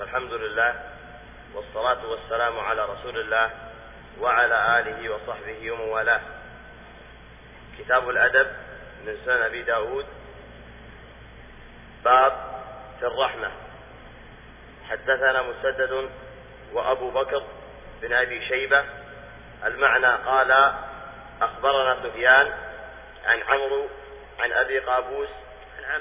الحمد لله والصلاة والسلام على رسول الله وعلى آله وصحبه ومن والاه. كتاب الأدب من سنن أبي داود. باب في الرحمة. حدثنا مسدد وأبو بكر بن أبي شيبة. المعنى قال أخبرنا سفيان عن عمرو عن أبي قابوس عن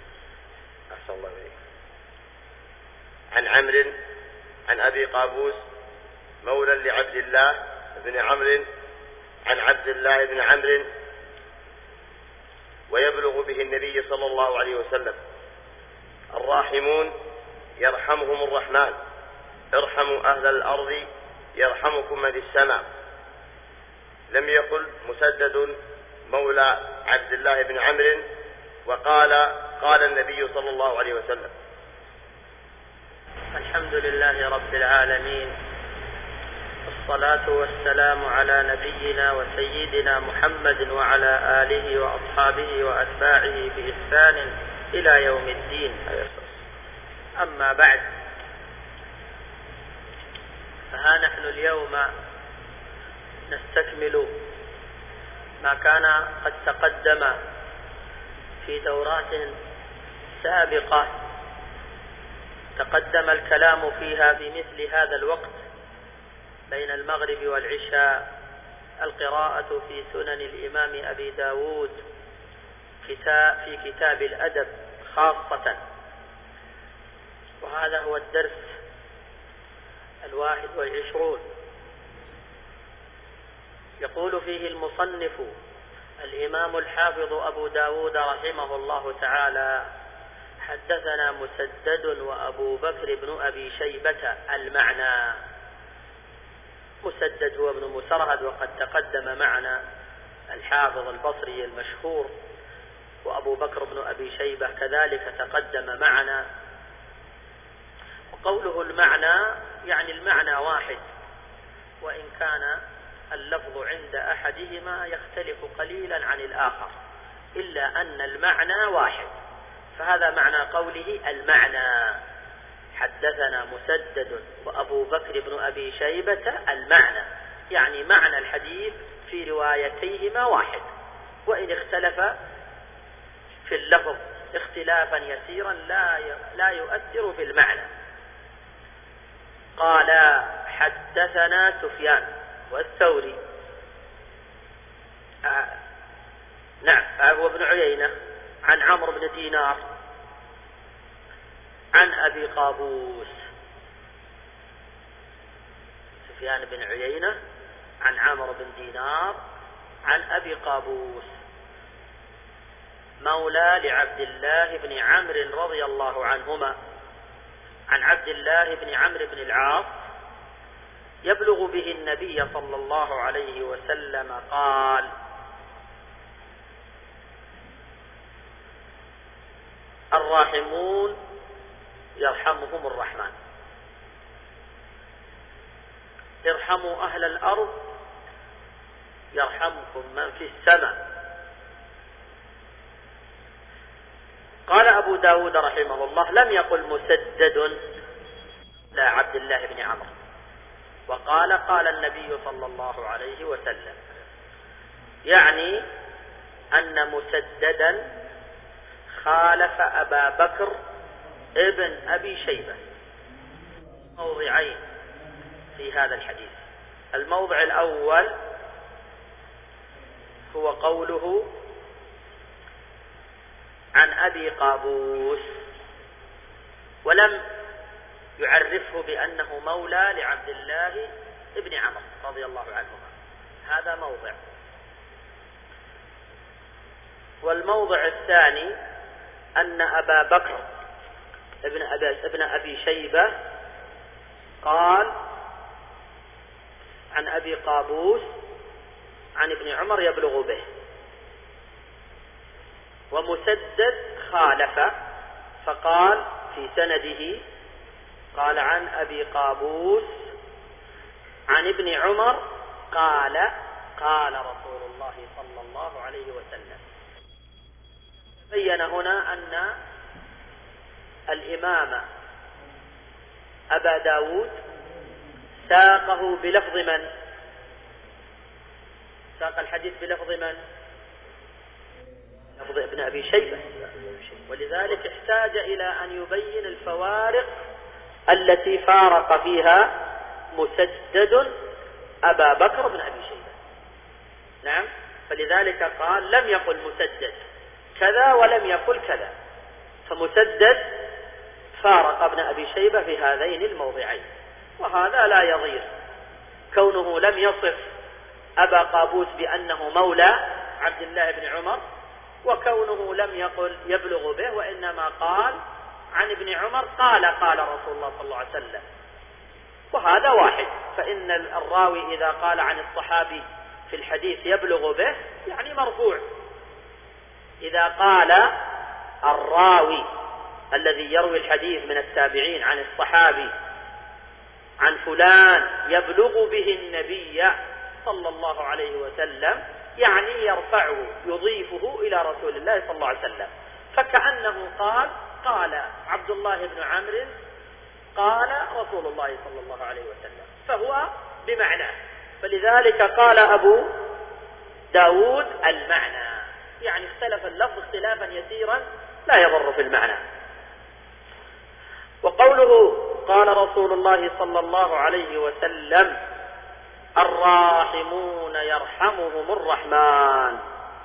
عمرو عن أبي قابوس مولى لعبد الله بن عمرو عن عبد الله بن عمرو ويبلغ به النبي صلى الله عليه وسلم: الراحمون يرحمهم الرحمن، ارحموا أهل الأرض يرحمكم من في السماء. لم يقل مسدد مولى عبد الله بن عمرو وقال قال النبي صلى الله عليه وسلم. الحمد لله رب العالمين، والصلاة والسلام على نبينا وسيدنا محمد وعلى آله وأصحابه وأتباعه بإحسان إلى يوم الدين. أما بعد، فها نحن اليوم نستكمل ما كان قد تقدم في دورات سابقة تقدم الكلام فيها بمثل هذا الوقت بين المغرب والعشاء، القراءة في سنن الإمام أبي داود في كتاب الأدب خاصة، وهذا هو الدرس 21. يقول فيه المصنف الإمام الحافظ أبو داود رحمه الله تعالى: حدثنا مسدد وأبو بكر بن أبي شيبة. المعنى: مسدد هو ابن مسرهد، وقد تقدم معنا الحافظ البصري المشهور، وأبو بكر بن أبي شيبة كذلك تقدم معنا. وقوله المعنى يعني المعنى واحد، وإن كان اللفظ عند أحدهما يختلف قليلا عن الآخر، إلا أن المعنى واحد، فهذا معنى قوله المعنى. حدثنا مسدد وأبو بكر بن أبي شيبة. المعنى يعني معنى الحديث في روايتيهما واحد، وإن اختلف في اللفظ اختلافا يسيرا لا يؤثر في المعنى. قال: حدثنا سفيان والثوري هو ابن عيينة عن عمرو بن دينار عن أبي قابوس. سفيان بن عيينة عن عمرو بن دينار عن أبي قابوس مولى لعبد الله بن عمرو رضي الله عنهما عن عبد الله بن عمرو بن العاص يبلغ به النبي صلى الله عليه وسلم قال: الراحمون يرحمهم الرحمن، ارحموا أهل الأرض يرحمكم من في السماء. قال أبو داود رحمه الله: لم يقل مسدد لا عبد الله بن عمرو، وقال قال النبي صلى الله عليه وسلم، يعني أن مسددا خالف أبا بكر ابن أبي شيبة موضعين في هذا الحديث. الموضع الأول هو قوله عن أبي قابوس، ولم يعرفه بأنه مولى لعبد الله ابن عمرو رضي الله عنهما. هذا موضع. والموضع الثاني أن أبا بكر ابن أبي شيبة قال عن أبي قابوس عن ابن عمر يبلغ به، ومسدد خالف فقال في سنده قال عن أبي قابوس عن ابن عمر قال رسول الله صلى الله عليه وسلم. بين هنا أن الإمام أبا داود ساقه بلفظ من؟ ساق الحديث بلفظ من؟ لفظ ابن أبي شيبة، ولذلك احتاج إلى أن يبين الفوارق التي فارق فيها مسدد أبا بكر بن أبي شيبة. نعم، فلذلك قال لم يقل مسدد كذا ولم يقل كذا، فمسدد فارق ابن أبي شيبة في هذين الموضعين، وهذا لا يضير كونه لم يصف أبا قابوس بأنه مولى عبد الله بن عمر، وكونه لم يقل يبلغ به، وإنما قال عن ابن عمر قال قال رسول الله صلى الله عليه وسلم، وهذا واحد. فإن الراوي إذا قال عن الصحابي في الحديث يبلغ به يعني مرفوع. إذا قال الراوي الذي يروي الحديث من التابعين عن الصحابي عن فلان يبلغ به النبي صلى الله عليه وسلم يعني يرفعه يضيفه إلى رسول الله صلى الله عليه وسلم، فكأنه قال عبد الله بن عمرو قال رسول الله صلى الله عليه وسلم، فهو بمعناه. فلذلك قال أبو داود المعنى، يعني اختلف اللفظ اختلافا يسيرا لا يضر في المعنى. وقوله قال رسول الله صلى الله عليه وسلم الراحمون يرحمهم الرحمن،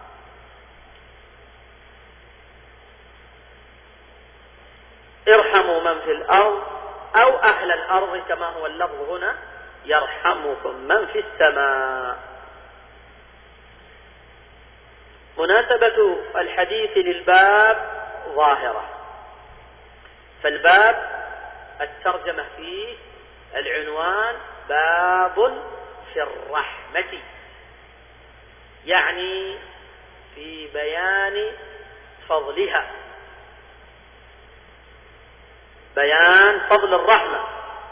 ارحموا من في الأرض أو أهل الأرض كما هو اللفظ هنا، يرحمكم من في السماء. مناسبة الحديث للباب ظاهرة، فالباب الترجمة فيه العنوان باب في الرحمة، يعني في بيان فضلها، بيان فضل الرحمة.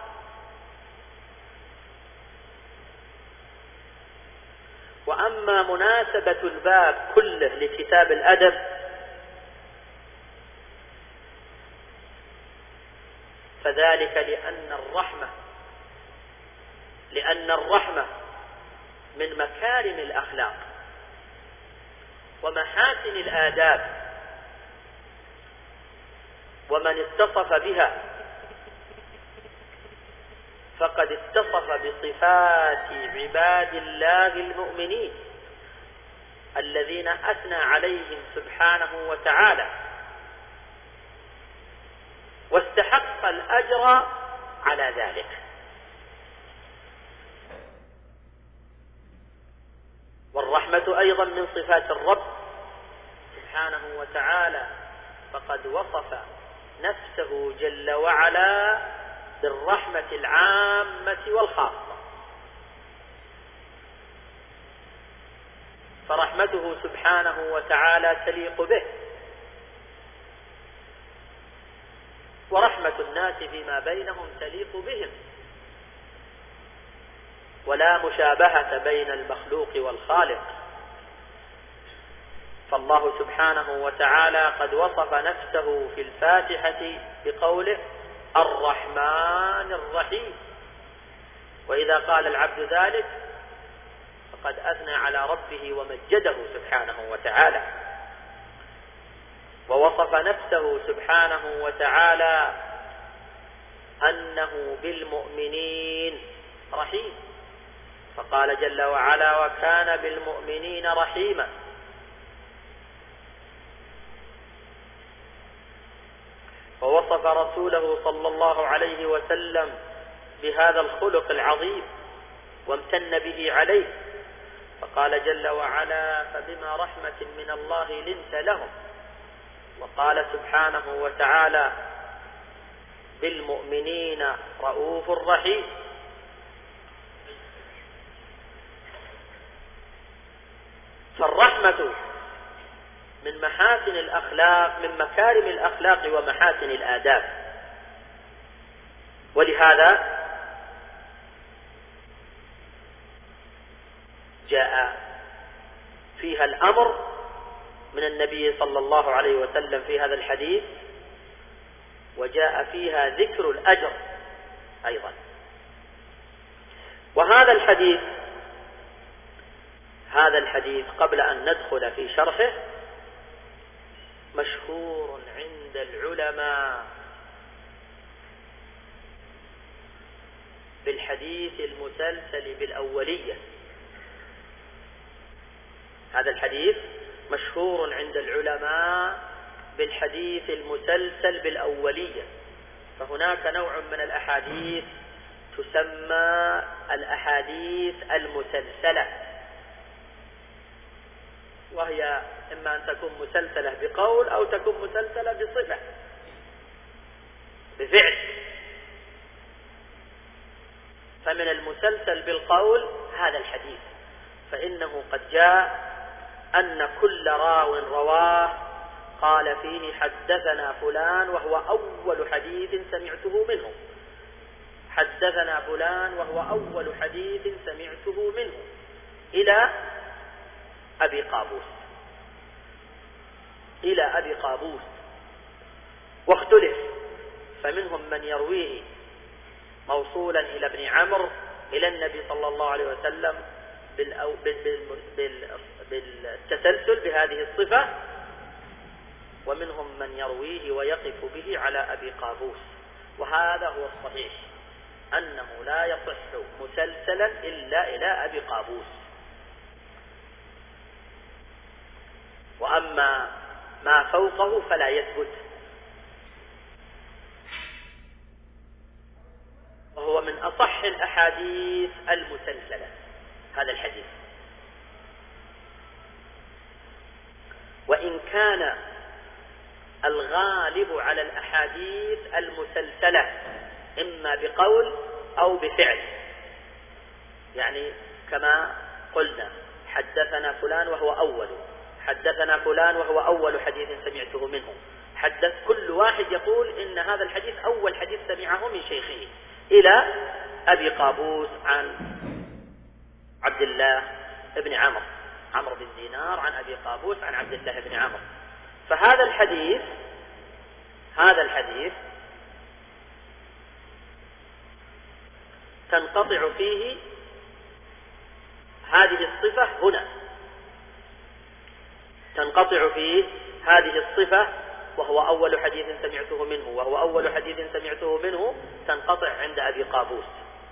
وأما مناسبة الباب كله لكتاب الأدب فذلك لأن الرحمة من مكارم الأخلاق ومحاسن الآداب، ومن اتصف بها فقد اتصف بصفات عباد الله المؤمنين الذين أثنى عليهم سبحانه وتعالى، واستحق الأجر على ذلك. والرحمة أيضا من صفات الرب سبحانه وتعالى، فقد وصف نفسه جل وعلا بالرحمة العامة والخاصة، فرحمته سبحانه وتعالى تليق به، ورحمة الناس فيما بينهم تليق بهم، ولا مشابهة بين المخلوق والخالق. فالله سبحانه وتعالى قد وصف نفسه في الفاتحة بقوله الرحمن الرحيم، وإذا قال العبد ذلك فقد أثنى على ربه ومجده سبحانه وتعالى. ووصف نفسه سبحانه وتعالى أنه بالمؤمنين رحيم، فقال جل وعلا وكان بالمؤمنين رحيما. ووصف رسوله صلى الله عليه وسلم بهذا الخلق العظيم وامتن به عليه، فقال جل وعلا فبما رحمة من الله لنت لهم. وقال سبحانه وتعالى بالمؤمنين رؤوف رحيم. فالرحمة من محاسن الأخلاق، من مكارم الأخلاق ومحاسن الآداب، ولهذا جاء فيها الأمر من النبي صلى الله عليه وسلم في هذا الحديث، وجاء فيها ذكر الأجر الحديث قبل أن ندخل في شرحه مشهور عند العلماء بالحديث المسلسل بالأولية. هذا الحديث مشهور عند العلماء بالحديث المسلسل بالأولية. فهناك نوع من الأحاديث تسمى الأحاديث المسلسلة، وهي إما أن تكون مسلسلة بقول أو تكون مسلسلة بصفة بفعل. فمن المسلسل بالقول هذا الحديث، فإنه قد جاء أن كل راو رواه قال فيه حدثنا فلان وهو أول حديث سمعته منه، حدثنا فلان وهو أول حديث سمعته منه، إلى أبي قابوس، إلى أبي قابوس. واختلف، فمنهم من يرويه موصولا إلى ابن عمرو إلى النبي صلى الله عليه وسلم بالتسلسل بهذه الصفة، ومنهم من يرويه ويقف به على أبي قابوس. وهذا هو الصحيح، أنه لا يصح مسلسلا إلا إلى أبي قابوس. وأما ما فوقه فلا يثبت، وهو من أصح الأحاديث المسلسلة هذا الحديث. وإن كان الغالب على الأحاديث المسلسلة إما بقول أو بفعل، يعني كما قلنا حدثنا فلان وهو أول، حدثنا فلان وهو أول حديث سمعته منه، حدث كل واحد يقول إن هذا الحديث أول حديث سمعه من شيخه، إلى أبي قابوس عن عبد الله بن عمرو بن دينار عن أبي قابوس عن عبد الله بن عمرو. فهذا الحديث تنقطع فيه هذه الصفة هنا، تنقطع فيه هذه الصفة وهو أول حديث سمعته منه، وهو أول حديث سمعته منه تنقطع عند أبي قابوس.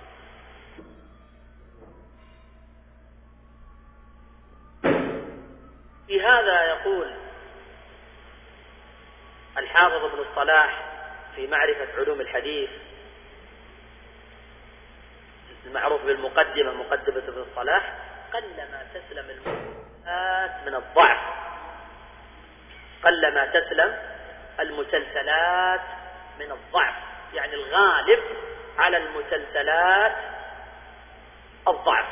في هذا يقول الحافظ ابن الصلاح في معرفة علوم الحديث المعروف بالمقدمة، مقدمة ابن الصلاح: قلما تسلم المسلسلات من الضعف، قلما تسلم المسلسلات من الضعف، يعني الغالب على المسلسلات الضعف.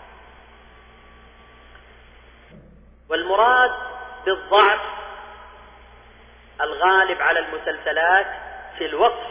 والمراد بالضعف الغالب على المسلسلات في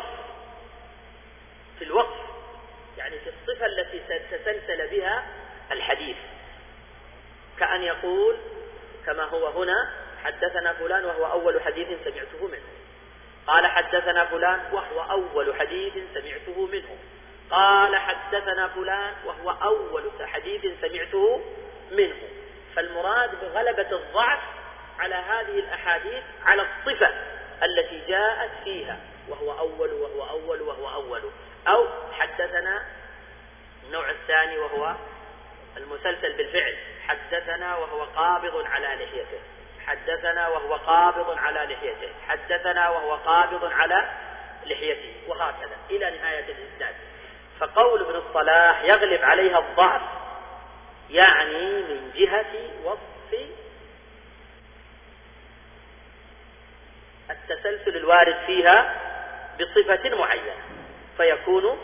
الوصف، يعني في الصفة التي تسلسل بها الحديث، كأن يقول كما هو هنا: حدثنا فلان وهو أول حديث سمعته منه، قال حدثنا فلان وهو أول حديث سمعته منه، قال حدثنا فلان وهو أول حديث سمعته منه. فالمراد بغلبة الضعف على هذه الأحاديث على الصفة التي جاءت فيها، وهو أول وهو أول وهو أول. أو حدثنا النوع الثاني وهو المسلسل بالفعل: حدثنا وهو قابض على لحيته، حدثنا وهو قابض على لحيته، حدثنا وهو قابض على لحيته، وهكذا إلى نهاية الإسناد. فقول ابن الصلاح يغلب عليها الضعف يعني من جهة وصف التسلسل الوارد فيها بصفة معينة، فيكون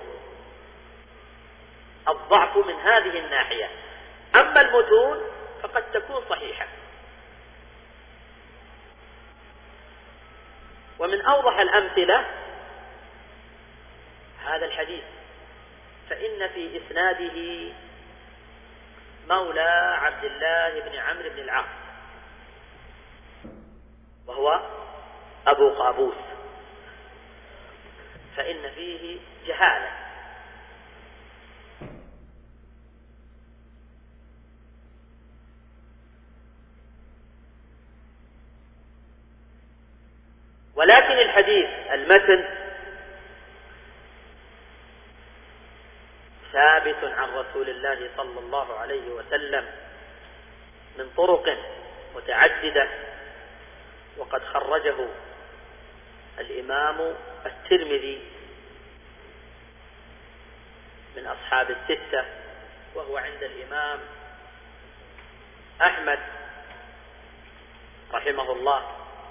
الضعف من هذه الناحية. أما المتون فقد تكون صحيحة. ومن أوضح الأمثلة هذا الحديث، فإن في إسناده مولى عبد الله بن عمرو بن العاص وهو أبو قابوس، فإن فيه جهالة، ولكن الحديث المتن ثابت عن رسول الله صلى الله عليه وسلم من طرق متعددة، وقد خرجه الإمام الترمذي من أصحاب الستة، وهو عند الإمام أحمد رحمه الله،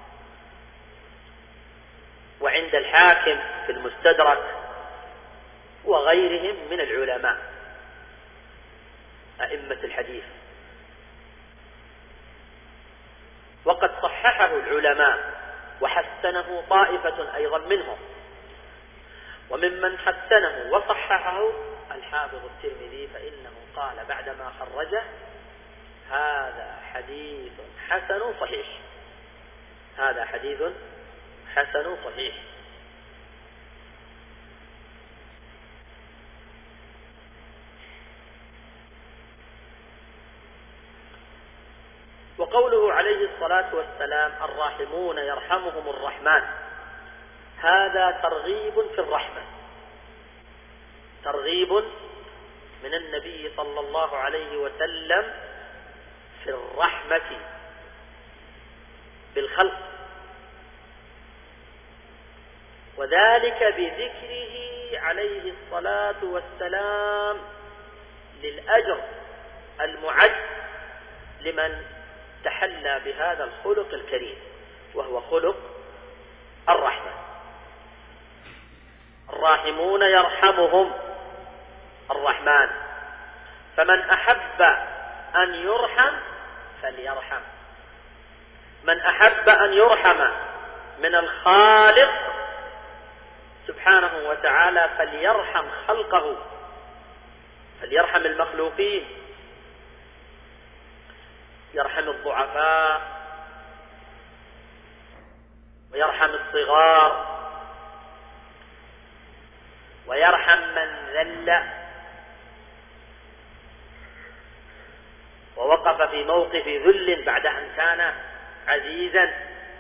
وعند الحاكم في المستدرك، وغيرهم من العلماء أئمة الحديث. وقد صححه العلماء وحسنه طائفة أيضا منهم، وممن حسنه وصححه الحافظ الترمذي، فإنه قال بعدما خرجه: هذا حديث حسن صحيح، هذا حديث حسن صحيح. وقوله عليه الصلاة والسلام: الراحمون يرحمهم الرحمن، هذا ترغيب في الرحمة، ترغيب من النبي صلى الله عليه وسلم في الرحمة بالخلق، وذلك بذكره عليه الصلاة والسلام للأجر المعد لمن تحلى بهذا الخلق الكريم، وهو خلق الرحمة. الراحمون يرحمهم الرحمن، فمن أحب أن يرحم فليرحم. من أحب أن يرحم من الخالق سبحانه وتعالى فليرحم خلقه، فليرحم المخلوقين، يرحم الضعفاء ويرحم الصغار ويرحم من ذل ووقف في موقف ذل بعد أن كان عزيزا،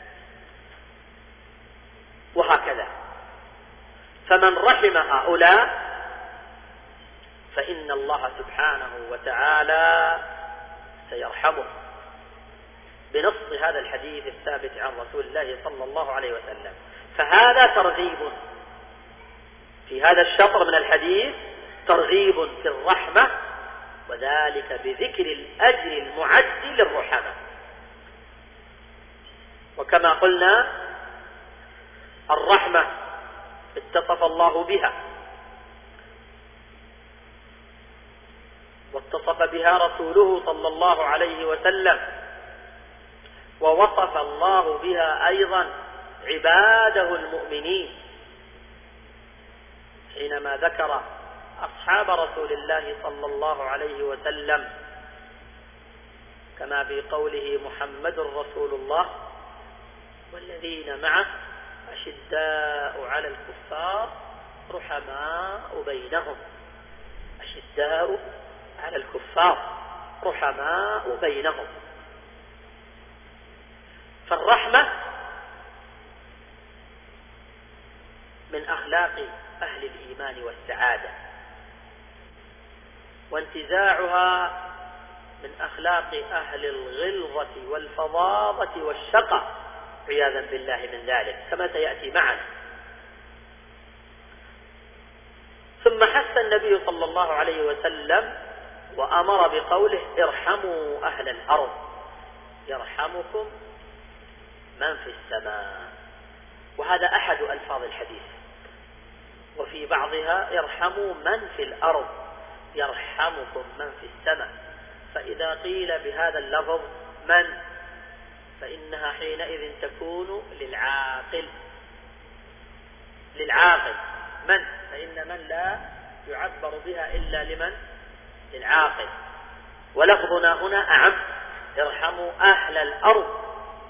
وهكذا. فمن رحم هؤلاء فإن الله سبحانه وتعالى سيرحمه بنص هذا الحديث الثابت عن رسول الله صلى الله عليه وسلم. فهذا ترغيب في هذا الشطر من الحديث، ترغيب في الرحمة، وذلك بذكر الأجر المعد للرحمة. وكما قلنا الرحمة اتصف الله بها واتصف بها رسوله صلى الله عليه وسلم، ووصف الله بها أيضا عباده المؤمنين حينما ذكر أصحاب رسول الله صلى الله عليه وسلم، كما في قوله: محمد رسول الله والذين معه أشداء على الكفار رحماء بينهم، أشداء على الكفار رحماء بينهم. فالرحمة من أخلاق أهل الإيمان والسعادة، وانتزاعها من أخلاق أهل الغلظة والفظاظة والشقى عياذا بالله من ذلك، كما سيأتي معنا. ثم حث النبي صلى الله عليه وسلم وأمر بقوله: ارحموا أهل الأرض يرحمكم من في السماء. وهذا أحد ألفاظ الحديث، وفي بعضها: ارحموا من في الأرض يرحمكم من في السماء. فإذا قيل بهذا اللفظ من، فإنها حينئذ تكون للعاقل، من، فإن من لا يعبر بها إلا لمن؟ للعاقل. ولفظنا هنا أعم: ارحموا أهل الأرض،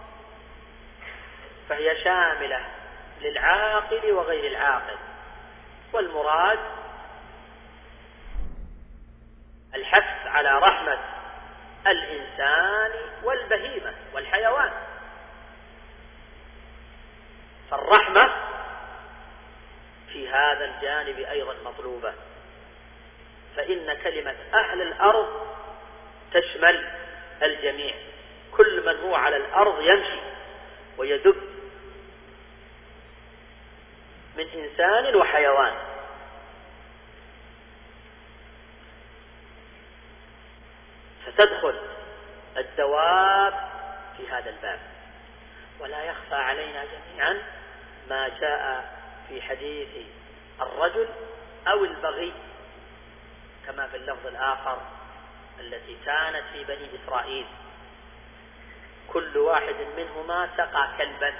فهي شاملة للعاقل وغير العاقل. والمراد الحث على رحمة الإنسان والبهيمة والحيوان. فالرحمة في هذا الجانب أيضا مطلوبة، فإن كلمة أهل الأرض تشمل الجميع، كل من هو على الأرض يمشي ويدب من إنسان وحيوان. فتدخل الدواب في هذا الباب. ولا يخفى علينا جميعا ما جاء في حديث الرجل أو البغي كما في اللفظ الآخر التي كانت في بني إسرائيل، كل واحد منهما سقى كلبا،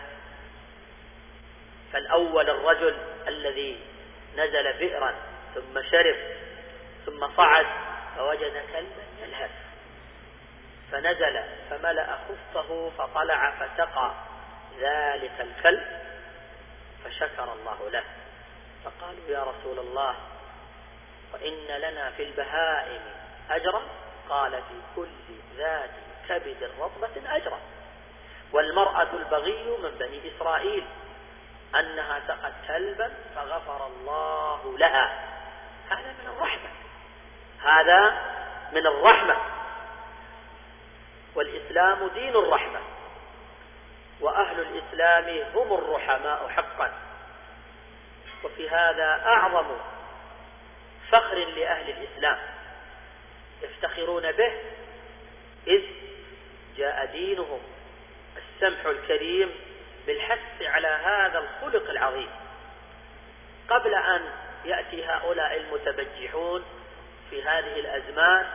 فالأول الرجل الذي نزل بئرا ثم شرب ثم صعد فوجد كلبا يلهث، فنزل فملأ خفه فطلع فسقى ذلك الكلب فشكر الله له. فقالوا يا رسول الله وإن لنا في البهائم أجرا؟ قال في كل ذات كبد رطبة أجرا. والمرأة البغي من بني إسرائيل أنها سقت كلبا فغفر الله لها. هذا من الرحمة، هذا من الرحمة. والإسلام دين الرحمة، وأهل الإسلام هم الرحماء حقا. وفي هذا أعظم فخر لأهل الإسلام يفتخرون به، إذ جاء دينهم السمح الكريم بالحث على هذا الخلق العظيم، قبل أن يأتي هؤلاء المتبجحون في هذه الأزمان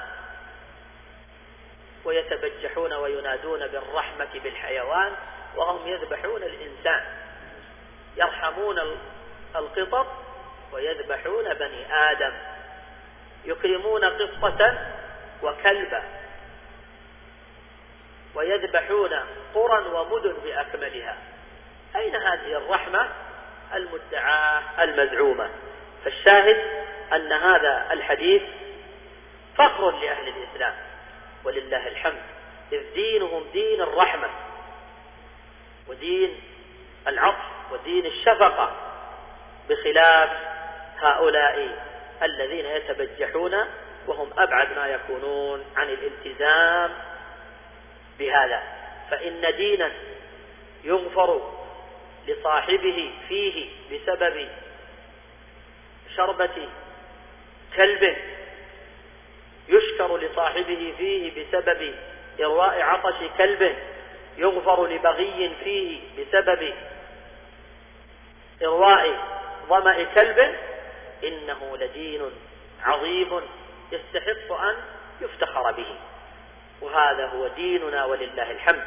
ويتبجحون وينادون بالرحمة بالحيوان وهم يذبحون الإنسان، يرحمون القطط ويذبحون بني آدم، يكرمون قطة وكلبا ويذبحون قرى ومدن بأكملها. أين هذه الرحمة المدعاة المزعومة؟ فالشاهد أن هذا الحديث فخر لأهل الإسلام ولله الحمد، إذ دينهم دين الرحمة ودين العطف ودين الشفقة، بخلاف هؤلاء الذين يتبجحون وهم أبعد ما يكونون عن الالتزام بهذا. فإن دينا يغفر لصاحبه فيه بسبب شربة كلب، يشكر لصاحبه فيه بسبب إرواء عطش كلب، يغفر لبغي فيه بسبب إرواء ظمأ كلب، إنه لدين عظيم يستحق أن يفتخر به، وهذا هو ديننا ولله الحمد.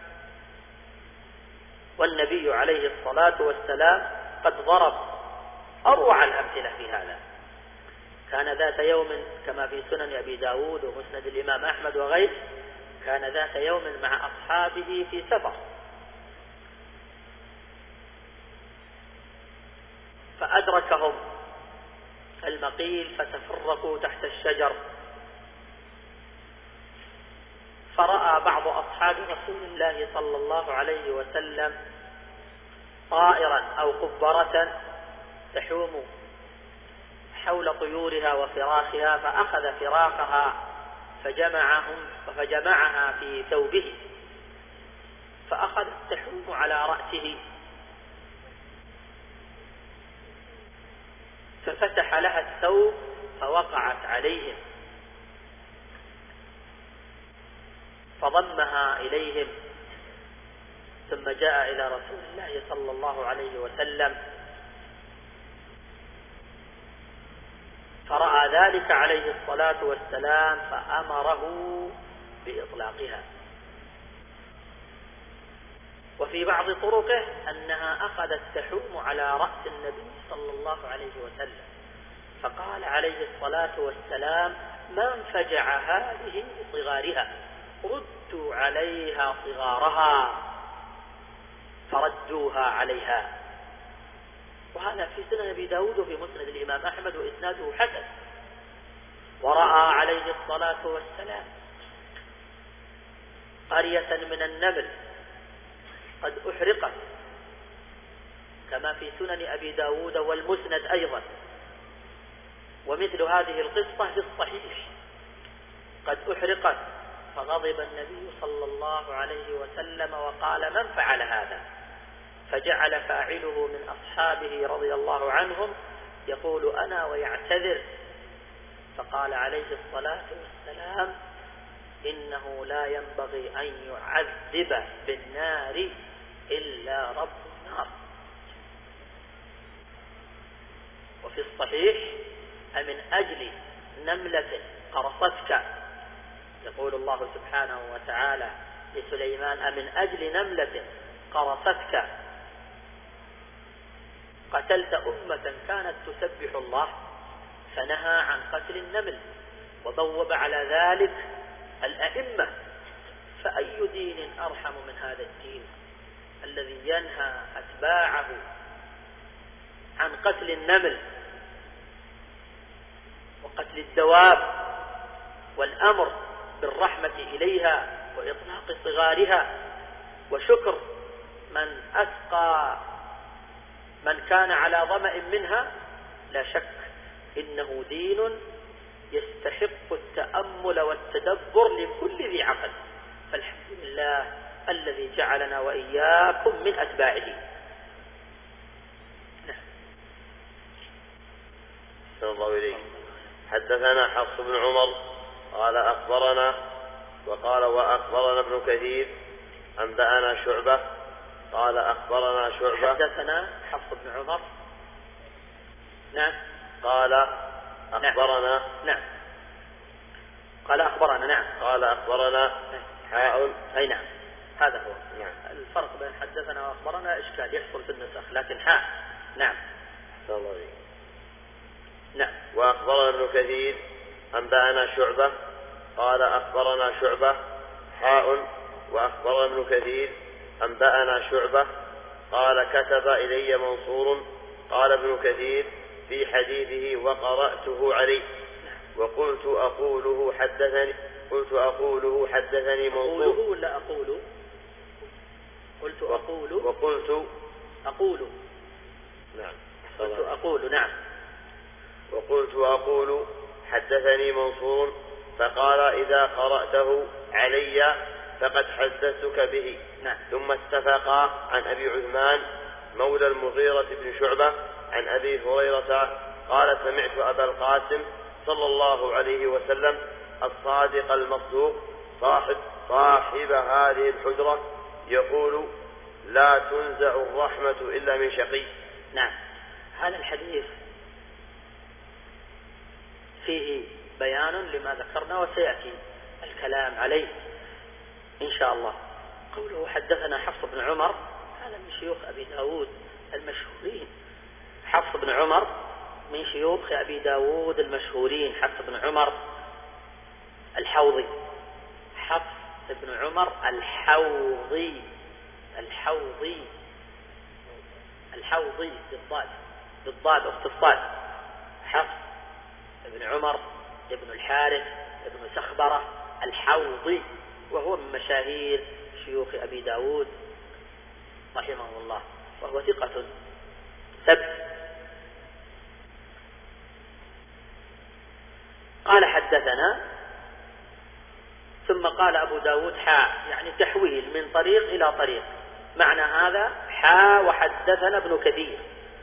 والنبي عليه الصلاة والسلام قد ضرب أروع الأمثلة في هذا. كان ذات يوم كما في سنن أبي داود ومسند الإمام أحمد وغيره، كان ذات يوم مع أصحابه في سفر، فأدركهم المقيل فتفرقوا تحت الشجر، فرأى بعض أصحاب رسول الله صلى الله عليه وسلم طائرا أو قبرة تحوم حول طيورها وفراخها، فأخذ فراخها فجمعها في ثوبه، فأخذت تحوم على رأسه، ففتح لها الثوب فوقعت عليهم، فضمها إليهم، ثم جاء إلى رسول الله صلى الله عليه وسلم فرأى ذلك عليه الصلاة والسلام فأمره بإطلاقها. وفي بعض طرقه أنها أخذت تحوم على رأس النبي صلى الله عليه وسلم، فقال عليه الصلاة والسلام: ما انفجع هذه بصغارها، ردوا عليها صغارها، فردوها عليها. وهذا في سنن أبي داود وفي مسند الإمام أحمد وإسناده حسن. ورأى عليه الصلاة والسلام قرية من النمل قد أحرقت، كما في سنن أبي داود والمسند أيضا. ومثل هذه القصة في الصحيح قد أحرقت فغضب النبي صلى الله عليه وسلم وقال: من فعل هذا؟ فجعل فاعله من أصحابه رضي الله عنهم يقول: أنا، ويعتذر. فقال عليه الصلاة والسلام: إنه لا ينبغي أن يعذب بالنار إلا رب النار. وفي الصحيح: أمن أجل نملة قرصتك، يقول الله سبحانه وتعالى لسليمان: أمن أجل نملة قرصتك قتلت أمة كانت تسبح الله، فنهى عن قتل النمل وبوب على ذلك الأئمة. فأي دين أرحم من هذا الدين الذي ينهى أتباعه عن قتل النمل وقتل الدواب والأمر بالرحمة إليها وإطلاق صغارها وشكر من أسقى من كان على ظمأ منها؟ لا شك إنه دين يستحق التأمل والتدبر لكل ذي عقل. فالحمد لله الذي جعلنا وإياكم من أتباعه. صلى الله عليه. حدثنا حفص بن عمر قال أخبرنا، وقال وأخبرنا ابن كثير أنبأنا شعبة قال أخبرنا شعبة. حدثنا حفص بن عمر. نعم. قال أخبرنا. نعم. قال أخبرنا. نعم. قال أخبرنا. حاء. أي نعم، هذا هو. نعم. الفرق بين حدثنا وأخبرنا إشكال يحصل في النسخ، لكن حاء. نعم. صلى الله عليه. نعم. وأخبرنا ابن كثير أنبأنا شعبة قال أخبرنا شعبة حاء. وأخبرنا ابن كثير أنبأنا شعبة قال كتب إلي منصور قال ابن كثير في حديثه وقرأته عليه وقلت أقوله حدثني منصور. أقوله ولا أقول؟ قلت أقول وقلت أقول. نعم. قلت أقول. نعم. وقلت أقول حدثني منصور فقال إذا قرأته علي فقد حدثتك به. نعم. ثم اتفقا عن أبي عثمان مولى المغيرة بن شعبة عن أبي هريرة قال سمعت أبا القاسم صلى الله عليه وسلم الصادق المصدوق صاحب هذه الحجرة يقول لا تنزع الرحمة إلا من شقي. نعم. هذا الحديث فيه بيان لما ذكرنا وسيأتي الكلام عليه إن شاء الله. قوله حدثنا حفص بن عمر، هذا من شيوخ أبي داود المشهورين. حفص بن عمر من شيوخ أبي داود المشهورين. حفص بن عمر الحوضي. حفص بن عمر الحوضي. بالضاد أخت الصاد. حفص بن عمر ابن الحارث ابن سخبرة الحوضي، وهو من مشاهير شيوخ أبي داود رحمه الله، وهو ثقة ثبت. قال حدثنا، ثم قال أبو داود حاء، يعني تحويل من طريق إلى طريق. معنى هذا حاء وحدثنا ابن كثير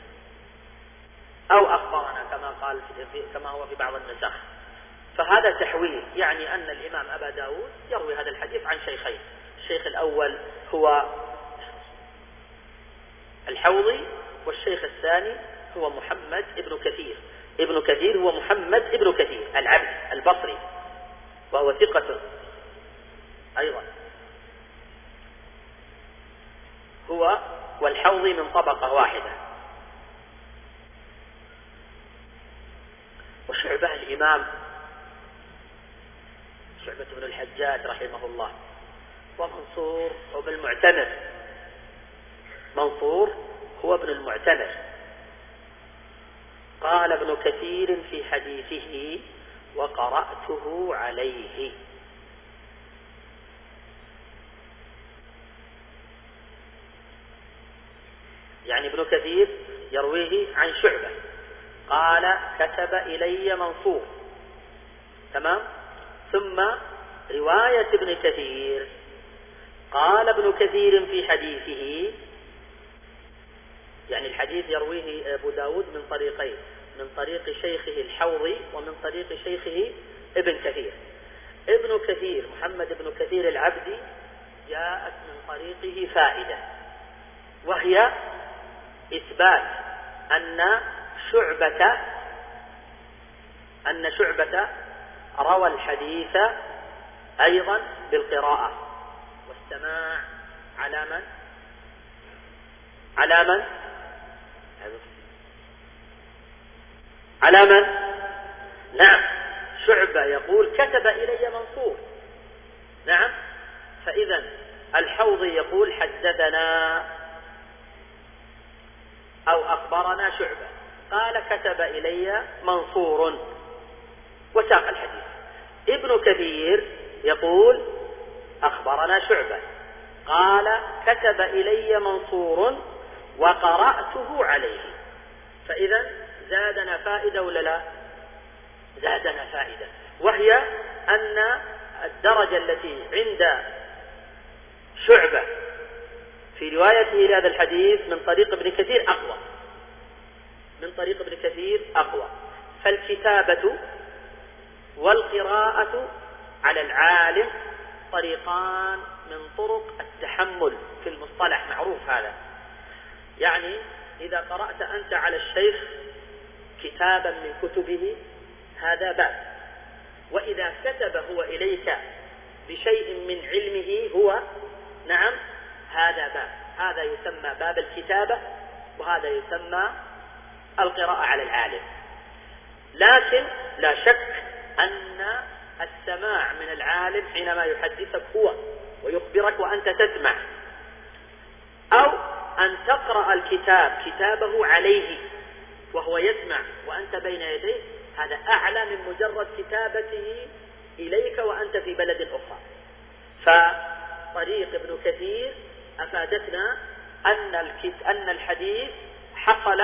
أو أخبرنا كما هو في بعض النسخ. فهذا تحويل، يعني أن الإمام أبا داود يروي هذا الحديث عن شيخين. الشيخ الأول هو الحوضي، والشيخ الثاني هو محمد ابن كثير. ابن كثير هو محمد ابن كثير العبد البصري، وهو ثقة أيضا. هو والحوضي من طبقة واحدة. وشعبة الإمام شعبة بن الحجاج رحمه الله. ومنصور هو ابن المعتمر. منصور هو ابن المعتمر. قال ابن كثير في حديثه وقرأته عليه. يعني ابن كثير يرويه عن شعبة قال كتب إلي منصور، تمام. ثم رواية ابن كثير قال ابن كثير في حديثه، يعني الحديث يرويه أبو داود من طريقين، من طريق شيخه الحوضي ومن طريق شيخه ابن كثير. ابن كثير محمد بن كثير العبدي جاءت من طريقه فائدة، وهي إثبات أن شعبة روى الحديث أيضا بالقراءة والسماع على من؟ نعم، شعبة يقول كتب إلي منصور، نعم. فإذا الحوضي يقول حدثنا أو أخبرنا شعبة، قال كتب إلي منصور وساق الحديث. ابن كثير يقول أخبرنا شعبة قال كتب إلي منصور وقرأته عليه. فإذا زادنا فائدة ولا لا؟ زادنا فائدة، وهي أن الدرجة التي عند شعبة في روايته لهذا الحديث من طريق ابن كثير أقوى، فالكتابة والقراءة على العالم طريقان من طرق التحمل في المصطلح، معروف هذا. يعني إذا قرأت أنت على الشيخ كتابا من كتبه هذا باب، وإذا كتب هو إليك بشيء من علمه هو، نعم، هذا باب، هذا يسمى باب الكتابة وهذا يسمى القراءة على العالم. لكن لا شك أن السماع من العالم حينما يحدثك هو ويخبرك وأنت تسمع، أو أن تقرأ الكتاب كتابه عليه وهو يسمع وأنت بين يديه، هذا أعلى من مجرد كتابته إليك وأنت في بلد أخرى. فطريق ابن كثير أفادتنا أن الحديث حصل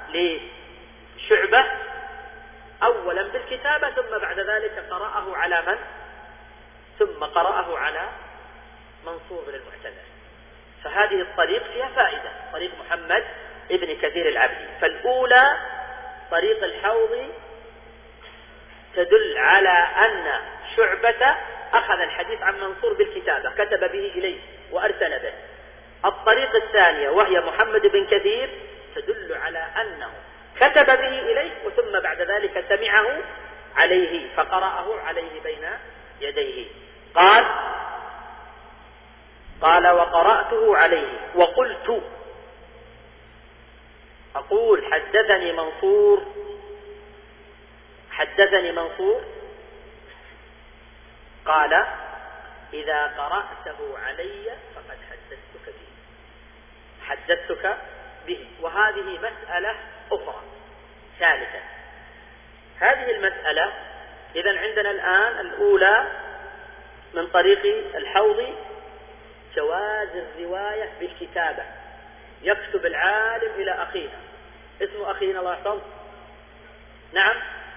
لشعبة أولا بالكتابة، ثم بعد ذلك قرأه على من؟ ثم قرأه على منصور بن المعتمر. فهذه الطريق فيها فائدة، طريق محمد ابن كثير العبدي. فالأولى طريق الحوضي تدل على أن شعبة أخذ الحديث عن منصور بالكتابة، كتب به إليه وأرسل به. الطريق الثانية وهي محمد بن كثير تدل على أنه كتب به إليه وثم بعد ذلك سمعه عليه فقرأه عليه بين يديه. قال وقرأته عليه وقلت، أقول حدثني منصور قال إذا قرأته علي فقد حدثتك به. وهذه مسألة أخرى ثالثة. هذه المسألة إذن عندنا الآن الأولى من طريق الحوضي جواز الرواية بالكتابة، يكتب العالم إلى أخينا، اسم أخينا الله يحفظه، نعم،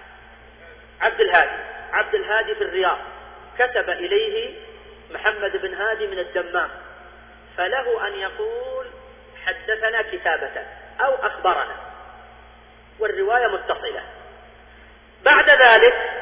عبد الهادي في الرياض، كتب إليه محمد بن هادي من الدمام، فله أن يقول حدثنا كتابة أو أخبرنا والرواية متصلة. بعد ذلك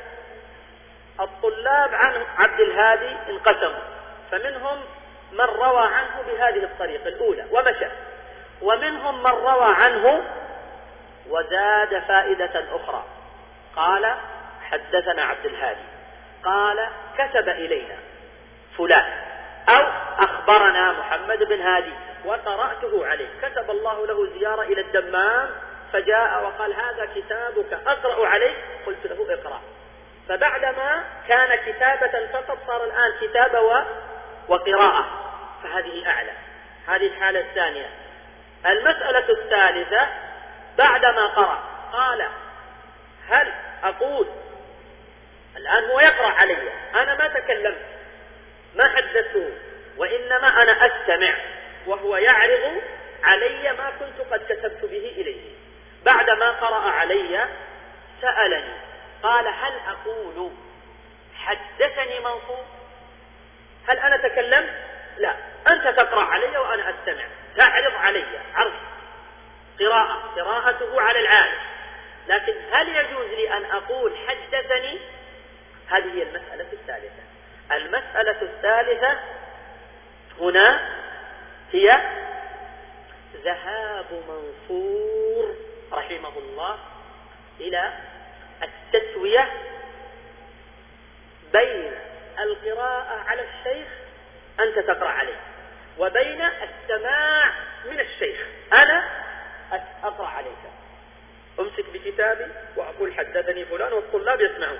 الطلاب عن عبد الهادي انقسموا، فمنهم من روى عنه بهذه الطريقة الأولى ومشى، ومنهم من روى عنه وزاد فائدة أخرى، قال حدثنا عبد الهادي قال كتب إلينا فلان أو أخبرنا محمد بن هادي وقرأته عليه، كتب الله له زيارة إلى الدمام فجاء وقال هذا كتابك أقرأ عليه، قلت له اقرأ. فبعدما كان كتابة فقط صار الآن كتابة وقراءة، فهذه أعلى. هذه الحالة الثانية. المسألة الثالثة بعدما قرأ قال هل أقول الآن هو يقرأ علي، أنا ما تكلمت ما حدثته، وإنما أنا أستمع وهو يعرض علي ما كنت قد كتبت به إليه. بعدما قرأ علي سألني قال هل أقول حدثني منصور؟ هل أنا تكلمت؟ لا، أنت تقرأ علي وأنا أستمع، تعرض علي عرض قراءته على العالم، لكن هل يجوز لي أن أقول حدثني؟ هذه هي المسألة الثالثة. المسألة الثالثة هنا هي ذهاب منصور رحمه الله إلى التسوية بين القراءة على الشيخ، أنت تقرأ عليه، وبين السماع من الشيخ، أنا أقرأ عليك، أمسك بكتابي وأقول حدثني فلان والطلاب يسمعون.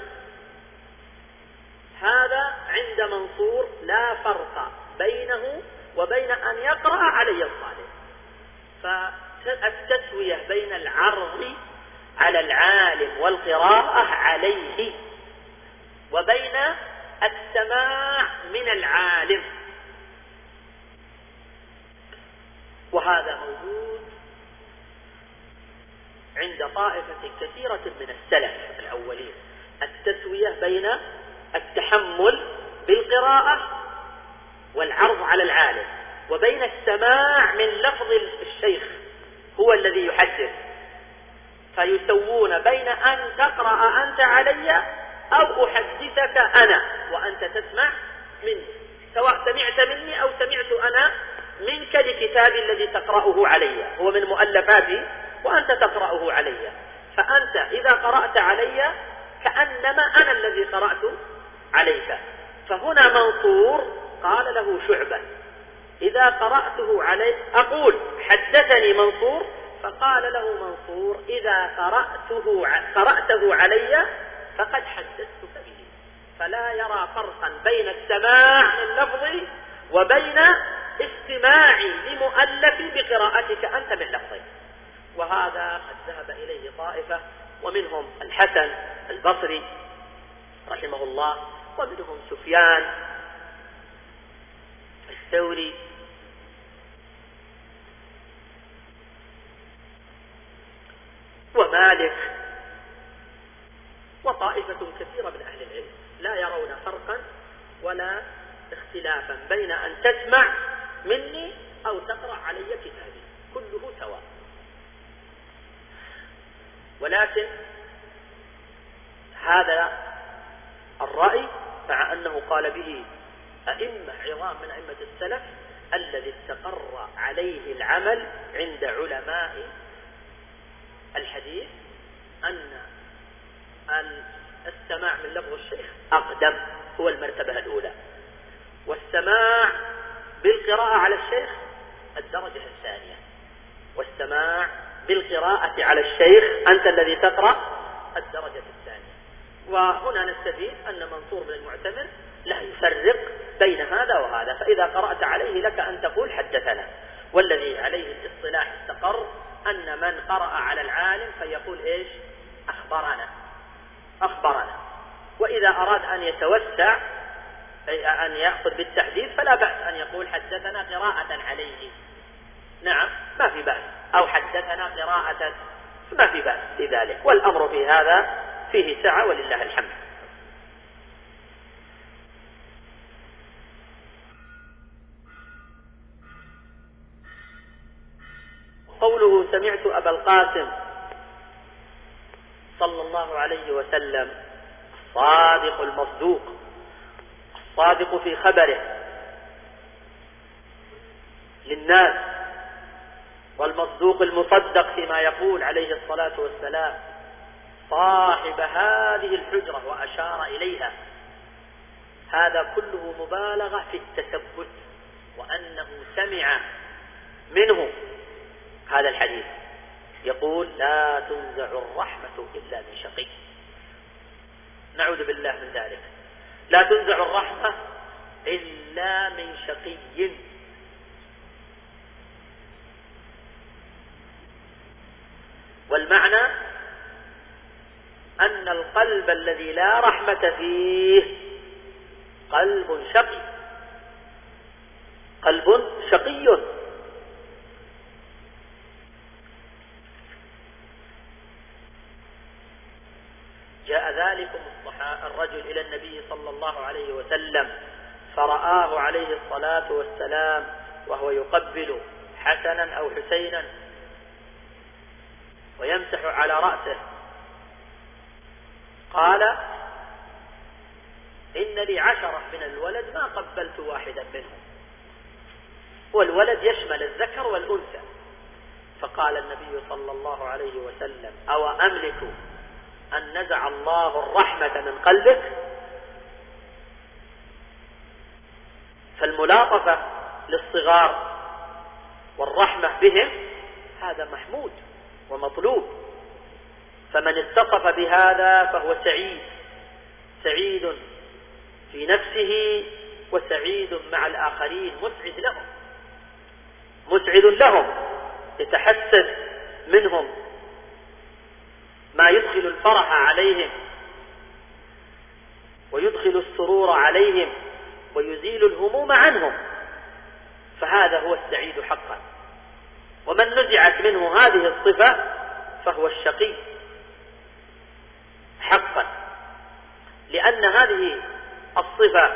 هذا عند منصور لا فرق بينه وبين أن يقرأ علي الطالب. فالتسوية بين العرض على العالم والقراءة عليه وبين السماع من العالم، وهذا موجود عند طائفة كثيرة من السلف الأولين، التسوية بين التحمل بالقراءة والعرض على العالم وبين السماع من لفظ الشيخ هو الذي يحدث، فيسوون بين أن تقرأ أنت علي أو أحدثك أنا وأنت تسمع مني، سواء سمعت مني أو سمعت أنا منك لكتابي الذي تقرأه علي، هو من مؤلفاتي وأنت تقرأه علي، فأنت إذا قرأت علي كأنما أنا الذي قرأت عليك. فهنا منصور قال له شعبة إذا قرأته علي أقول حدثني منصور، فقال له منصور إذا قرأته علي فقد حدثتك به، فلا يرى فرقا بين السماع من لفظي وبين استماعي لمؤلفي بقراءتك أنت من لفظي. وهذا قد ذهب إليه طائفة، ومنهم الحسن البصري رحمه الله، ومنهم سفيان الثوري، ومالك، وطائفة كثيرة من أهل العلم لا يرون فرقا ولا اختلافا بين أن تسمع مني أو تقرأ علي كتابي، كله سواء. ولكن هذا الرأي مع أنه قال به أئمة عظام من أئمة السلف الذي استقر عليه العمل عند علماء الحديث أن السماع من لفظ الشيخ أقدم، هو المرتبة الأولى، والسماع بالقراءة على الشيخ الدرجة الثانية، والسماع بالقراءة على الشيخ أنت الذي تقرأ الدرجة الثانية. وهنا نستفيد أن منصور بن المعتمر لا يفرق بين هذا وهذا، فإذا قرأت عليه لك أن تقول حدثنا، والذي عليه الاصطلاح استقر أن من قرأ على العالم فيقول إيش؟ أخبرنا. وإذا أراد أن يتوسع أن يأخذ بالتحديث فلا بأس أن يقول حدثنا قراءة عليه، نعم ما في بأس، أو حدثنا قراءة، ما في بأس لذلك، والأمر في هذا فيه سعة ولله الحمد. قوله سمعت أبا القاسم صلى الله عليه وسلم الصادق المصدوق، الصادق في خبره للناس، والمصدوق المصدق فيما يقول عليه الصلاة والسلام، صاحب هذه الحجرة وأشار إليها، هذا كله مبالغة في التثبت، وأنه سمع منه هذا الحديث، يقول لا تنزع الرحمة إلا من شقي، نعوذ بالله من ذلك، لا تنزع الرحمة إلا من شقي. والمعنى أن القلب الذي لا رحمة فيه قلب شقي، قلب شقي. جاء ذلكم الرجل إلى النبي صلى الله عليه وسلم فرآه عليه الصلاة والسلام وهو يقبل حسنا أو حسينا ويمسح على رأسه، قال: إن لي 10 من الولد ما قبلت واحدا منهم، والولد يشمل الذكر والأنثى. فقال النبي صلى الله عليه وسلم: أو أملك أن نزع الله الرحمة من قلبك؟ فالملاطفة للصغار والرحمة بهم هذا محمود ومطلوب، فمن اتصف بهذا فهو سعيد في نفسه وسعيد مع الآخرين، مسعد لهم، يتحسس منهم ما يدخل الفرح عليهم ويدخل السرور عليهم ويزيل الهموم عنهم، فهذا هو السعيد حقا. ومن نزعت منه هذه الصفة فهو الشقي حقا، لأن هذه الصفة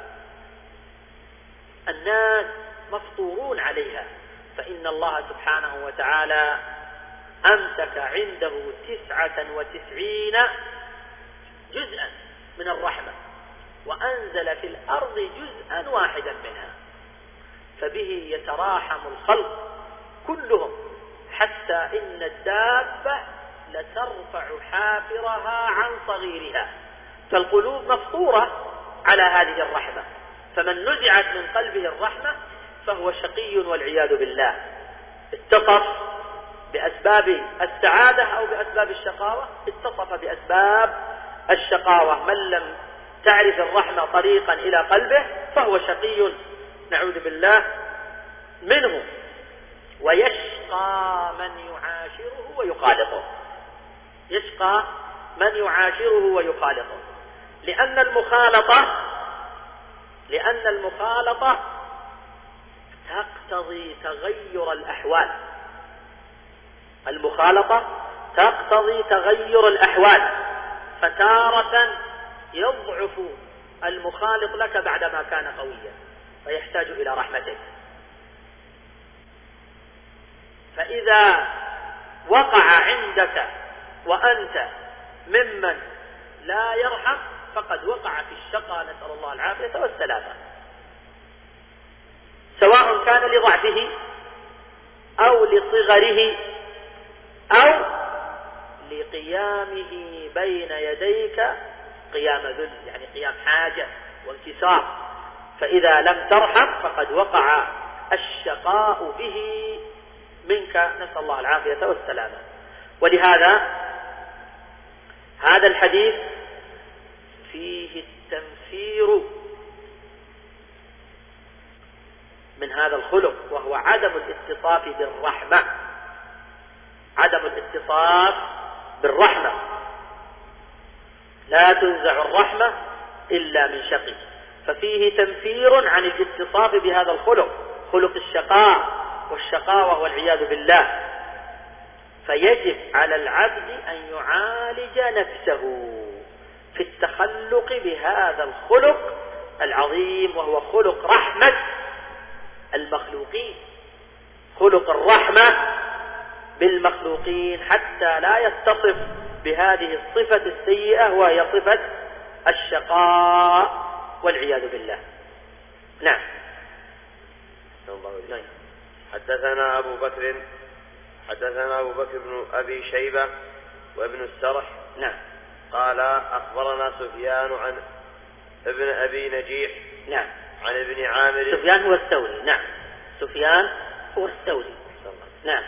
الناس مفطورون عليها، فإن الله سبحانه وتعالى أمسك عنده 99 جزءا من الرحمة، وأنزل في الأرض جزءا واحدا منها، فبه يتراحم الخلق كلهم، حتى إن الدابة لترفع حافرها عن صغيرها، فالقلوب مفطورة على هذه الرحمة، فمن نزعت من قلبه الرحمة فهو شقي والعياذ بالله، اتصف بأسباب السعادة أو بأسباب الشقاوة، اتصف بأسباب الشقاوة. من لم تعرف الرحمة طريقا إلى قلبه فهو شقي نعوذ بالله منه، ويشقى من يعاشره ويخالطه، يشقى من يعاشره ويخالطه، لأن المخالطة تقتضي تغير الأحوال، فتارة يضعف المخالط لك بعدما كان قويا فيحتاج إلى رحمتك، فإذا وقع عندك وأنت ممن لا يرحم فقد وقع في الشقى، نسأل الله العافية والسلامة، سواء كان لضعفه أو لصغره أو لقيامه بين يديك قيام ذل، يعني قيام حاجة وانكسار، فإذا لم ترحم فقد وقع الشقاء به منك، نسأل الله العافية والسلامة. ولهذا هذا الحديث فيه التنفير من هذا الخلق، وهو عدم الاتصاف بالرحمة، لا تنزع الرحمة إلا من شقي، ففيه تنفير عن الاتصاف بهذا الخلق، خلق الشقاء والشقاوة والعياذ بالله، فيجب على العبد أن يعالج نفسه في التخلق بهذا الخلق العظيم، وهو خلق رحمة المخلوقين، خلق الرحمة بالمخلوقين، حتى لا يتصف بهذه الصفة السيئة وهي صفة الشقاء والعياذ بالله. نعم. حدثنا أبو بكر بن أبي شيبة وابن السرح. نعم. قال أخبرنا سفيان عن ابن أبي نجيح. نعم. عن ابن عامر. سفيان هو الثوري. نعم. سفيان هو الثوري. نعم.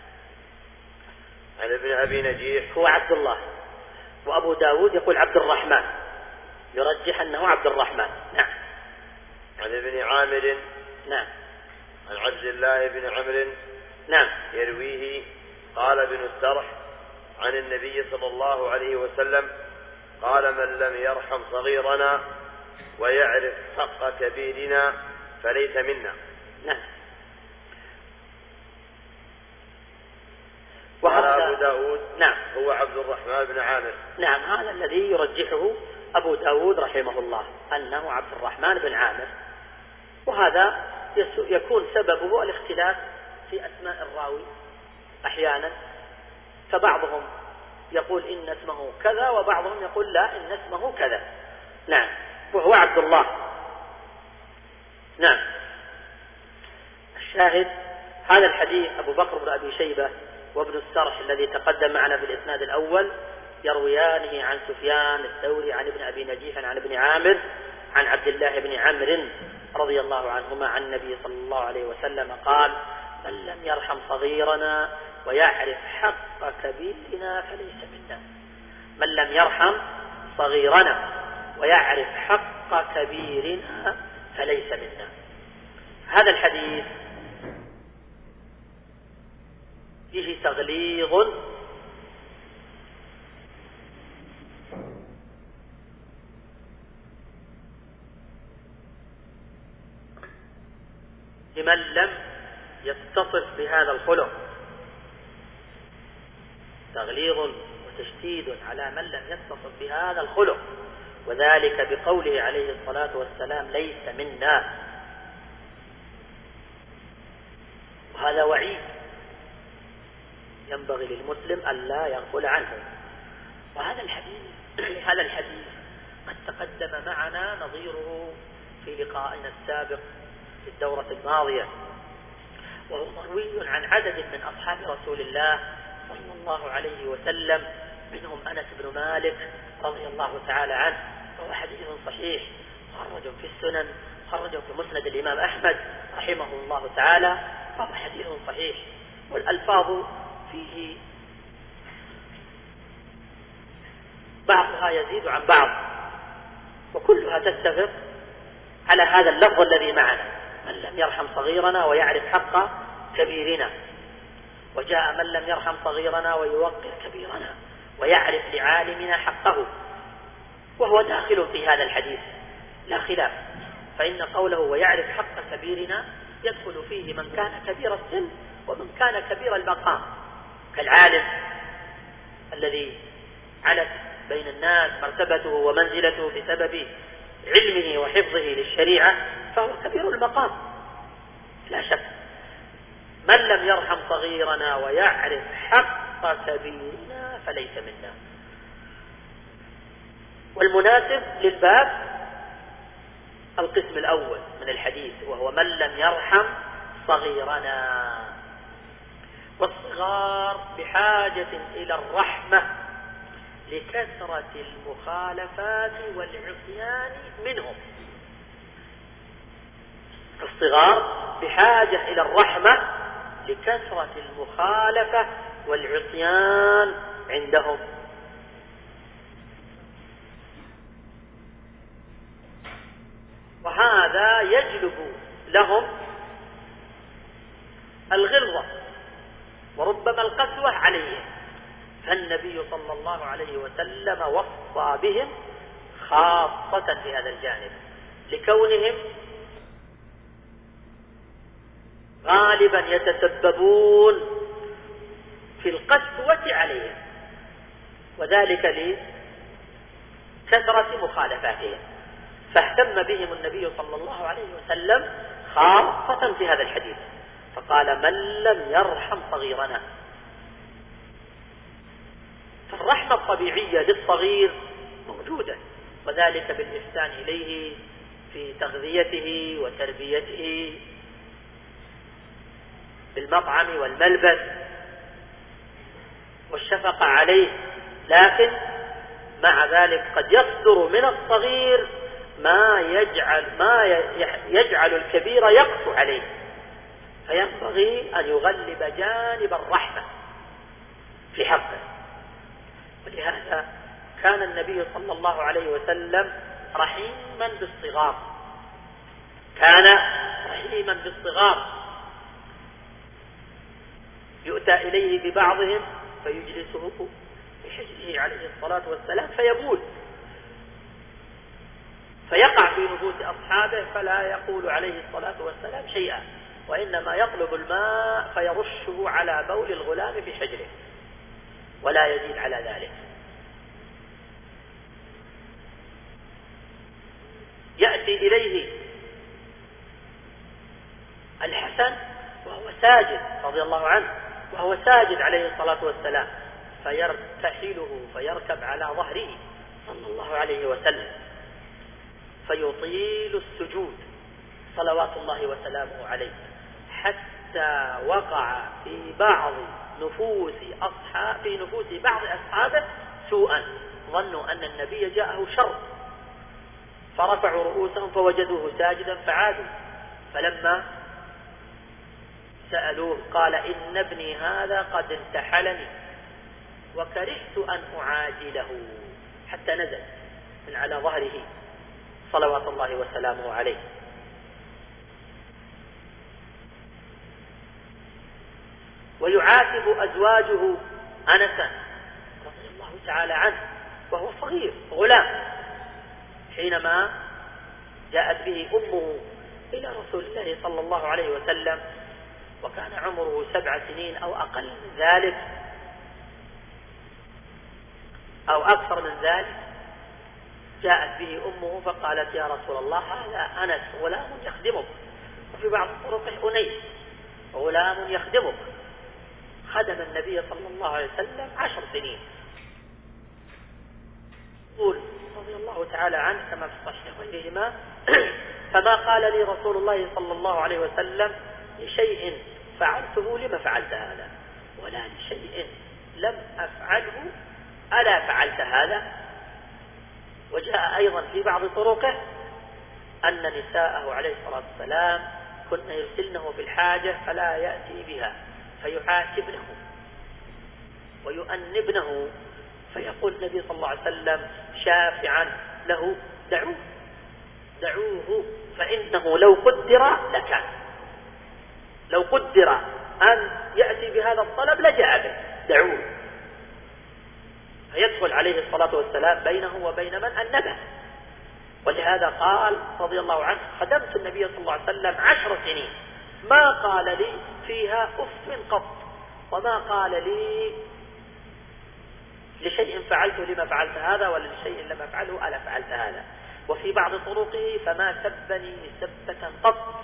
عن ابن أبي نجيح هو عبد الله، وأبو داود يقول عبد الرحمن، يرجح أنه عبد الرحمن. نعم. عن ابن عامر. نعم. عن عبد الله بن عمرو. نعم. يرويه. قال ابن السرح عن النبي صلى الله عليه وسلم قال: من لم يرحم صغيرنا ويعرف حق كبيرنا فليس منا. نعم. قال أبو داود نعم هو عبد الرحمن بن عامر. نعم، هذا الذي يرجحه أبو داود رحمه الله أنه عبد الرحمن بن عامر، وهذا يكون سببه الاختلاف في أسماء الراوي أحيانا، فبعضهم يقول إن اسمه كذا وبعضهم يقول لا إن اسمه كذا. نعم، وهو عبد الله. نعم. الشاهد هذا الحديث أبو بكر بن أبي شيبة وابن السرح الذي تقدم معنا بالإسناد الأول يرويانه عن سفيان الثوري عن ابن أبي نجيح عن ابن عامر عن عبد الله بن عمرو رضي الله عنهما عن النبي صلى الله عليه وسلم قال: من لم يرحم صغيرنا ويعرف حق كبيرنا فليس منا. من لم يرحم صغيرنا ويعرف حق كبيرنا فليس منا. هذا الحديث فيه تغليظ لمن لم يتصف بهذا الخلق، تغليظ وتشديد على من لم يتصف بهذا الخلق، وذلك بقوله عليه الصلاة والسلام: ليس منا. وهذا وعيد ينبغي للمسلم ألا يغفل عنه. وهذا الحديث قد تقدم معنا نظيره في لقائنا السابق في الدورة الماضية، وهو مروي عن عدد من أصحاب رسول الله صلى الله عليه وسلم، منهم أنس بن مالك رضي الله تعالى عنه، وهو حديث صحيح خرج في السنن، خرج في مسند الإمام أحمد رحمه الله تعالى، فهو حديث صحيح، والألفاظ فيه بعضها يزيد عن بعض، وكلها تتفق على هذا اللفظ الذي معنا: من لم يرحم صغيرنا ويعرف حق كبيرنا. وجاء: من لم يرحم صغيرنا ويوقر كبيرنا ويعرف لعالمنا حقه، وهو داخل في هذا الحديث لا خلاف، فإن قوله ويعرف حق كبيرنا يدخل فيه من كان كبير السن ومن كان كبير المقام، كالعالم الذي علت بين الناس مرتبته ومنزلته بسبب علمه وحفظه للشريعة، فهو كبير المقام لا شك. من لم يرحم صغيرنا ويعرف حق كبيرنا فليس منا. والمناسب للباب القسم الأول من الحديث، وهو من لم يرحم صغيرنا. والصغار بحاجة إلى الرحمة لكثرة المخالفات والعصيان منهم. الصغار بحاجة إلى الرحمة لكثرة المخالفة والعصيان عندهم. وهذا يجلب لهم الغلظة وربما القسوة عليهم، فالنبي صلى الله عليه وسلم وصى بهم خاصة في هذا الجانب، لكونهم غالبا يتسببون في القسوة عليهم، وذلك لكثرة مخالفاتهم، فاهتم بهم النبي صلى الله عليه وسلم خاصة في هذا الحديث، فقال: من لم يرحم صغيرنا. فالرحمة الطبيعية للصغير موجودة، وذلك بالإحسان إليه في تغذيته وتربيته بالمطعم والملبس والشفقة عليه، لكن مع ذلك قد يصدر من الصغير ما يجعل الكبير يقسو عليه، فينبغي أن يغلب جانب الرحمة في حقه. ولهذا كان النبي صلى الله عليه وسلم رحيما بالصغار، كان رحيما بالصغار، يؤتى إليه ببعضهم فيجلسه بحجره عليه الصلاة والسلام فيبول، فيقع في نفوس أصحابه فلا يقول عليه الصلاة والسلام شيئا، وإنما يطلب الماء فيرشه على بول الغلام في حجره، ولا يزيد على ذلك. يأتي إليه الحسن وهو ساجد رضي الله عنه، وهو ساجد عليه الصلاة والسلام، فيرتحله فيركب على ظهره صلى الله عليه وسلم، فيطيل السجود صلوات الله وسلامه عليه، حتى وقع في نفوس بعض أصحابه سوءا، ظنوا أن النبي جاءه شر، فرفعوا رؤوسهم فوجدوه ساجدا فعادوا، فلما سألوه قال: إن ابني هذا قد انتحلني وكرهت أن أعاجله، حتى نزل من على ظهره صلوات الله وسلامه عليه. ويعاتب أزواجه أنسا رضي الله تعالى عنه وهو صغير غلام، حينما جاءت به أمه إلى رسول الله صلى الله عليه وسلم، وكان عمره 7 سنين أو أقل من ذلك أو أكثر من ذلك. جاءت به أمه فقالت: يا رسول الله، هذا أنس غلام يخدمك، وفي بعض الطرق أنيس غلام يخدمك. خدم النبي صلى الله عليه وسلم 10 سنين. يقول رضي الله تعالى عنه كما في الصحيح وغيرهما: فما قال لي رسول الله صلى الله عليه وسلم لشيء فعلته لما فعلت هذا، ولا لشيء لم أفعله ألا فعلت هذا. وجاء أيضا في بعض طرقه أن نساءه عليه الصلاة والسلام كن يرسلنه في الحاجة فلا يأتي بها، فيحاسبنه ويؤنبنه، فيقول النبي صلى الله عليه وسلم شافعا له: دعوه فإنه لو قدر لكان، لو قدر أن يأتي بهذا الطلب لجاء به، دعوه. فيدخل عليه الصلاة والسلام بينه وبين من أنبه. ولهذا قال رضي الله عنه: خدمت النبي صلى الله عليه وسلم 10 سنين ما قال لي فيها أف قط، وما قال لي لشيء فعلته لما فعلت هذا، ولا لشيء لم أفعله ألا فعلت هذا. وفي بعض طرقه: فما سبني سبة قط،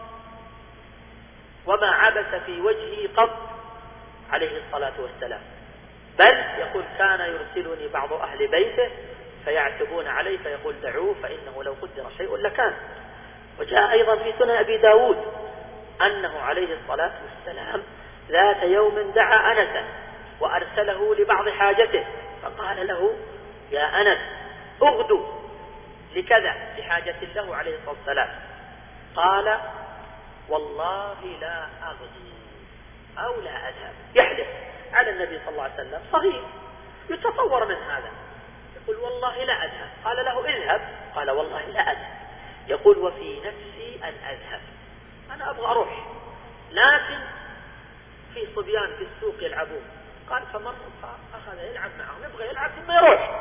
وما عبس في وجهي قط عليه الصلاة والسلام. بل يقول: كان يرسلني بعض أهل بيته فيعتبون عليه فيقول: دعوه فإنه لو قدر شيء لكان. وجاء أيضا في سنن أبي داود أنه عليه الصلاة والسلام ذات يوم دعا أنسا وأرسله لبعض حاجته، فقال له: يا أنس، أغدو لكذا، لحاجة له عليه الصلاة والسلام. قال: والله لا أغدو أو لا أذهب، يحلف على النبي صلى الله عليه وسلم، صغير يتصور من هذا، يقول: والله لا أذهب. قال له: اذهب. قال: والله لا أذهب. يقول: وفي نفسي أن أذهب، أنا أبغى أروح، لكن في صبيان في السوق يلعبون. قال: فمر فأخذ يلعب معهم، يبغى يلعب ثم يروح.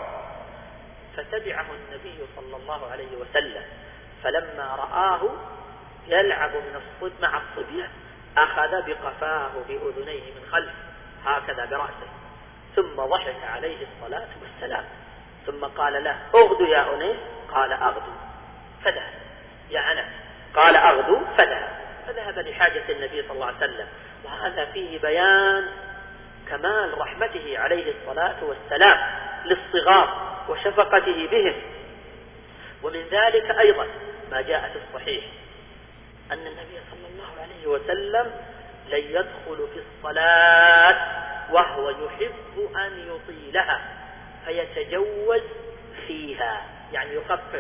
فتبعه النبي صلى الله عليه وسلم، فلما رآه يلعب مع الصبيان أخذ بقفاه بأذنيه من خلف هكذا برأسه، ثم ضحك عليه الصلاة والسلام، ثم قال له: أغدو يا أنيس. قال: أغدو. فذهب. يا أنس. قال: أغدو. فذهب لحاجة النبي صلى الله عليه وسلم. وهذا فيه بيان كمال رحمته عليه الصلاة والسلام للصغار وشفقته بهم. ومن ذلك أيضا ما جاء في الصحيح أن النبي صلى الله عليه وسلم لن يدخل في الصلاة وهو يحب أن يطيلها فيتجوز فيها، يعني يخفف،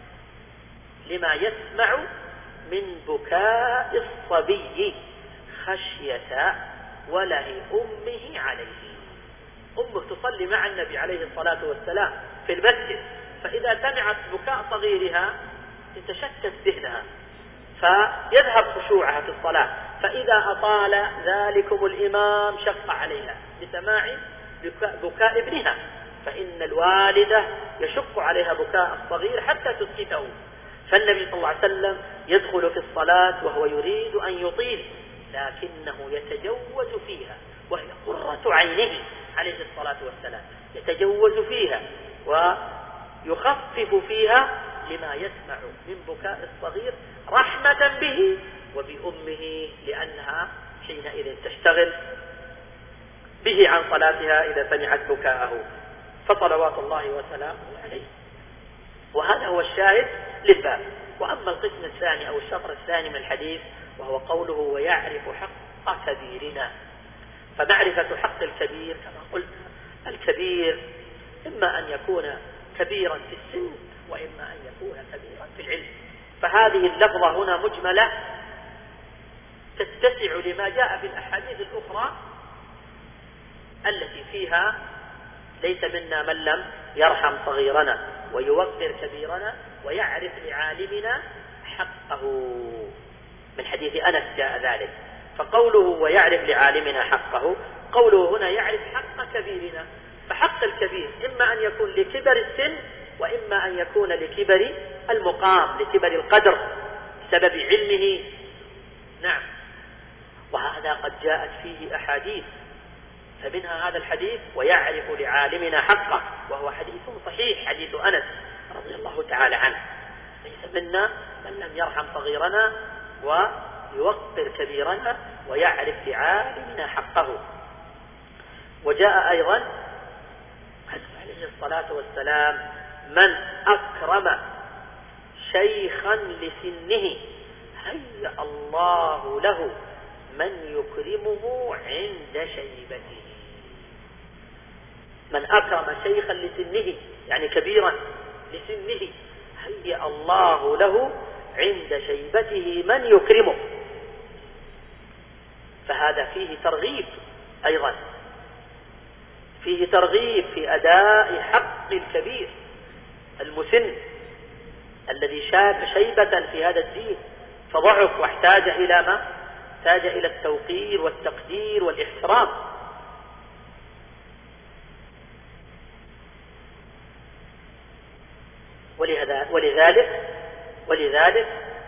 لما يسمع من بكاء الصبي خشية وله أمه عليه. أمه تصلي مع النبي عليه الصلاة والسلام في المسجد، فإذا سمعت بكاء صغيرها تتشتت ذهنها فيذهب خشوعها في الصلاة، فإذا أطال ذلكم الإمام شق عليها لسماع بكاء ابنها، فإن الوالدة يشق عليها بكاء الصغير حتى تسكته. فالنبي صلى الله عليه وسلم يدخل في الصلاة وهو يريد أن يطيل، لكنه يتجوز فيها وهي قرة عينه عليه الصلاة والسلام، يتجوز فيها ويخفف فيها لما يسمع من بكاء الصغير رحمة به وبأمه، لأنها حينئذ تشتغل به عن صلاتها إذا سمعت بكاءه، فصلوات الله وسلامه عليه. وهذا هو الشاهد للباب. وأما القسم الثاني أو الشطر الثاني من الحديث وهو قوله ويعرف حق كبيرنا، فمعرفة حق الكبير كما قلت، الكبير إما أن يكون كبيرا في السن وإما أن يكون كبيرا في العلم، فهذه اللفظة هنا مجملة تتسع لما جاء في الأحاديث الأخرى التي فيها ليس منا من لم يرحم صغيرنا ويوقر كبيرنا ويعرف لعالمنا حقه، من حديث أنس جاء ذلك. فقوله ويعرف لعالمنا حقه، قوله هنا يعرف حق كبيرنا، فحق الكبير إما أن يكون لكبر السن وإما أن يكون لكبر المقام، لكبر القدر بسبب علمه. نعم، وهذا قد جاءت فيه أحاديث، فمنها هذا الحديث ويعرف لعالمنا حقه، وهو حديث صحيح، حديث أنس رضي الله تعالى عنه، ليس منا من لم يرحم صغيرنا ويوقر كبيرنا ويعرف لعالمنا حقه. وجاء أيضا عليه الصلاة والسلام من أكرم شيخا لسنه هيأ الله له من يكرمه عند شيبته. من أكرم شيخا لسنه يعني كبيرا لسنه هيأ الله له عند شيبته من يكرمه، فهذا فيه ترغيب أيضا، فيه ترغيب في أداء حق الكبير المسن الذي شاب شيبة في هذا الدين فضعف واحتاج إلى ما؟ احتاج إلى التوقير والتقدير والاحترام. ولذلك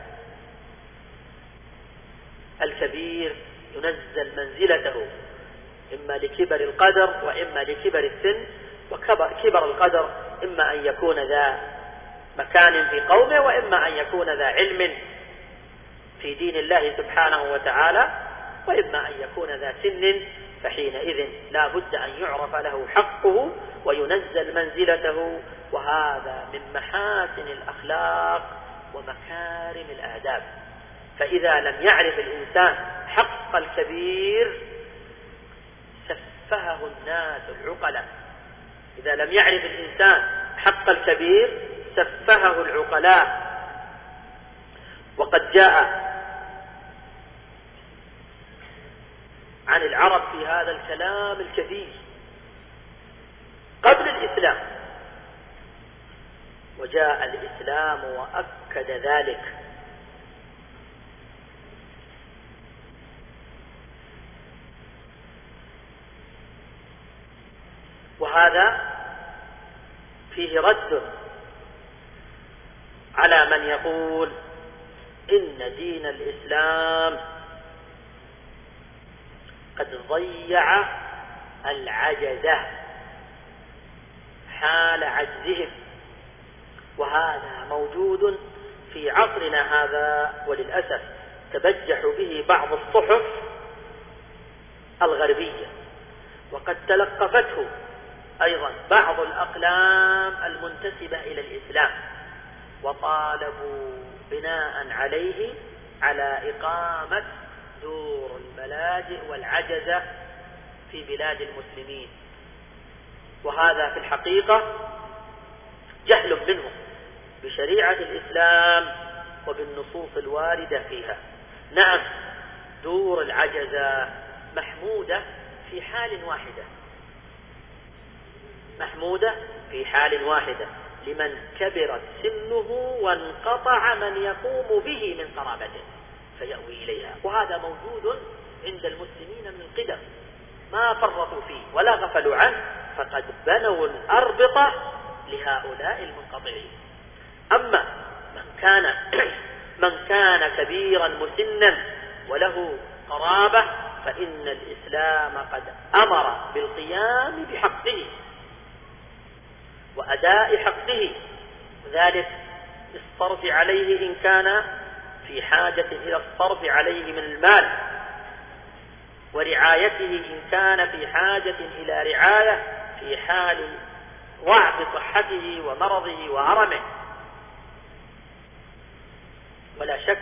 الكبير ينزل منزلته إما لكبر القدر وإما لكبر السن، وكبر القدر إما أن يكون ذا مكان في قومه وإما أن يكون ذا علم في دين الله سبحانه وتعالى وإما أن يكون ذا سن، فحينئذ لا بد أن يعرف له حقه وينزل منزلته. وهذا من محاسن الأخلاق ومكارم الآداب. فإذا لم يعرف الإنسان حق الكبير سفهه الناس العقلاء، إذا لم يعرف الإنسان حق الكبير سفهه العقلاء. وقد جاء عن العرب في هذا الكلام الكثير قبل الإسلام، وجاء الإسلام وأكد ذلك. وهذا فيه رد على من يقول إن دين الإسلام قد ضيع العجزة حال عجزهم، وهذا موجود في عصرنا هذا، وللأسف تبجح به بعض الصحف الغربية، وقد تلقفته أيضا بعض الأقلام المنتسبة إلى الإسلام، وطالبوا بناء عليه على إقامة دور الملاجئ والعجزة في بلاد المسلمين، وهذا في الحقيقة جهل منهم بشريعة الإسلام وبالنصوص الواردة فيها. نعم، دور العجزة محمودة في حال واحدة، محمودة في حال واحدة لمن كبرت سنه وانقطع من يقوم به من قرابته فيأوي إليها، وهذا موجود عند المسلمين من القدم، ما فرطوا فيه ولا غفلوا عنه، فقد بنوا الأربطة لهؤلاء المنقطعين. أما من كان كبيرا مسنا وله قرابة فإن الإسلام قد أمر بالقيام بحقه وأداء حقه، وذلك بالصرف عليه إن كان في حاجة إلى الصرف عليه من المال، ورعايته إن كان في حاجة إلى رعاية في حال ضعف صحته ومرضه وهرمه. ولا شك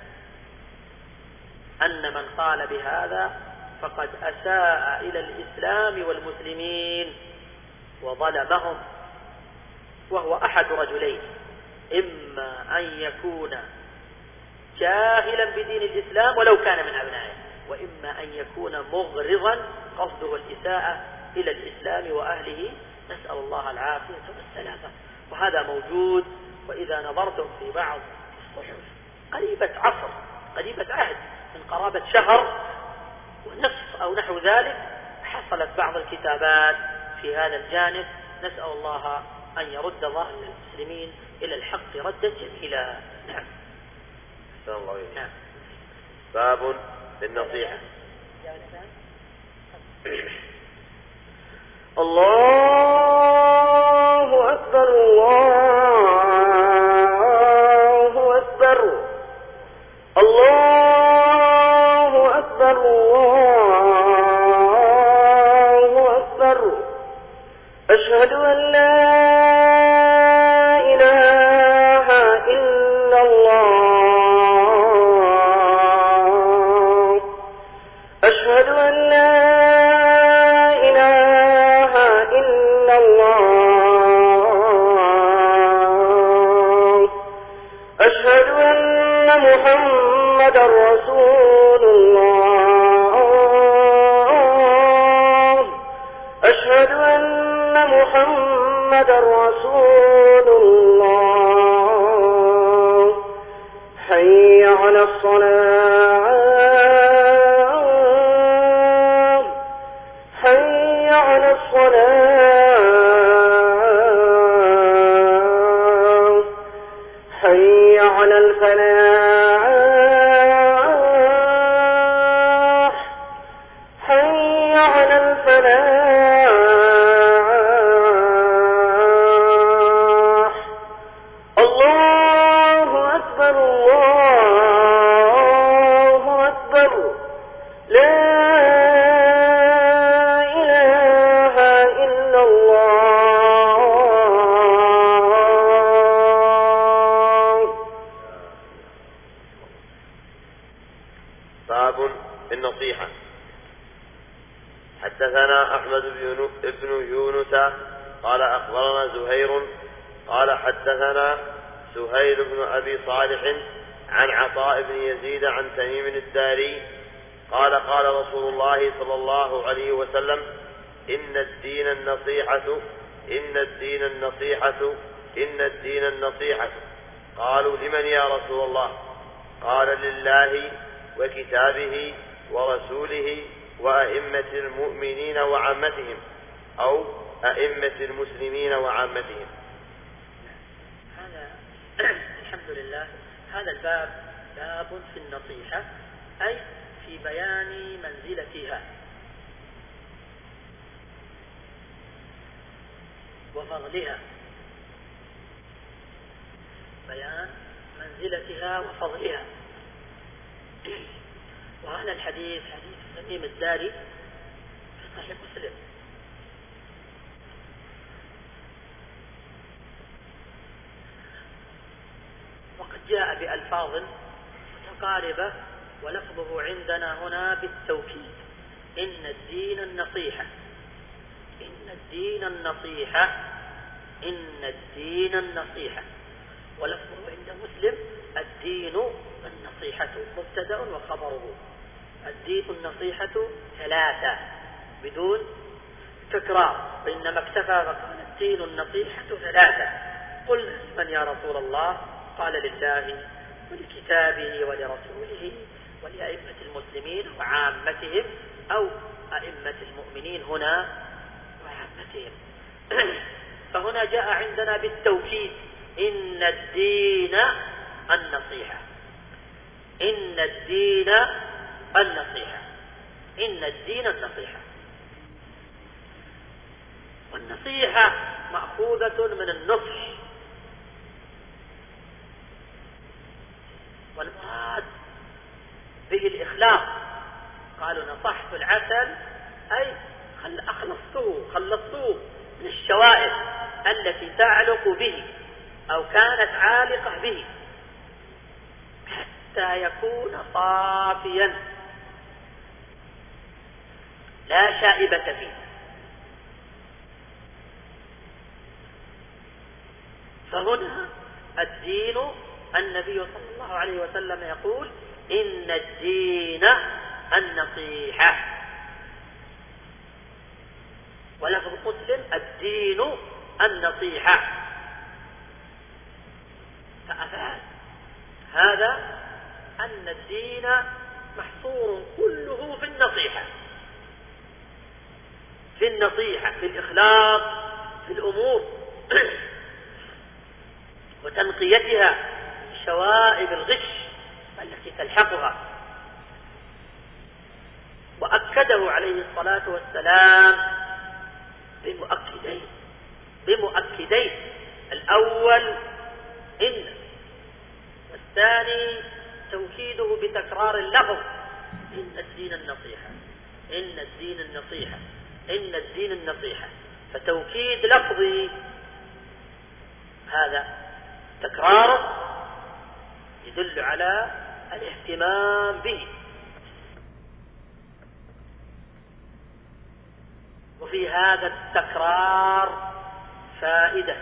أن من قال بهذا فقد أساء إلى الإسلام والمسلمين وظلمهم، وهو أحد رجلين: إما أن يكون جاهلا بدين الإسلام ولو كان من أبنائه، وإما أن يكون مغرضا قصده الإساءة إلى الإسلام وأهله، نسأل الله العافية والسلامة. وهذا موجود. وإذا نظرتم في بعض الصحف قريبة عصر، قريبة عهد، من قرابة شهر ونصف أو نحو ذلك، حصلت بعض الكتابات في هذا الجانب. نسأل الله أن يرد ظهر المسلمين إلى الحق ردا جميلا. نعم. نعم. باب النصيحة. الله أكبر الله أكبر الله أكبر الله أكبر أشهد أن لا إله إلا الله أشهد أن لا إله إلا الله أشهد أن محمد رسول الله أشهد أن محمد رسول الله حي على الصلاة حي على الصلاة حي على الفلاح حي على الفلاح الله أكبر الله أكبر لا إله إلا الله. باب النصيحة. حدثنا أحمد بن يونس قال أخبرنا زهير قال حدثنا سهيل بن أبي صالح عن عطاء بن يزيد عن تميم الداري قال قال رسول الله صلى الله عليه وسلم: إن الدين النصيحة إن الدين النصيحة إن الدين النصيحة. قالوا: لمن يا رسول الله؟ قال: لله وكتابه ورسوله وأئمة المؤمنين وعامتهم، أو أئمة المسلمين وعامتهم. هذا الحمد لله. هذا الباب باب في النصيحة، أي في بيان منزلتها وفضلها، بيان منزلتها وفضلها. وهذا الحديث حديث تميم الداري في صحيح مسلم، وقد جاء بألفاظ متقاربة، ولفظه عندنا هنا بالتوكيد: إن الدين النصيحة إن الدين النصيحة إن الدين النصيحة. ولفظه عند مسلم: الدين النصيحة، مبتدأ وخبره. الدين النصيحة ثلاثة بدون تكرار، وإنما اكتفى فقال: الدين النصيحة ثلاثة. قلنا: من يا رسول الله؟ قال: لله ولكتابه ولرسوله ولأئمة المسلمين وعامتهم، أو أئمة المؤمنين هنا وعامتهم. فهنا جاء عندنا بالتوكيد: إن الدين النصيحة إن الدين النصيحة. إن الدين النصيحة. والنصيحة مأخوذة من النصح، والمراد به الإخلاص. قالوا نصحت العسل أي خلصته من الشوائب التي تعلق به أو كانت عالقة به حتى يكون صافيا لا شائبة فيه. فهنا الدين، النبي صلى الله عليه وسلم يقول إن الدين النصيحة، ولفظ مسلم الدين النصيحة. فأفاد هذا أن الدين محصور كله في النصيحة، في الإخلاص في الأمور وتنقيتها شوائب الغش التي تلحقها. وأكده عليه الصلاة والسلام بمؤكدين، الأول إن، والثاني توكيده بتكرار اللفظ إن الدين النصيحة، إن الدين النصيحة، إن الدين النصيحة. فتوكيد لفظي هذا تكراره يدل على الاهتمام به. وفي هذا التكرار فائدة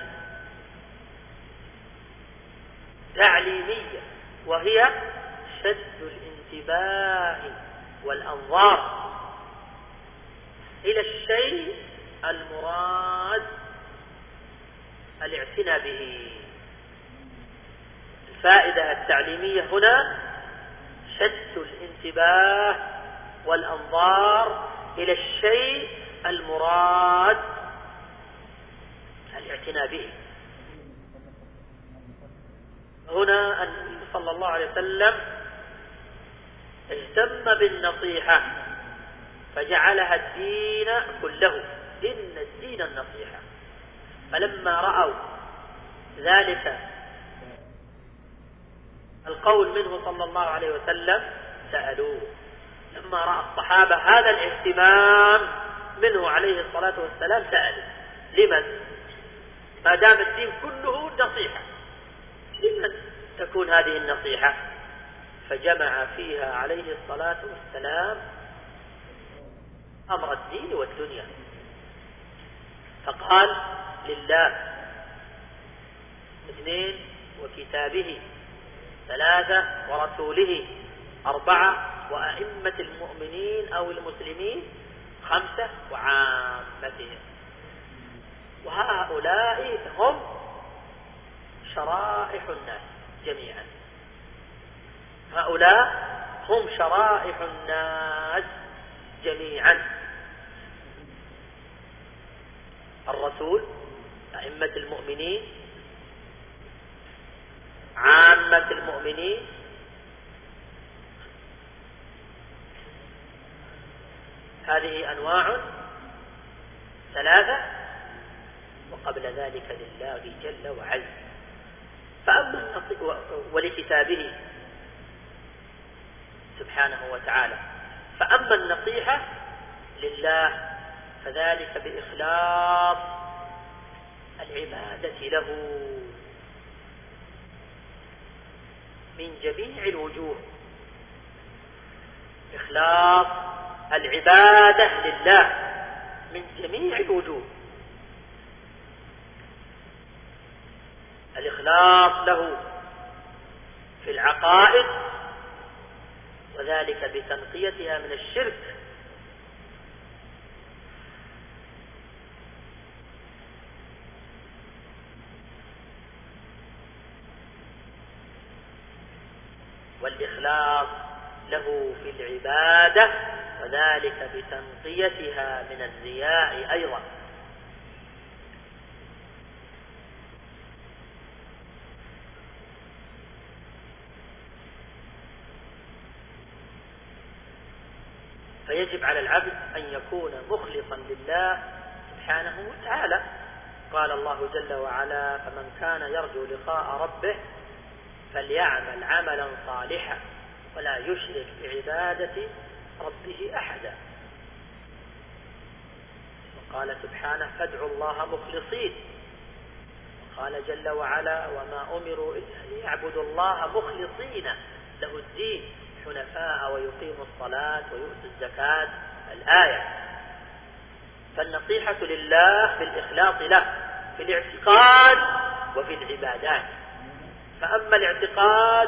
تعليمية، وهي شد الانتباه والأنظار إلى الشيء المراد الاعتناء به. الفائدة التعليمية هنا شد الانتباه والأنظار إلى الشيء المراد الاعتناء به. هنا النبي صلى الله عليه وسلم اهتم بالنصيحة فجعلها الدين كله، إن الدين النصيحة. فلما رأوا ذلك القول منه صلى الله عليه وسلم سألوه. لما رأى الصحابة هذا الاهتمام منه عليه الصلاة والسلام سألوا لمن؟ ما دام الدين كله نصيحة، لمن تكون هذه النصيحة؟ فجمع فيها عليه الصلاة والسلام أمر الدين والدنيا، فقال لله، 2 وكتابه، 3 ورسوله، 4 وأئمة المؤمنين أو المسلمين، 5 وعامتهم. وهؤلاء هم شرائح الناس جميعا، هؤلاء هم شرائح الناس جميعا: الرسول، أئمة المؤمنين، عامة المؤمنين، هذه أنواع 3، وقبل ذلك لله جل وعلا. فأما ولكتابه سبحانه وتعالى. فأما النصيحة لله فذلك بإخلاص العبادة له من جميع الوجوه، إخلاص العبادة لله من جميع الوجوه، الإخلاص له في العقائد، وذلك بتنقيتها من الشرك، والإخلاص له في العبادة، وذلك بتنقيتها من الرياء أيضا. فيجب على العبد أن يكون مخلصا لله سبحانه وتعالى. قال الله جل وعلا: فمن كان يرجو لقاء ربه فليعمل عملا صالحا ولا يشرك بعبادة ربه أحدا. وقال سبحانه: فادعوا الله مخلصين. وقال جل وعلا: وما أمروا إلا ليعبدوا الله مخلصين له الدين حنفاء ويقيموا الصلاة ويؤتوا الزكاة. الآية. فالنصيحة لله بالإخلاص له في الاعتقاد وفي العبادات. فأما الاعتقاد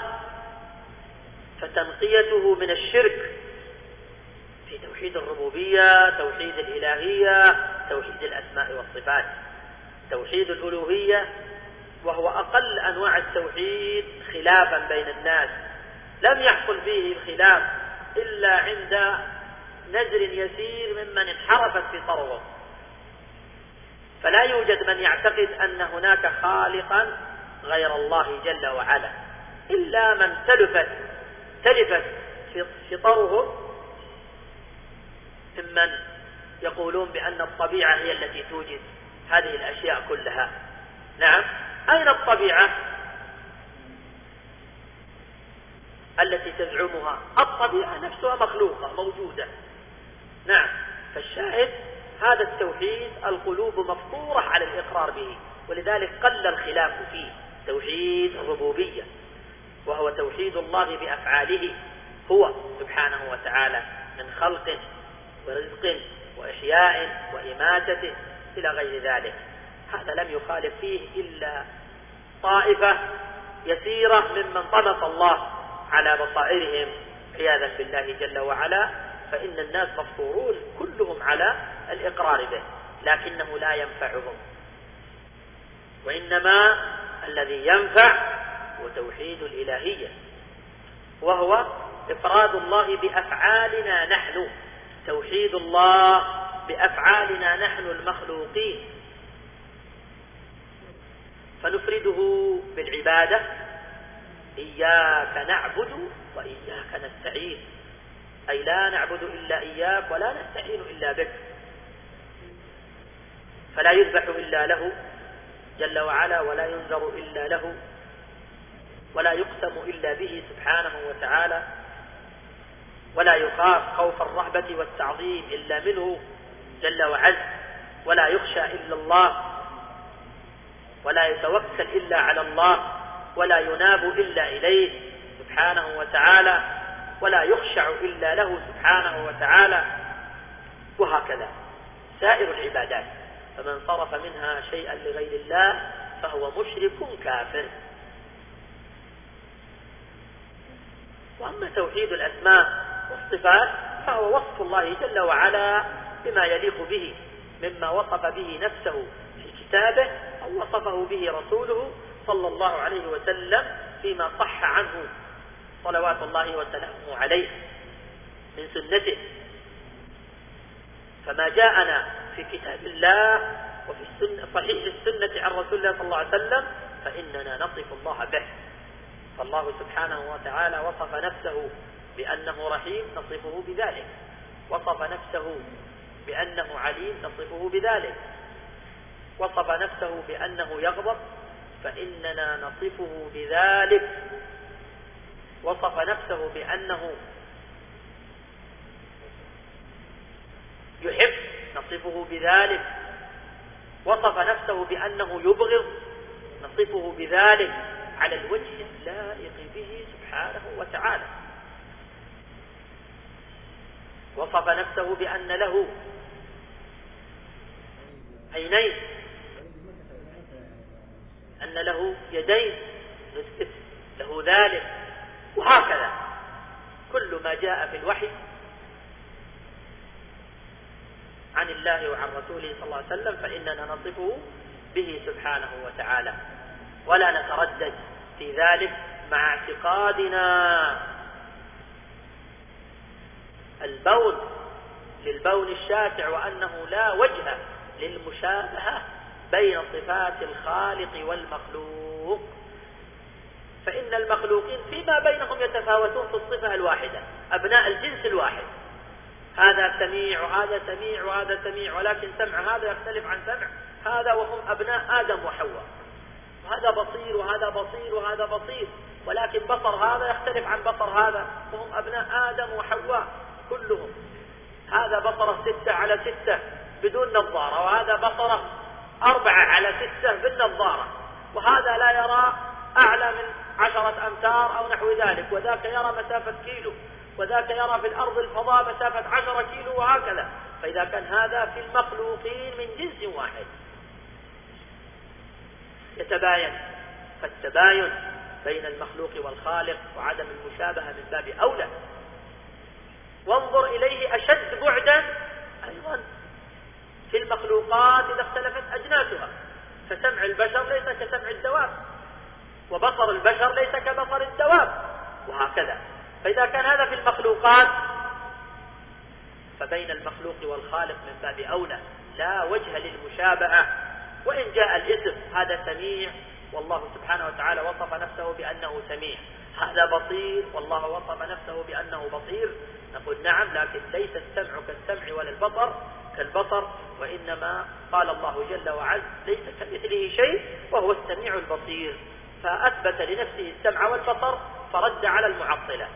فتنقيته من الشرك في توحيد الربوبية، توحيد الإلهية، توحيد الأسماء والصفات. توحيد الألوهية وهو أقل أنواع التوحيد خلافا بين الناس، لم يحصل فيه الخلاف إلا عند نزر يسير ممن انحرفت في طرهم. فلا يوجد من يعتقد أن هناك خالقا غير الله جل وعلا، إلا من تلفت فطرهم ممن يقولون بأن الطبيعة هي التي توجد هذه الأشياء كلها. نعم، أين الطبيعة التي تزعمها؟ الطبيعة نفسها مخلوقة موجودة. نعم، فالشاهد هذا التوحيد القلوب مفطورة على الإقرار به، ولذلك قل الخلاف فيه. توحيد الربوبية وهو توحيد الله بأفعاله هو سبحانه وتعالى من خلق ورزق وإحياء وإماتة إلى غير ذلك، هذا لم يخالف فيه إلا طائفة يسيرة ممن طمس الله على بصائرهم عياذا بالله جل وعلا. فإن الناس مفطورون كلهم على الإقرار به، لكنه لا ينفعهم، وإنما الذي ينفع هو توحيد الإلهية، وهو إفراد الله بأفعالنا نحن، توحيد الله بأفعالنا نحن المخلوقين، فنفرده بالعبادة: إياك نعبد وإياك نستعين، أي لا نعبد إلا إياك ولا نستعين إلا بك. فلا يذبح إلا له جل وعلا، ولا ينذر إلا له، ولا يقسم إلا به سبحانه وتعالى، ولا يخاف خوف الرهبة والتعظيم إلا منه جل وعز، ولا يخشى إلا الله، ولا يتوكل إلا على الله، ولا يناب إلا إليه سبحانه وتعالى، ولا يخشع إلا له سبحانه وتعالى. وهكذا سائر العبادات، فمن صرف منها شيئا لغير الله فهو مشرك كافر. وأما توحيد الأسماء والصفات فهو وصف الله جل وعلا بما يليق به مما وصف به نفسه في كتابه أو وصفه به رسوله صلى الله عليه وسلم فيما صح عنه صلوات الله وسلامه عليه من سنته. فما جاءنا في كتاب الله وفي صحيح السنة عن رسول الله صلى الله عليه وسلم فإننا نصف الله به. فالله سبحانه وتعالى وصف نفسه بأنه رحيم نصفه بذلك، وصف نفسه بأنه عليم نصفه بذلك، وصف نفسه بأنه يغضب فإننا نصفه بذلك، وصف نفسه بأنه يحب نصفه بذلك، وصف نفسه بأنه يبغض نصفه بذلك على الوجه اللائق به سبحانه وتعالى. وصف نفسه بأن له عينين، أن له يدين نثبت له ذلك، وهكذا كل ما جاء في الوحي عن الله وعن رسوله صلى الله عليه وسلم فإننا نصفه به سبحانه وتعالى، ولا نتردد في ذلك مع اعتقادنا البون للبون الشاسع، وأنه لا وجه للمشابهة بين صفات الخالق والمخلوق، فإن المخلوقين فيما بينهم يتفاوتون في الصفة الواحدة، أبناء الجنس الواحد، هذا سميع وهذا سميع وهذا سميع، ولكن سمع هذا يختلف عن سمع هذا، وهم أبناء آدم وحواء، وهذا بصير وهذا بصير وهذا بصير، ولكن بصر هذا يختلف عن بصر هذا، وهم أبناء آدم وحواء كلهم. هذا بصره 6 على 6 بدون نظارة، وهذا بصره 4 على 6 بالنظارة، وهذا لا يرى أعلى من 10 أمتار أو نحو ذلك، وذاك يرى مسافة كيلو، وذاك يرى في الأرض الفضاء مسافة 10 كيلو، وهكذا. فإذا كان هذا في المخلوقين من جنس واحد يتباين، فالتباين بين المخلوق والخالق وعدم المشابهة من باب أولى. وانظر إليه أشد بعدا أيضا في المخلوقات إذا اختلفت أجناسها، فسمع البشر ليس كسمع الدواب، وبصر البشر ليس كبصر الدواب، وهكذا. فإذا كان هذا في المخلوقات فبين المخلوق والخالق من باب أولى، لا وجه للمشابهة. وإن جاء الاسم هذا سميع والله سبحانه وتعالى وصف نفسه بأنه سميع، هذا بصير والله وصف نفسه بأنه بصير، نقول نعم، لكن ليس السمع كالسمع ولا البصر كالبصر، وإنما قال الله جل وعز ليس كمثله شيء وهو السميع البصير، فأثبت لنفسه السمع والبصر فرد على المعطلة،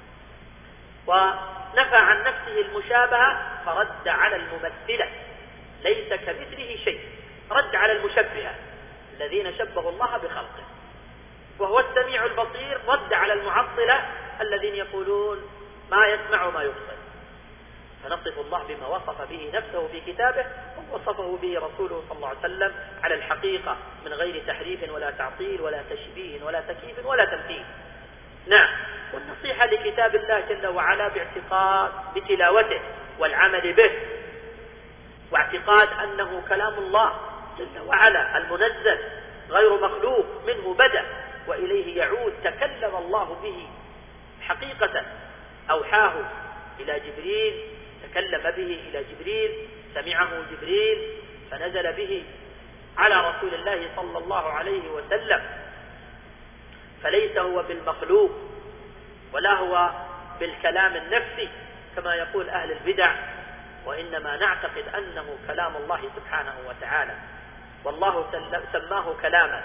ونفى عن نفسه المشابهة فرد على الممثلة، ليس كمثله شيء، رد على المشبهة الذين شبهوا الله بخلقه، وهو السميع البصير رد على المعطلة الذين يقولون ما يسمع وما يبصر. فنصف الله بما وصف به نفسه في كتابه ووصفه به رسوله صلى الله عليه وسلم على الحقيقة من غير تحريف ولا تعطيل ولا تشبيه ولا تكييف ولا تمثيل. نعم، والنصيحة لكتاب الله جل وعلا باعتقاد بتلاوته والعمل به، واعتقاد أنه كلام الله جل وعلا المنزل غير مخلوق، منه بدأ وإليه يعود، تكلم الله به حقيقة، أوحاه إلى جبريل، تكلم به إلى جبريل، سمعه جبريل فنزل به على رسول الله صلى الله عليه وسلم، فليس هو بالمخلوق ولا هو بالكلام النفسي كما يقول أهل البدع، وإنما نعتقد أنه كلام الله سبحانه وتعالى، والله سماه كلاما.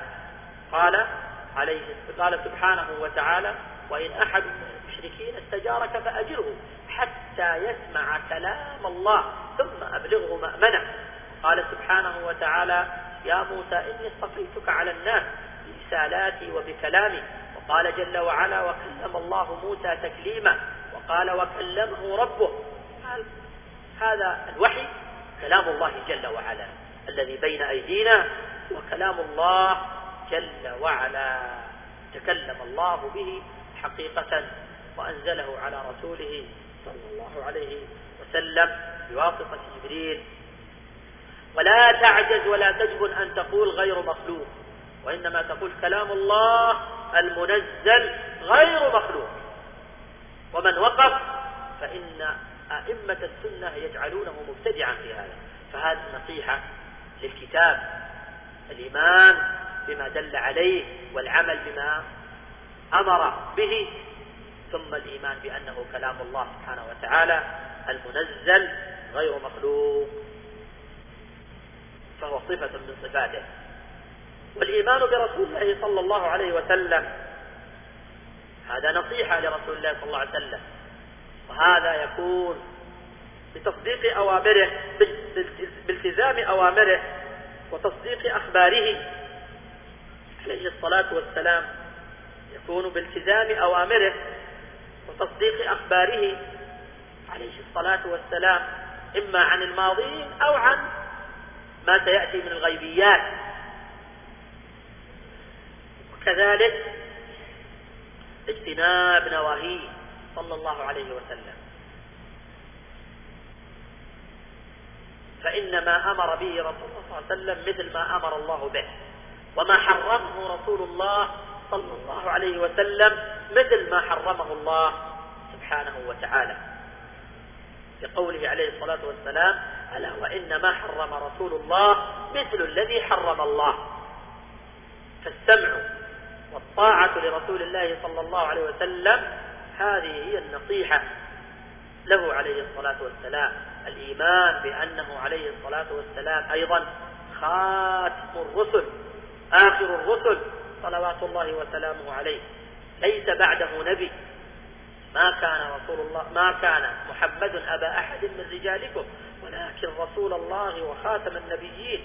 قال سبحانه وتعالى وإن أحد من المشركين استجارك فأجره حتى يسمع كلام الله ثم أبلغه مأمنه. قال سبحانه وتعالى يا موسى إني اصطفيتك على الناس برسالاتي وبكلامي. وقال جل وعلا وكلم الله موسى تكليما، وقال وكلمه ربه. هذا الوحي كلام الله جل وعلا الذي بين أيدينا، وكلام الله جل وعلا تكلم الله به حقيقة وأنزله على رسوله صلى الله عليه وسلم بواسطة جبريل. ولا تعجز ولا تجبن أن تقول غير مخلوق، وإنما تقول كلام الله المنزل غير مخلوق. ومن وقف فإن أئمة السنة يجعلونه مبتدعا في هذا. فهذه نصيحة للكتاب، الإيمان بما دل عليه والعمل بما أمر به، ثم الإيمان بأنه كلام الله سبحانه وتعالى المنزل غير مخلوق، فهو صفة من صفاته. والإيمان برسول الله صلى الله عليه وسلم هذا نصيحة لرسول الله صلى الله عليه وسلم، وهذا يكون بتصديق أوامره، بالتزام أوامره وتصديق أخباره عليه الصلاة والسلام، يكون بالتزام أوامره وتصديق أخباره عليه الصلاة والسلام، إما عن الماضين أو عن ما سيأتي من الغيبيات. وكذلك اجتناب نواهيه صلى الله عليه وسلم، فإن ما أمر به رسول الله صلى الله عليه وسلم مثل ما أمر الله به، وما حرمه رسول الله صلى الله عليه وسلم مثل ما حرمه الله سبحانه وتعالى، لقوله عليه الصلاة والسلام ألا وإن ما حرم رسول الله مثل الذي حرم الله. فالسمع والطاعة لرسول الله صلى الله عليه وسلم هذه هي النصيحة له عليه الصلاة والسلام، الإيمان بأنه عليه الصلاة والسلام أيضا خاتم الرسل، آخر الرسل صلوات الله وسلامه عليه، ليس بعده نبي. ما كان محمد أبا أحد من رجالكم ولكن رسول الله وخاتم النبيين.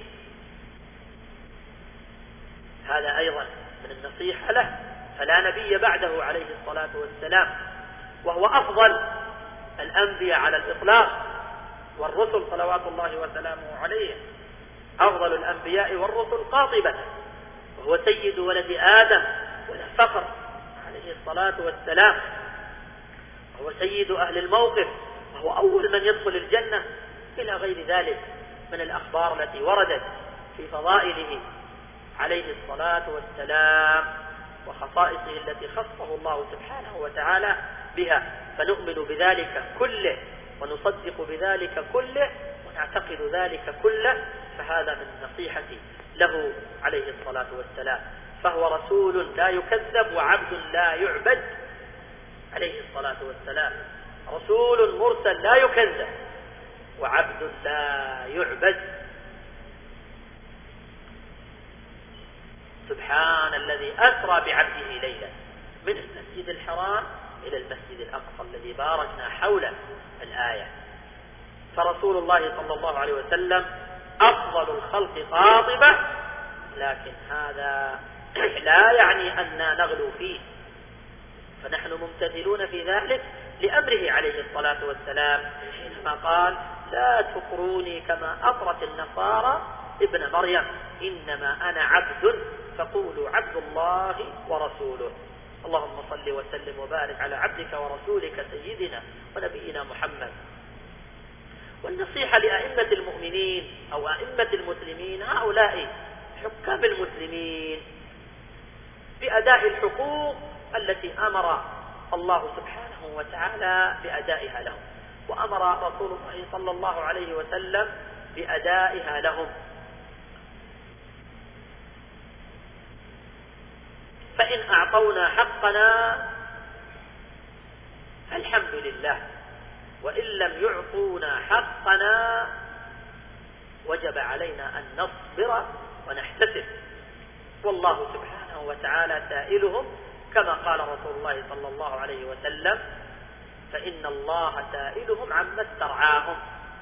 هذا أيضا من النصيحة له، فلا نبي بعده عليه الصلاة والسلام، وهو أفضل الأنبياء على الإطلاق، والرسل صلوات الله وسلامه عليه أفضل الأنبياء والرسل قاطبة، وهو سيد ولد آدم ولا فخر عليه الصلاة والسلام، وهو سيد أهل الموقف، وهو أول من يدخل الجنة، إلى غير ذلك من الأخبار التي وردت في فضائله عليه الصلاة والسلام وخصائصه التي خصه الله سبحانه وتعالى بها. فنؤمن بذلك كله ونصدق بذلك كله ونعتقد ذلك كله، فهذا من النصيحة له عليه الصلاة والسلام. فهو رسول لا يكذب وعبد لا يعبد عليه الصلاة والسلام، رسول مرسل لا يكذب وعبد لا يعبد. سبحان الذي أسرى بعبده ليلا من المسجد الحرام إلى المسجد الأقصى الذي باركنا حوله الآية. فرسول الله صلى الله عليه وسلم أفضل الخلق قاطبة، لكن هذا لا يعني أننا نغلو فيه، فنحن ممتثلون في ذلك لأمره عليه الصلاة والسلام حينما قال: لا تطروني كما أطرت النصارى ابن مريم، إنما أنا عبد فقولوا عبد الله ورسوله. اللهم صل وسلم وبارك على عبدك ورسولك سيدنا ونبينا محمد. والنصيحة لأئمة المؤمنين أو أئمة المسلمين، هؤلاء حكام المسلمين، بأداء الحقوق التي أمر الله سبحانه وتعالى بأدائها لهم، وأمر رسول الله صلى الله عليه وسلم بأدائها لهم. فإن أعطونا حقنا فالحمد لله، وإن لم يعطونا حقنا وجب علينا أن نصبر ونحتسب، والله سبحانه وتعالى سائلهم، كما قال رسول الله صلى الله عليه وسلم: فإن الله سائلهم عما استرعاهم.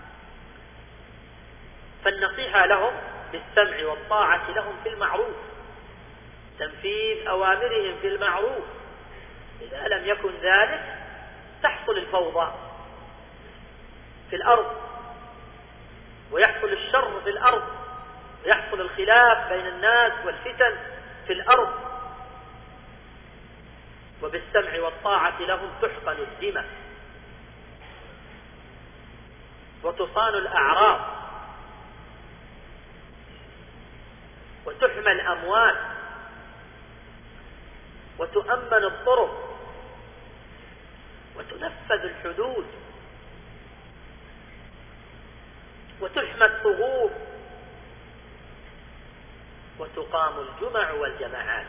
فالنصيحة لهم بالسمع والطاعة لهم في المعروف، تنفيذ أوامرهم في المعروف. إذا لم يكن ذلك تحصل الفوضى في الأرض، ويحصل الشر في الأرض، ويحصل الخلاف بين الناس والفتن في الأرض. وبالسمع والطاعة لهم تحقن الدماء وتصان الأعراض وتحمى الأموال وتؤمن الطرق وتنفذ الحدود وتحمى الثغور وتقام الجمع والجماعات،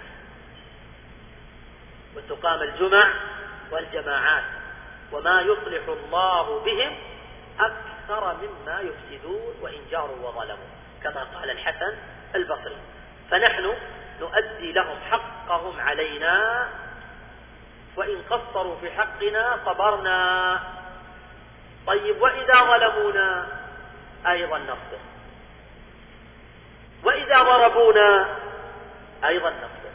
وتقام الجمع والجماعات، وما يصلح الله بهم أكثر مما يفسدون وإن جاروا وظلموا، كما قال الحسن البصري. فنحن نؤدي لهم حقهم علينا، وإن قصروا في حقنا صبرنا. طيب، وإذا ظلمونا أيضا نصبر، وإذا ضربونا أيضا نصبر،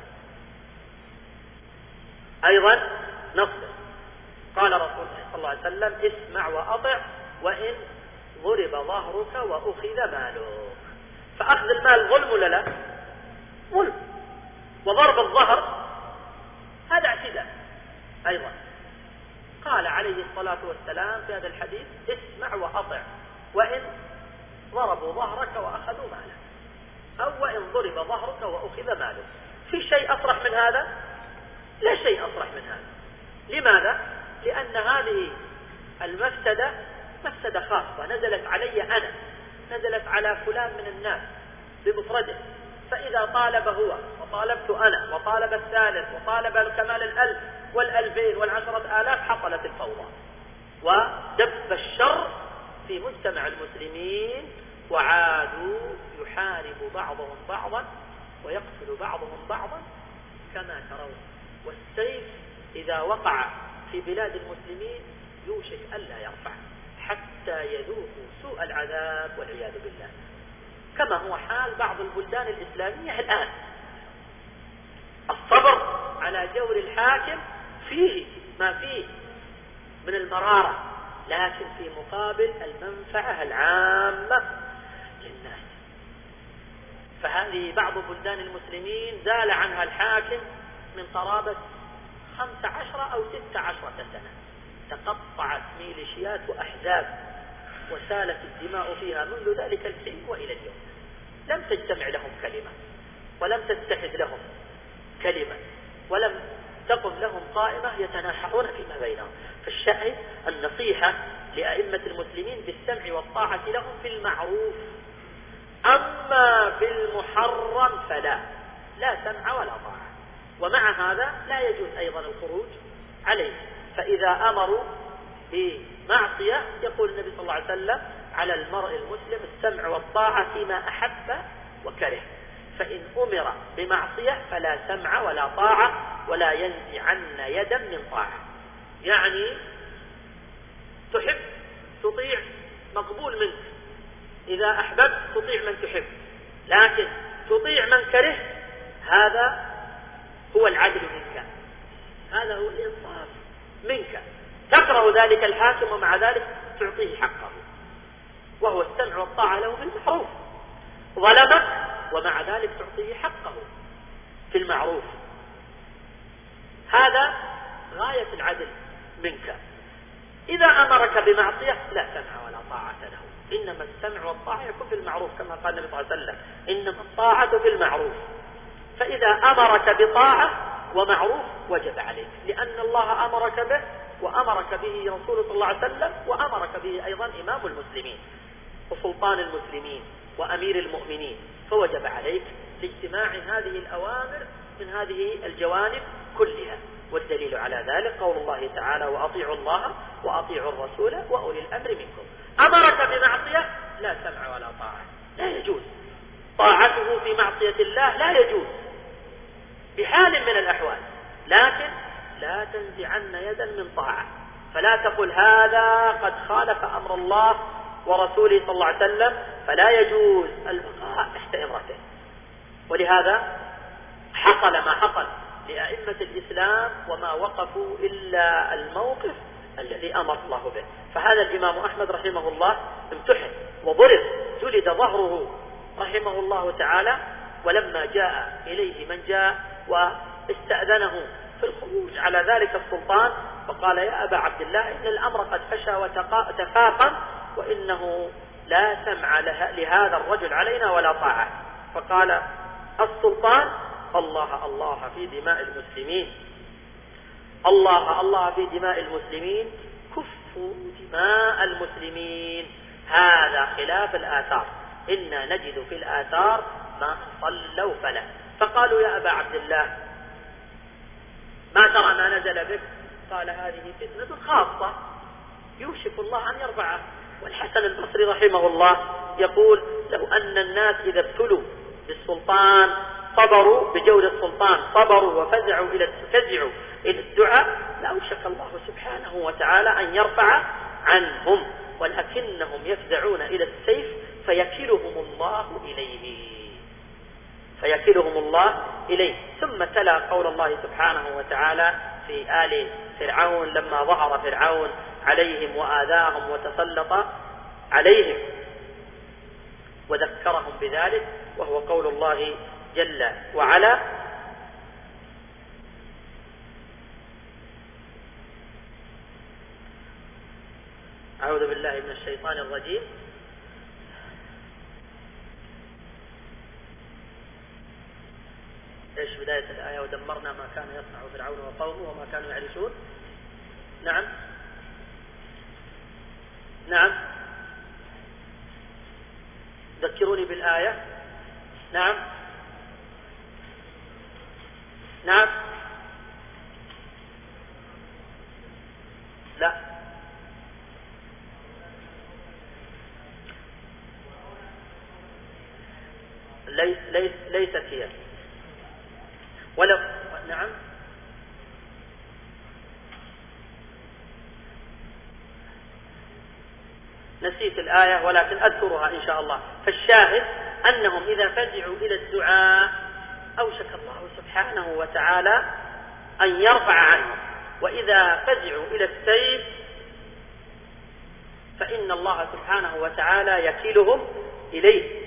أيضا نصبر. قال رسول الله صلى الله عليه وسلم: اسمع وأطع وإن ضرب ظهرك وأخذ مالك. فأخذ المال ظلم ولا لا؟ ظلم. وضرب الظهر هذا اعتداء أيضا. قال عليه الصلاة والسلام في هذا الحديث: اسمع وأطع وإن ضربوا ظهرك وأخذوا مالك، أو وإن ضرب ظهرك وأخذ مالك. في شيء أصرح من هذا؟ لا شيء أصرح من هذا. لماذا؟ لأن هذه المفسدة مفسدة خاصة نزلت علي أنا، نزلت على فلان من الناس بمفرده، فإذا طالب هو وطالبت أنا وطالب الثالث وطالب كمال 1000 وال2000 وال10,000 حصلت الفوضى ودب الشر في مجتمع المسلمين، وعادوا يحارب بعضهم بعضا ويقتل بعضهم بعضا كما ترون. والسيف إذا وقع في بلاد المسلمين يوشك ألا يرفع حتى يذوقوا سوء العذاب والعياذ بالله، كما هو حال بعض البلدان الإسلامية الآن. الصبر على جور الحاكم فيه ما فيه من المرارة، لكن في مقابل المنفعة العامة للناس. فهذه بعض بلدان المسلمين زال عنها الحاكم من قرابة 15 أو 16 سنة، تقطعت ميليشيات وأحزاب وسالت الدماء فيها منذ ذلك الحين وإلى اليوم. لم تجتمع لهم كلمة، ولم تتحد لهم كلمة، ولم تقم لهم قائمة يتناحرون فيما بينهم. فالشاهد النصيحة لأئمة المسلمين بالسمع والطاعة لهم في المعروف، أما في المحرم فلا سمع ولا طاعة. ومع هذا لا يجوز أيضا الخروج عليه. فإذا أمروا بمعصية يقول النبي صلى الله عليه وسلم على المرء المسلم السمع والطاعة فيما أحب وكره، فإن أمر بمعصية فلا سمع ولا طاعة ولا ينزعن يدا من طاعة. يعني تحب تطيع مقبول منك، إذا أحببت تطيع من تحب، لكن تطيع من كره هذا هو العدل منك، هذا هو الإنصاف منك. تكره ذلك الحاكم ومع ذلك تعطيه حقه، وهو السمع والطاعة له في المعروف. ظلمك ومع ذلك تعطيه حقه في المعروف، هذا غاية العدل منك. إذا أمرك بمعصية لا سمع ولا طاعة له، إنما السمع والطاعة يكون في المعروف، كما قال النبي صلى الله عليه وسلم إنما الطاعة في المعروف. فإذا أمرك بطاعة ومعروف وجب عليك، لأن الله أمرك به وأمرك به رسوله صلى الله عليه وسلم، وأمرك به أيضا إمام المسلمين وسلطان المسلمين وأمير المؤمنين، فوجب عليك لاجتماع هذه الأوامر من هذه الجوانب كلها. والدليل على ذلك قول الله تعالى وأطيعوا الله وأطيعوا الرسول وأولي الأمر منكم. أمرك بمعصية لا سمع ولا طاعة، لا يجوز طاعته في معصية الله، لا يجوز بحال من الأحوال، لكن لا تنزعن يدا من طاعة. فلا تقل هذا قد خالف أمر الله ورسوله صلى الله عليه وسلم فلا يجوز البقاء تحت إمرته. ولهذا حصل ما حصل لأئمة الإسلام وما وقفوا إلا الموقف الذي أمر الله به. فهذا الإمام أحمد رحمه الله امتحن وضرب، جلد ظهره رحمه الله تعالى، ولما جاء إليه من جاء واستأذنه في الخروج على ذلك السلطان فقال يا أبا عبد الله إن الأمر قد فشى وتفاقم، وإنه لا سمع لهذا الرجل علينا ولا طاعة. فقال السلطان الله الله في دماء المسلمين، الله الله في دماء المسلمين، كفوا دماء المسلمين، هذا خلاف الآثار، إنا نجد في الآثار ما صلوا فلا. فقالوا يا أبا عبد الله ما ترى ما نزل بك؟ قال هذه فتنة خاصة يوشك الله أن يرفعها. والحسن البصري رحمه الله يقول لو أن الناس إذا ابتلوا بالسلطان صبروا بجور السلطان، صبروا وفزعوا إلى الدعاء لأوشك الله سبحانه وتعالى أن يرفع عنهم، ولكنهم يفزعون إلى السيف فيكلهم الله إليه. ثم تلا قول الله سبحانه وتعالى في آل فرعون لما ظهر فرعون عليهم وآذاهم وتسلط عليهم وذكرهم بذلك، وهو قول الله جل وعلا أعوذ بالله من الشيطان الرجيم إيش بداية الآية ودمرنا ما كان يصنع فرعون وقومه وما كانوا يعرشون. نعم ذكروني بالآية. نعم لا ليست هي. ولو نعم نسيت الآية ولكن أذكرها إن شاء الله. فالشاهد أنهم إذا فزعوا إلى الدعاء أوشك الله سبحانه وتعالى أن يرفع عنهم، وإذا فزعوا إلى السيف فإن الله سبحانه وتعالى يكيلهم إليه،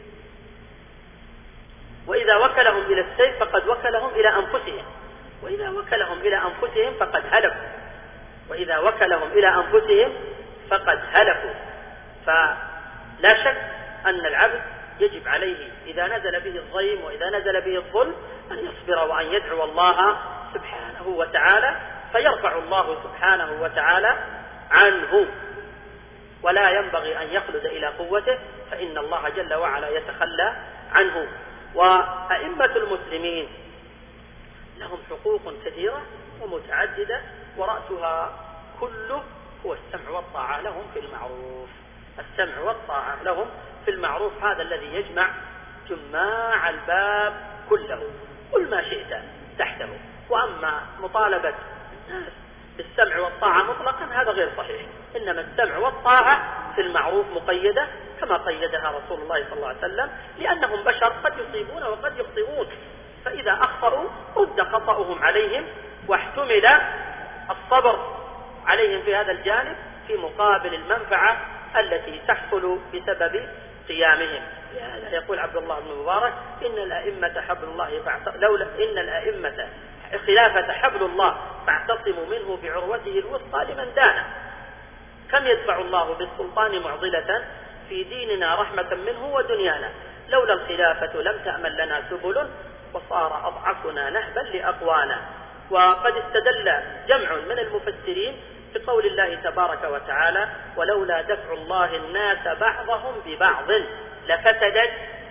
وإذا وكلهم إلى السيف فقد وكلهم إلى أنفسهم، وإذا وكلهم إلى أنفسهم فقد هلكوا، وإذا وكلهم إلى أنفسهم فقد هلكوا. فلا شك أن العبد يجب عليه إذا نزل به الضيم وإذا نزل به الظلم أن يصبر وأن يدعو الله سبحانه وتعالى، فيرفع الله سبحانه وتعالى عنه، ولا ينبغي أن يخلد إلى قوته، فإن الله جل وعلا يتخلى عنه. وأئمة المسلمين لهم حقوق كثيرة ومتعددة، ورأسها كله هو السمع والطاعة لهم في المعروف. السمع والطاعة لهم في المعروف هذا الذي يجمع جماع الباب كله، كل ما شئت تحته. وأما مطالبة الناس بالسمع والطاعة مطلقا هذا غير صحيح، إنما السمع والطاعة في المعروف مقيدة كما قيدها رسول الله صلى الله عليه وسلم، لأنهم بشر قد يصيبون وقد يخطئون، فإذا أخطأوا رد خطأهم عليهم واحتمل الصبر عليهم في هذا الجانب في مقابل المنفعة التي تحصل بسبب قيامهم. لهذا يقول عبد الله بن مبارك إن الأئمة حبل الله لولا إن الأئمة خلافة حبل الله فاعتصموا منه بعروته الوثقى لمن دانه. كم يدفع الله بالسلطان معضلة في ديننا رحمة منه ودنيانا، لولا الخلافة لم تأمن لنا سبل وصار أضعفنا نهبا لأقوانا. وقد استدل جمع من المفسرين بقول الله تبارك وتعالى ولولا دفع الله الناس بعضهم ببعض لفسدت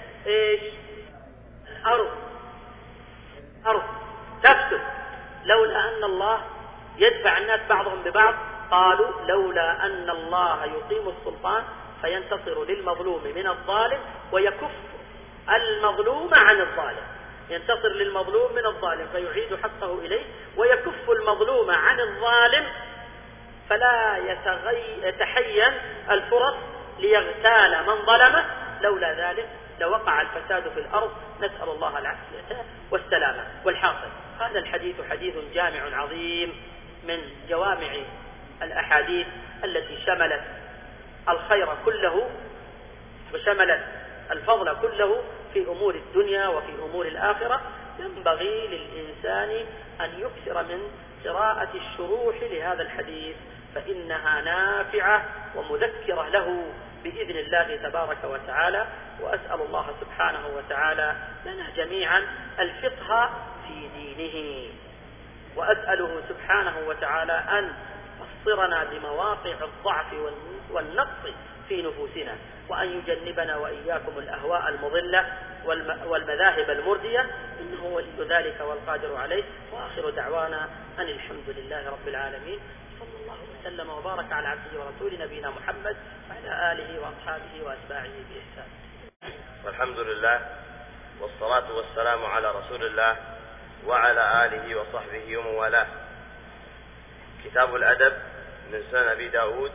الأرض تفسد. لولا أن الله يدفع الناس بعضهم ببعض، قالوا لولا أن الله يقيم السلطان فينتصر للمظلوم من الظالم ويكف المظلوم عن الظالم، ينتصر للمظلوم من الظالم فيعيد حقه إليه، ويكف المظلوم عن الظالم فلا يتحين الفرص ليغتال من ظلمه، لولا ذلك لوقع الفساد في الأرض، نسأل الله العافية والسلامة. والحاصل هذا الحديث حديث جامع عظيم من جوامع الأحاديث التي شملت الخير كله وشملت الفضل كله في أمور الدنيا وفي أمور الآخرة. ينبغي للإنسان أن يكثر من قراءة الشروح لهذا الحديث، فإنها نافعة ومذكرة له بإذن الله تبارك وتعالى. وأسأل الله سبحانه وتعالى لنا جميعا الفقه في دينه، وأسأله سبحانه وتعالى أن يبصرنا بمواقع الضعف والنقص في نفوسنا، وأن يجنبنا وإياكم الأهواء المضلة والمذاهب المردية، إنه ولي ذلك والقادر عليه. وآخر دعوانا أن الحمد لله رب العالمين، صلى الله وسلم وبارك على عبده ورسول نبينا محمد وعلى آله وأصحابه وأتباعه بإحسان. والحمد لله والصلاة والسلام على رسول الله وعلى آله وصحبه ومن والاه. كتاب الأدب من سنن أبي داود،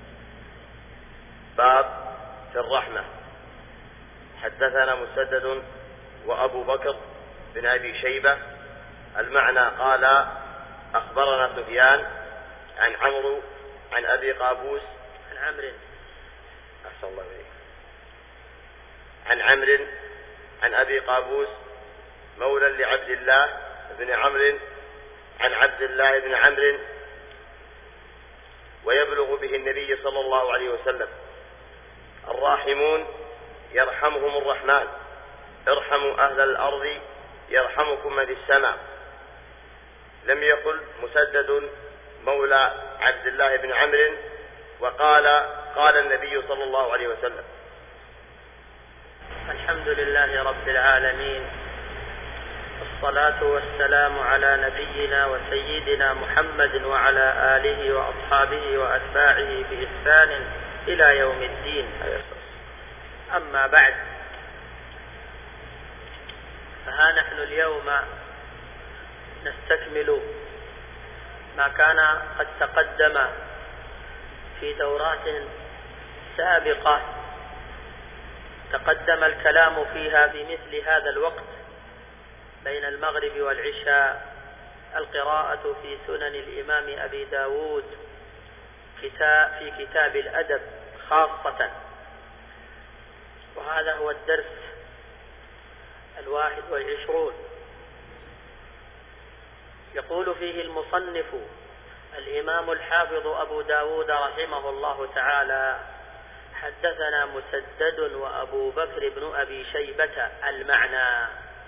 باب في الرحمة. حدثنا مسدد وأبو بكر بن أبي شيبة. المعنى قال أخبرنا سفيان عن عمرو عن أبي قابوس عن عمرو أحسن الله إليك عن عمرو عن أبي قابوس مولى لعبد الله بن عمرو عن عبد الله بن عمرو، ويبلغ به النبي صلى الله عليه وسلم: الراحمون يرحمهم الرحمن، ارحموا أهل الأرض يرحمكم من في السماء. لم يقل مسدد مولى عبد الله بن عمرو، وقال قال النبي صلى الله عليه وسلم. الحمد لله رب العالمين، والصلاة والسلام على نبينا وسيدنا محمد وعلى آله وأصحابه وأتباعه بإحسان إلى يوم الدين. أما بعد، نحن اليوم نستكمل ما كان قد تقدم في دورات سابقة تقدم الكلام فيها بمثل هذا الوقت بين المغرب والعشاء، القراءة في سنن الإمام أبي داود في كتاب الأدب خاصة. وهذا هو الدرس 21. يقول فيه المصنف الإمام الحافظ أبو داود رحمه الله تعالى: حدثنا مسدد وأبو بكر بن أبي شيبة. المعنى: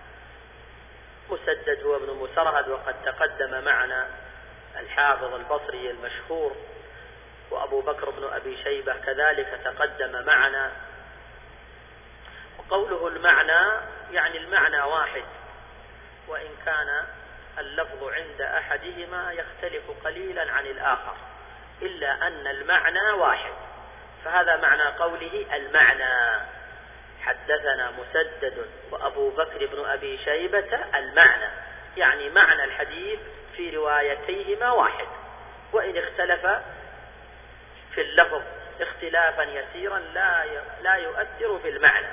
مسدد هو ابن مسرهد وقد تقدم معنا الحافظ البصري المشهور، وأبو بكر بن أبي شيبة كذلك تقدم معنا. وقوله المعنى يعني المعنى واحد، وإن كان اللفظ عند أحدهما يختلف قليلا عن الآخر، إلا أن المعنى واحد. فهذا معنى قوله المعنى: حدثنا مسدد وأبو بكر بن أبي شيبة. المعنى يعني معنى الحديث في روايتيهما واحد، وإن اختلف في اللفظ اختلافا يسيرا لا يؤثر في المعنى.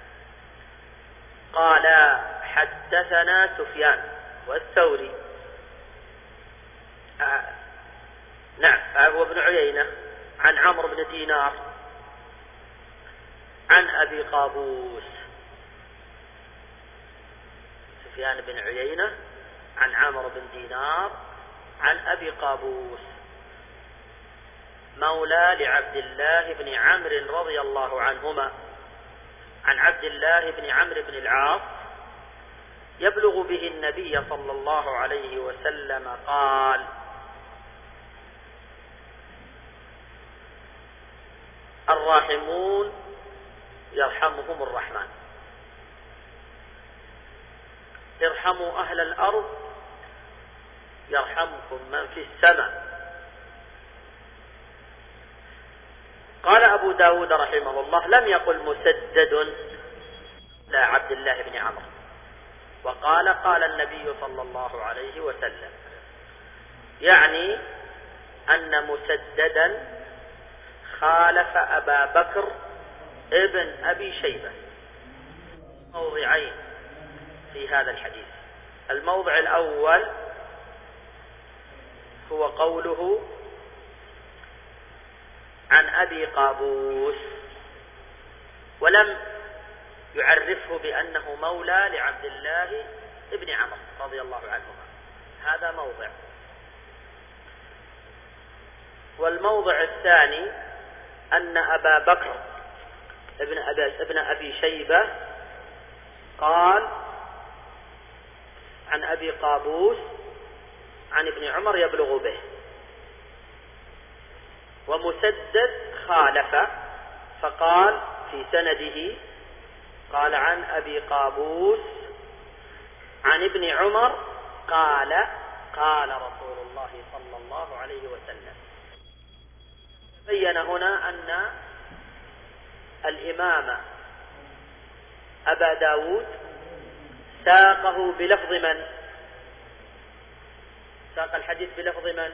قال: حدثنا سفيان والثوري هو ابن عيينة عن عمرو بن دينار عن أبي قابوس. سفيان بن عيينة عن عمرو بن دينار عن أبي قابوس مولى لعبد الله بن عمرو رضي الله عنهما، عن عبد الله بن عمرو بن العاص يبلغ به النبي صلى الله عليه وسلم قال: الراحمون يرحمهم الرحمن، ارحموا أهل الأرض يرحمكم من في السماء. قال أبو داود رحمه الله: لم يقل مسدد لا عبد الله بن عمرو، وقال: قال النبي صلى الله عليه وسلم، يعني أن مسددا خالف أبا بكر ابن أبي شيبة موضعين في هذا الحديث. الموضع الأول هو قوله عن أبي قابوس، ولم يعرفه بأنه مولى لعبد الله ابن عمرو رضي الله عنهما. هذا موضع. والموضع الثاني أن أبا بكر ابن أبي شيبة قال عن أبي قابوس عن ابن عمر يبلغ به، ومسدد خالف فقال في سنده قال عن أبي قابوس عن ابن عمر قال رسول الله صلى الله عليه وسلم. بين هنا أن الإمام أبا داود ساقه بلفظ من؟ ساق الحديث بلفظ من؟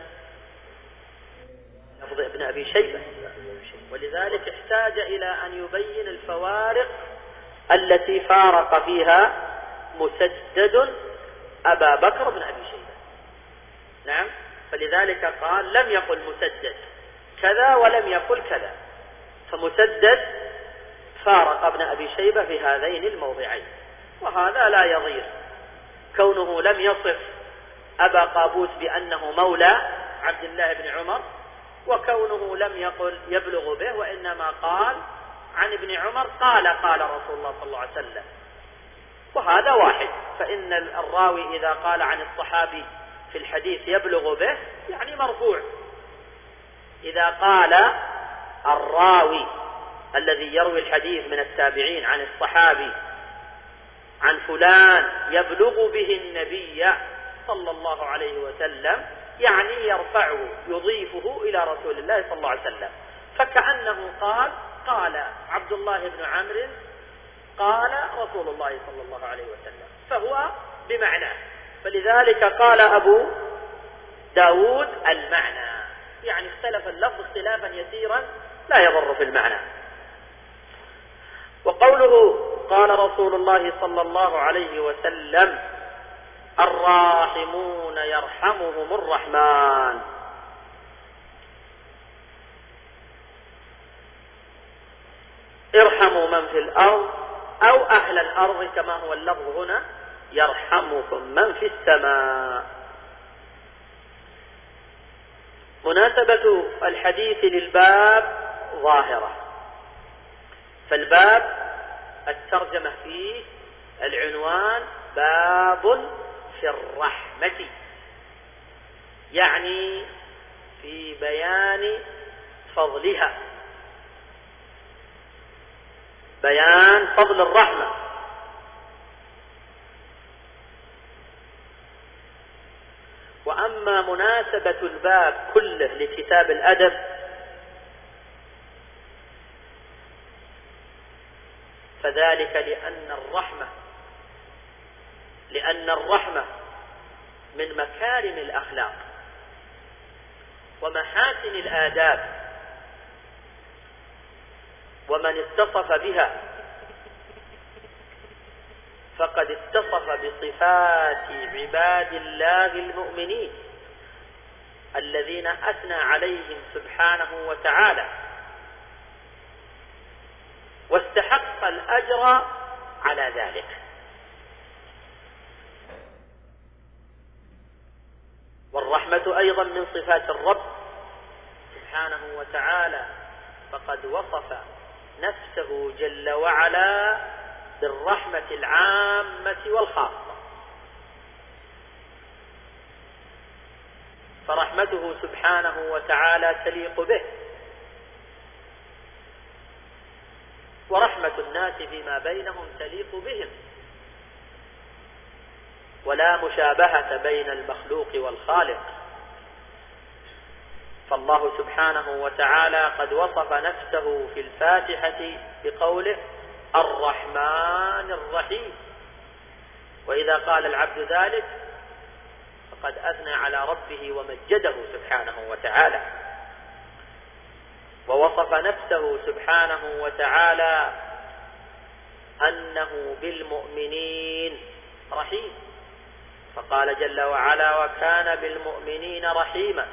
لفظ ابن أبي شيبة، ولذلك احتاج إلى أن يبين الفوارق التي فارق فيها مسدد أبا بكر بن أبي شيبة. نعم، فلذلك قال لم يقل مسدد كذا ولم يقل كذا، فمسدد فارق ابن أبي شيبة في هذين الموضعين. وهذا لا يضير كونه لم يصف أبا قابوس بأنه مولى عبد الله بن عمر، وكونه لم يقل يبلغ به، وإنما قال عن ابن عمر قال رسول الله صلى الله عليه وسلم. وهذا واحد، فإن الراوي إذا قال عن الصحابي في الحديث يبلغ به يعني مرفوع. إذا قال الراوي الذي يروي الحديث من التابعين عن الصحابي عن فلان يبلغ به النبي صلى الله عليه وسلم يعني يرفعه يضيفه إلى رسول الله صلى الله عليه وسلم، فكأنه قال عبد الله بن عمرو قال رسول الله صلى الله عليه وسلم، فهو بمعناه، فلذلك قال أبو داود المعنى، يعني اختلف اللفظ اختلافا يسيرا لا يضر في المعنى. وقوله قال رسول الله صلى الله عليه وسلم الراحمون يرحمهم الرحمن، ارحموا من في الأرض أو أهل الأرض كما هو اللفظ هنا، يرحمكم من في السماء. مناسبة الحديث للباب ظاهرة، فالباب الترجمة فيه العنوان باب في الرحمة، يعني في بيان فضلها، بيان فضل الرحمة. وأما مناسبة الباب كله لكتاب الأدب فذلك لأن الرحمة من مكارم الأخلاق ومحاسن الآداب، ومن اتصف بها فقد اتصف بصفات عباد الله المؤمنين الذين أثنى عليهم سبحانه وتعالى، واستحق الأجر على ذلك. والرحمة أيضا من صفات الرب سبحانه وتعالى، فقد وصف نفسه جل وعلا بالرحمة العامة والخاصة، فرحمته سبحانه وتعالى تليق به، ورحمة الناس فيما بينهم تليق بهم، ولا مشابهة بين المخلوق والخالق. فالله سبحانه وتعالى قد وصف نفسه في الفاتحة بقوله الرحمن الرحيم، وإذا قال العبد ذلك فقد أثنى على ربه ومجده سبحانه وتعالى. ووصف نفسه سبحانه وتعالى أنه بالمؤمنين رحيم، فقال جل وعلا وكان بالمؤمنين رحيما.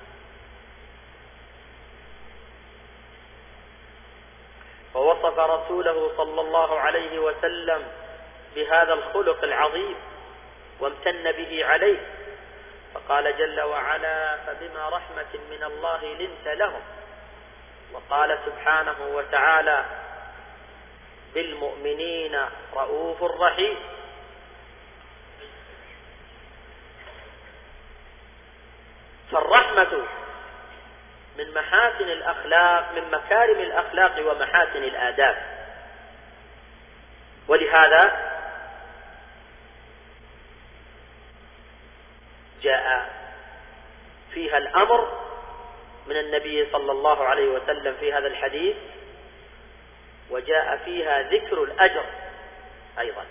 ووصف رسوله صلى الله عليه وسلم بهذا الخلق العظيم وامتن به عليه، فقال جل وعلا فبما رحمة من الله لنت لهم، وقال سبحانه وتعالى بالمؤمنين رؤوف رحيم. فالرحمة من محاسن الأخلاق، من مكارم الأخلاق ومحاسن الآداب، ولهذا جاء فيها الأمر من النبي صلى الله عليه وسلم في هذا الحديث، وجاء فيها ذكر الأجر أيضا.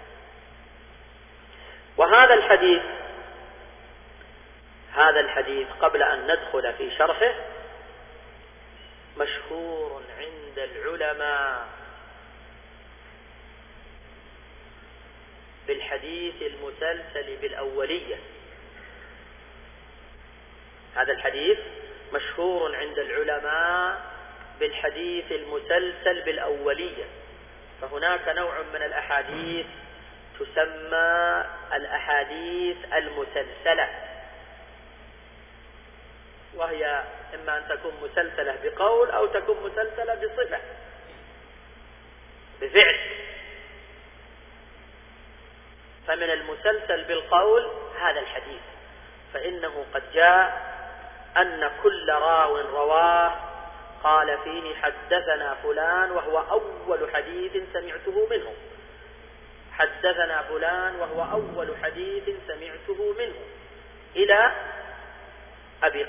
وهذا الحديث قبل أن ندخل في شرحه مشهور عند العلماء بالحديث المسلسل بالأولية. هذا الحديث مشهور عند العلماء بالحديث المسلسل بالأولية، فهناك نوع من الأحاديث تسمى الأحاديث المسلسلة، وهي إما أن تكون مسلسلة بقول أو تكون مسلسلة بصفة بفعل. فمن المسلسل بالقول هذا الحديث، فإنه قد جاء أن كل راو رواه قال فيه حدثنا فلان وهو أول حديث سمعته منه، حدثنا فلان وهو أول حديث سمعته منه، إلى أبي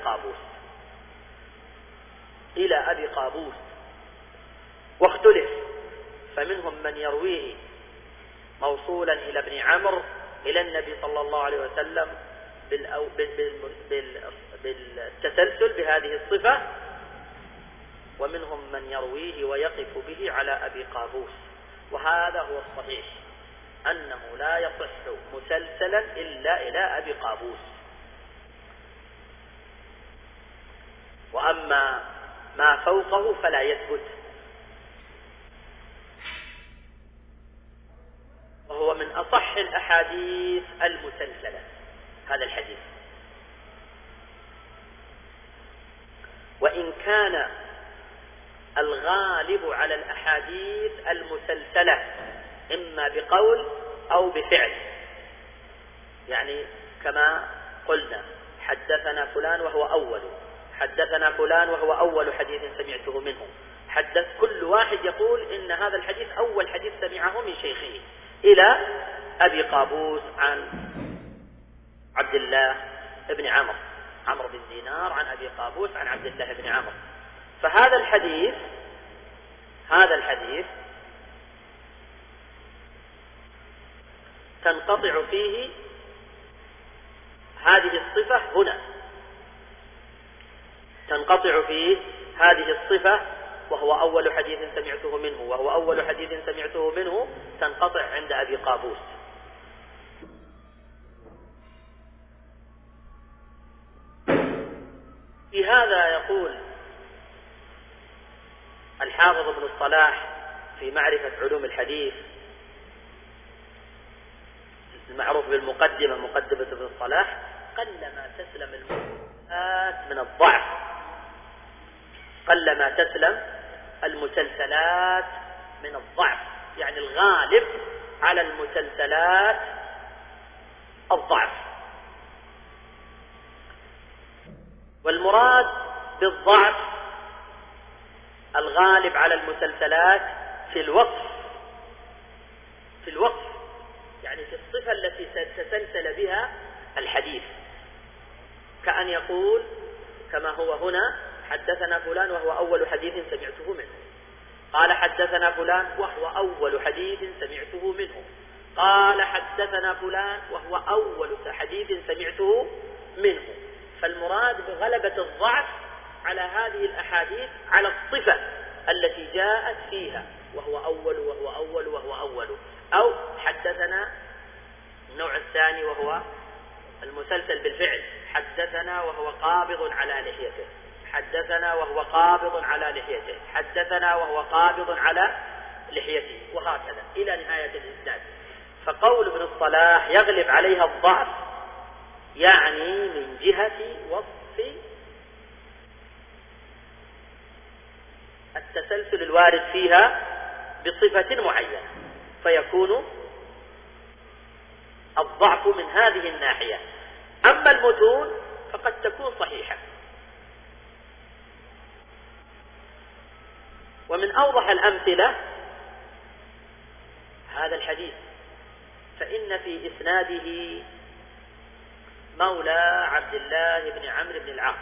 قابوس، واختلف، فمنهم من يرويه موصولا إلى ابن عمرو إلى النبي صلى الله عليه وسلم بالتسلسل بهذه الصفة، ومنهم من يرويه ويقف به على أبي قابوس. وهذا هو الصحيح، أنه لا يصح مسلسلا إلا إلى أبي قابوس. وأما ما فوقه فلا يثبت، وهو من أصح الأحاديث المسلسلة هذا الحديث. وإن كان الغالب على الأحاديث المسلسلة إما بقول أو بفعل، يعني كما قلنا حدثنا فلان وهو أول، حدثنا فلان وهو أول حديث سمعته منه، حدث كل واحد يقول إن هذا الحديث أول حديث سمعه من شيخه، إلى أبي قابوس عن عبد الله بن عمرو بن دينار عن أبي قابوس عن عبد الله بن عمرو. فهذا الحديث تنقطع فيه هذه الصفة هنا، تنقطع فيه هذه الصفة وهو أول حديث سمعته منه، تنقطع عند أبي قابوس. في هذا يقول الحافظ ابن الصلاح في معرفة علوم الحديث المعروف بالمقدمة، مقدمة ابن الصلاح: قلما تسلم المسلسلات من الضعف، قلما تسلم المسلسلات من الضعف، يعني الغالب على المسلسلات الضعف. والمراد بالضعف الغالب على المسلسلات في الوصف، يعني في الصفة التي تسلسل بها الحديث، كأن يقول كما هو هنا: حدثنا فلان وهو أول حديث سمعته منه، قال حدثنا فلان وهو أول حديث سمعته منه، قال حدثنا فلان وهو أول حديث سمعته منه. فالمراد بغلبة الضعف على هذه الأحاديث على الصفة التي جاءت فيها، وهو أول. أو حدثنا النوع الثاني وهو المسلسل بالفعل: حدثنا وهو قابض على لحيته، حدثنا وهو قابض على لحيته، حدثنا وهو قابض على لحيته، وهكذا إلى نهاية الإسناد. فقول ابن الصلاح يغلب عليها الضعف يعني من جهة وصف التسلسل الوارد فيها بصفة معينة، فيكون الضعف من هذه الناحية. أما المتون فقد تكون صحيحة. ومن أوضح الأمثلة هذا الحديث، فإن في إسناده مولى عبد الله بن عمرو بن العاص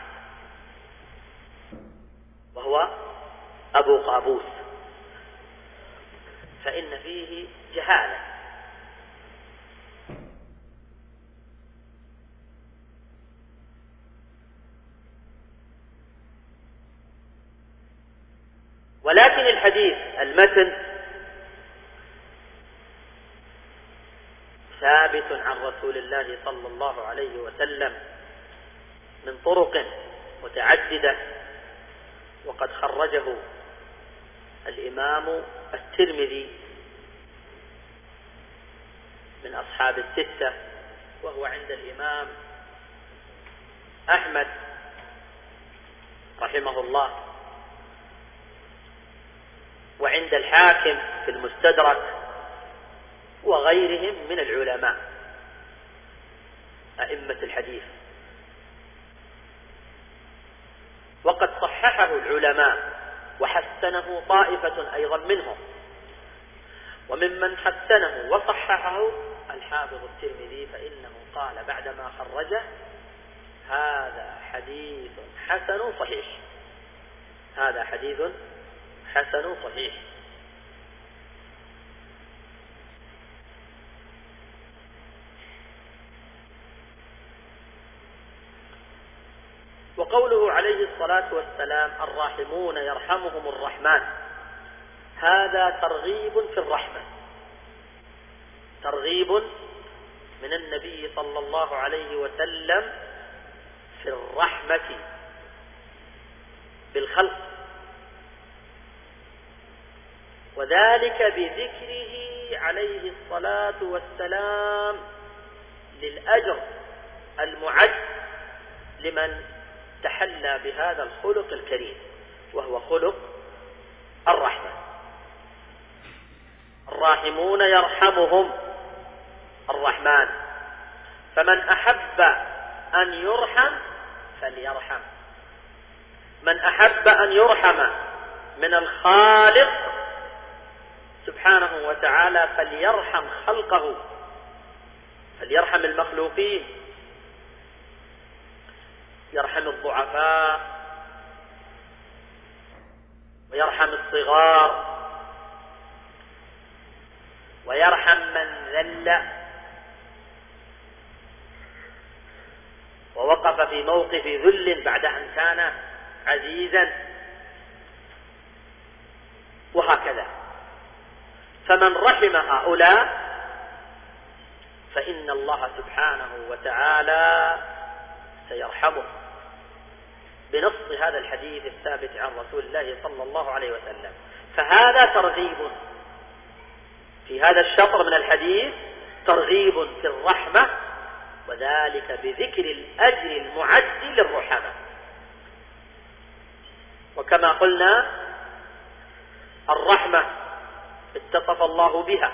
وهو أبو قابوس، فإن فيه جهالة، ولكن الحديث المتن ثابت عن رسول الله صلى الله عليه وسلم من طرق متعددة، وقد خرجه الإمام الترمذي من أصحاب الستة، وهو عند الإمام أحمد رحمه الله، وعند الحاكم في المستدرك، وغيرهم من العلماء أئمة الحديث. وقد صححه العلماء وحسنه طائفة أيضا منهم، وممن حسنه وصححه الحافظ الترمذي، فإنه قال بعدما خرجه: هذا حديث حسن صحيح، هذا حديث حسن صحيح. وقوله عليه الصلاة والسلام الراحمون يرحمهم الرحمن، هذا ترغيب في الرحمة، ترغيب من النبي صلى الله عليه وسلم في الرحمة بالخلق، وذلك بذكره عليه الصلاة والسلام للأجر المعد لمن تحلى بهذا الخلق الكريم، وهو خلق الرحمة. الراحمون يرحمهم الرحمن، فمن أحب أن يرحم فليرحم، من أحب أن يرحم من الخالق سبحانه وتعالى فليرحم خلقه، فليرحم المخلوقين، يرحم الضعفاء ويرحم الصغار ويرحم من ذل ووقف في موقف ذل بعد أن كان عزيزا، وهكذا. فمن رحم هؤلاء فإن الله سبحانه وتعالى سيرحمه بنص هذا الحديث الثابت عن رسول الله صلى الله عليه وسلم. فهذا ترغيب في هذا الشطر من الحديث، ترغيب في الرحمة، وذلك بذكر الأجر المعد للرحمة. وكما قلنا الرحمة اتصف الله بها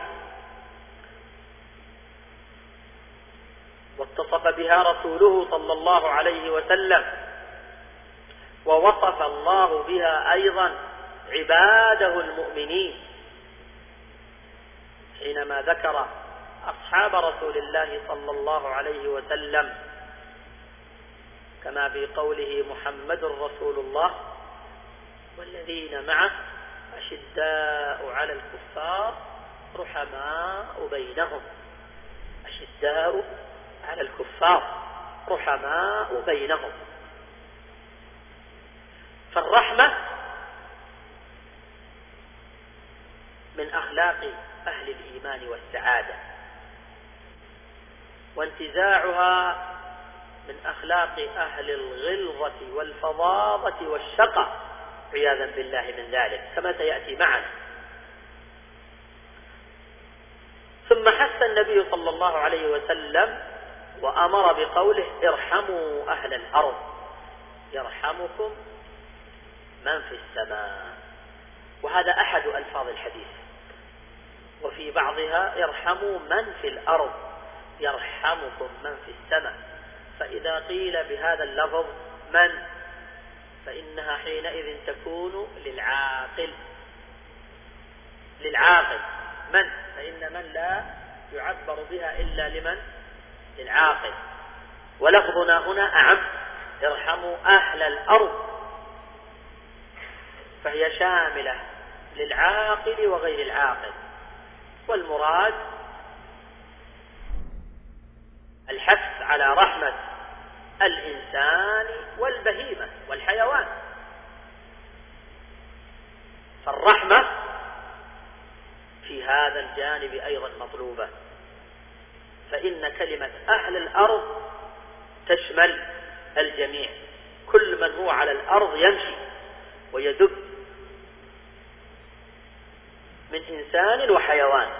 واتصف بها رسوله صلى الله عليه وسلم، ووصف الله بها أيضا عباده المؤمنين حينما ذكر أصحاب رسول الله صلى الله عليه وسلم، كما في قوله محمد رسول الله والذين معه أشداء على الكفار رحماء بينهم، أشداء على الكفار رحماء بينهم. فالرحمة من أخلاق أهل الإيمان والسعادة، وانتزاعها من أخلاق أهل الغلظة والفظاظة والشقى عياذا بالله من ذلك، كما سيأتي معنا. ثم حث النبي صلى الله عليه وسلم وأمر بقوله ارحموا أهل الأرض يرحمكم من في السماء، وهذا أحد ألفاظ الحديث. وفي بعضها ارحموا من في الأرض يرحمكم من في السماء. فإذا قيل بهذا اللفظ من، فإنها حينئذ تكون للعاقل من، فإن من لا يعبر بها إلا لمن؟ للعاقل. ولفظنا هنا أعم، ارحموا أهل الأرض، فهي شاملة للعاقل وغير العاقل، والمراد الحث على رحمة الإنسان والبهيمة والحيوان. فالرحمة في هذا الجانب أيضا مطلوبة، فإن كلمة أهل الأرض تشمل الجميع، كل من هو على الأرض يمشي ويدب من إنسان وحيوان.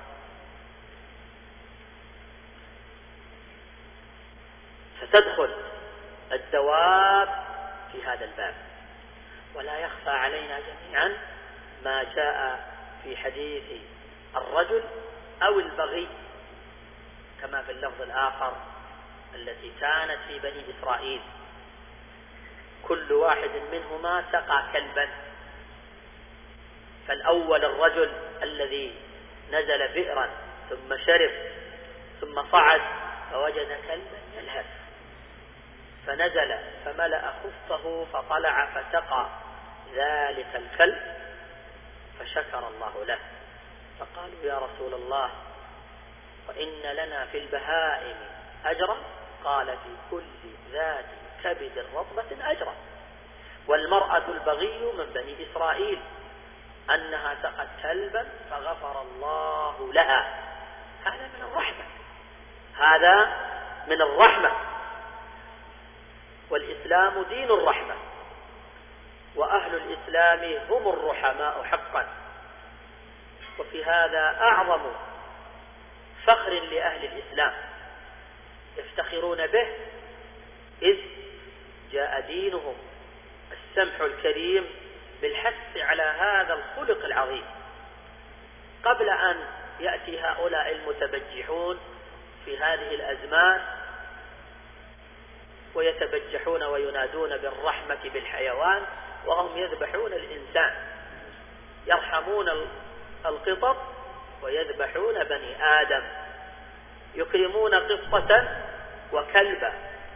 فتدخل الدواب في هذا الباب. ولا يخفى علينا جميعا ما جاء في حديث الرجل أو البغي، كما في اللفظ الآخر التي كانت في بني إسرائيل، كل واحد منهما سقى كلبا، فالأول الرجل الذي نزل بئرا ثم شرب ثم صعد فوجد كلبا يلهث، فنزل فملأ خفه فطلع فسقى ذلك الكلب فشكر الله له. فقالوا يا رسول الله وإن لنا في البهائم أجرا؟ قال في كل ذات كبد كبد رطبة أجرا. والمرأة البغي من بني إسرائيل أنها سقت كلبا فغفر الله لها. هذا من الرحمة، هذا من الرحمة. والإسلام دين الرحمة، وأهل الإسلام هم الرحماء حقا. وفي هذا أعظم فخر لأهل الإسلام يفتخرون به، إذ جاء دينهم السمح الكريم بالحث على هذا الخلق العظيم، قبل أن يأتي هؤلاء المتبجحون في هذه الأزمان ويتبجحون وينادون بالرحمة بالحيوان وهم يذبحون الإنسان، يرحمون القطط ويذبحون بني آدم، يكرمون قطة وكلبا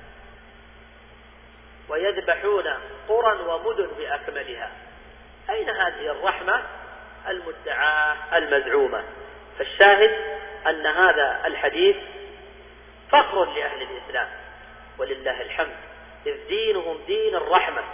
ويذبحون قرى ومدن بأكملها. أين هذه الرحمة المدعاة المزعومة؟ فالشاهد أن هذا الحديث فخر لأهل الإسلام ولله الحمد، إذ دينهم دين الرحمة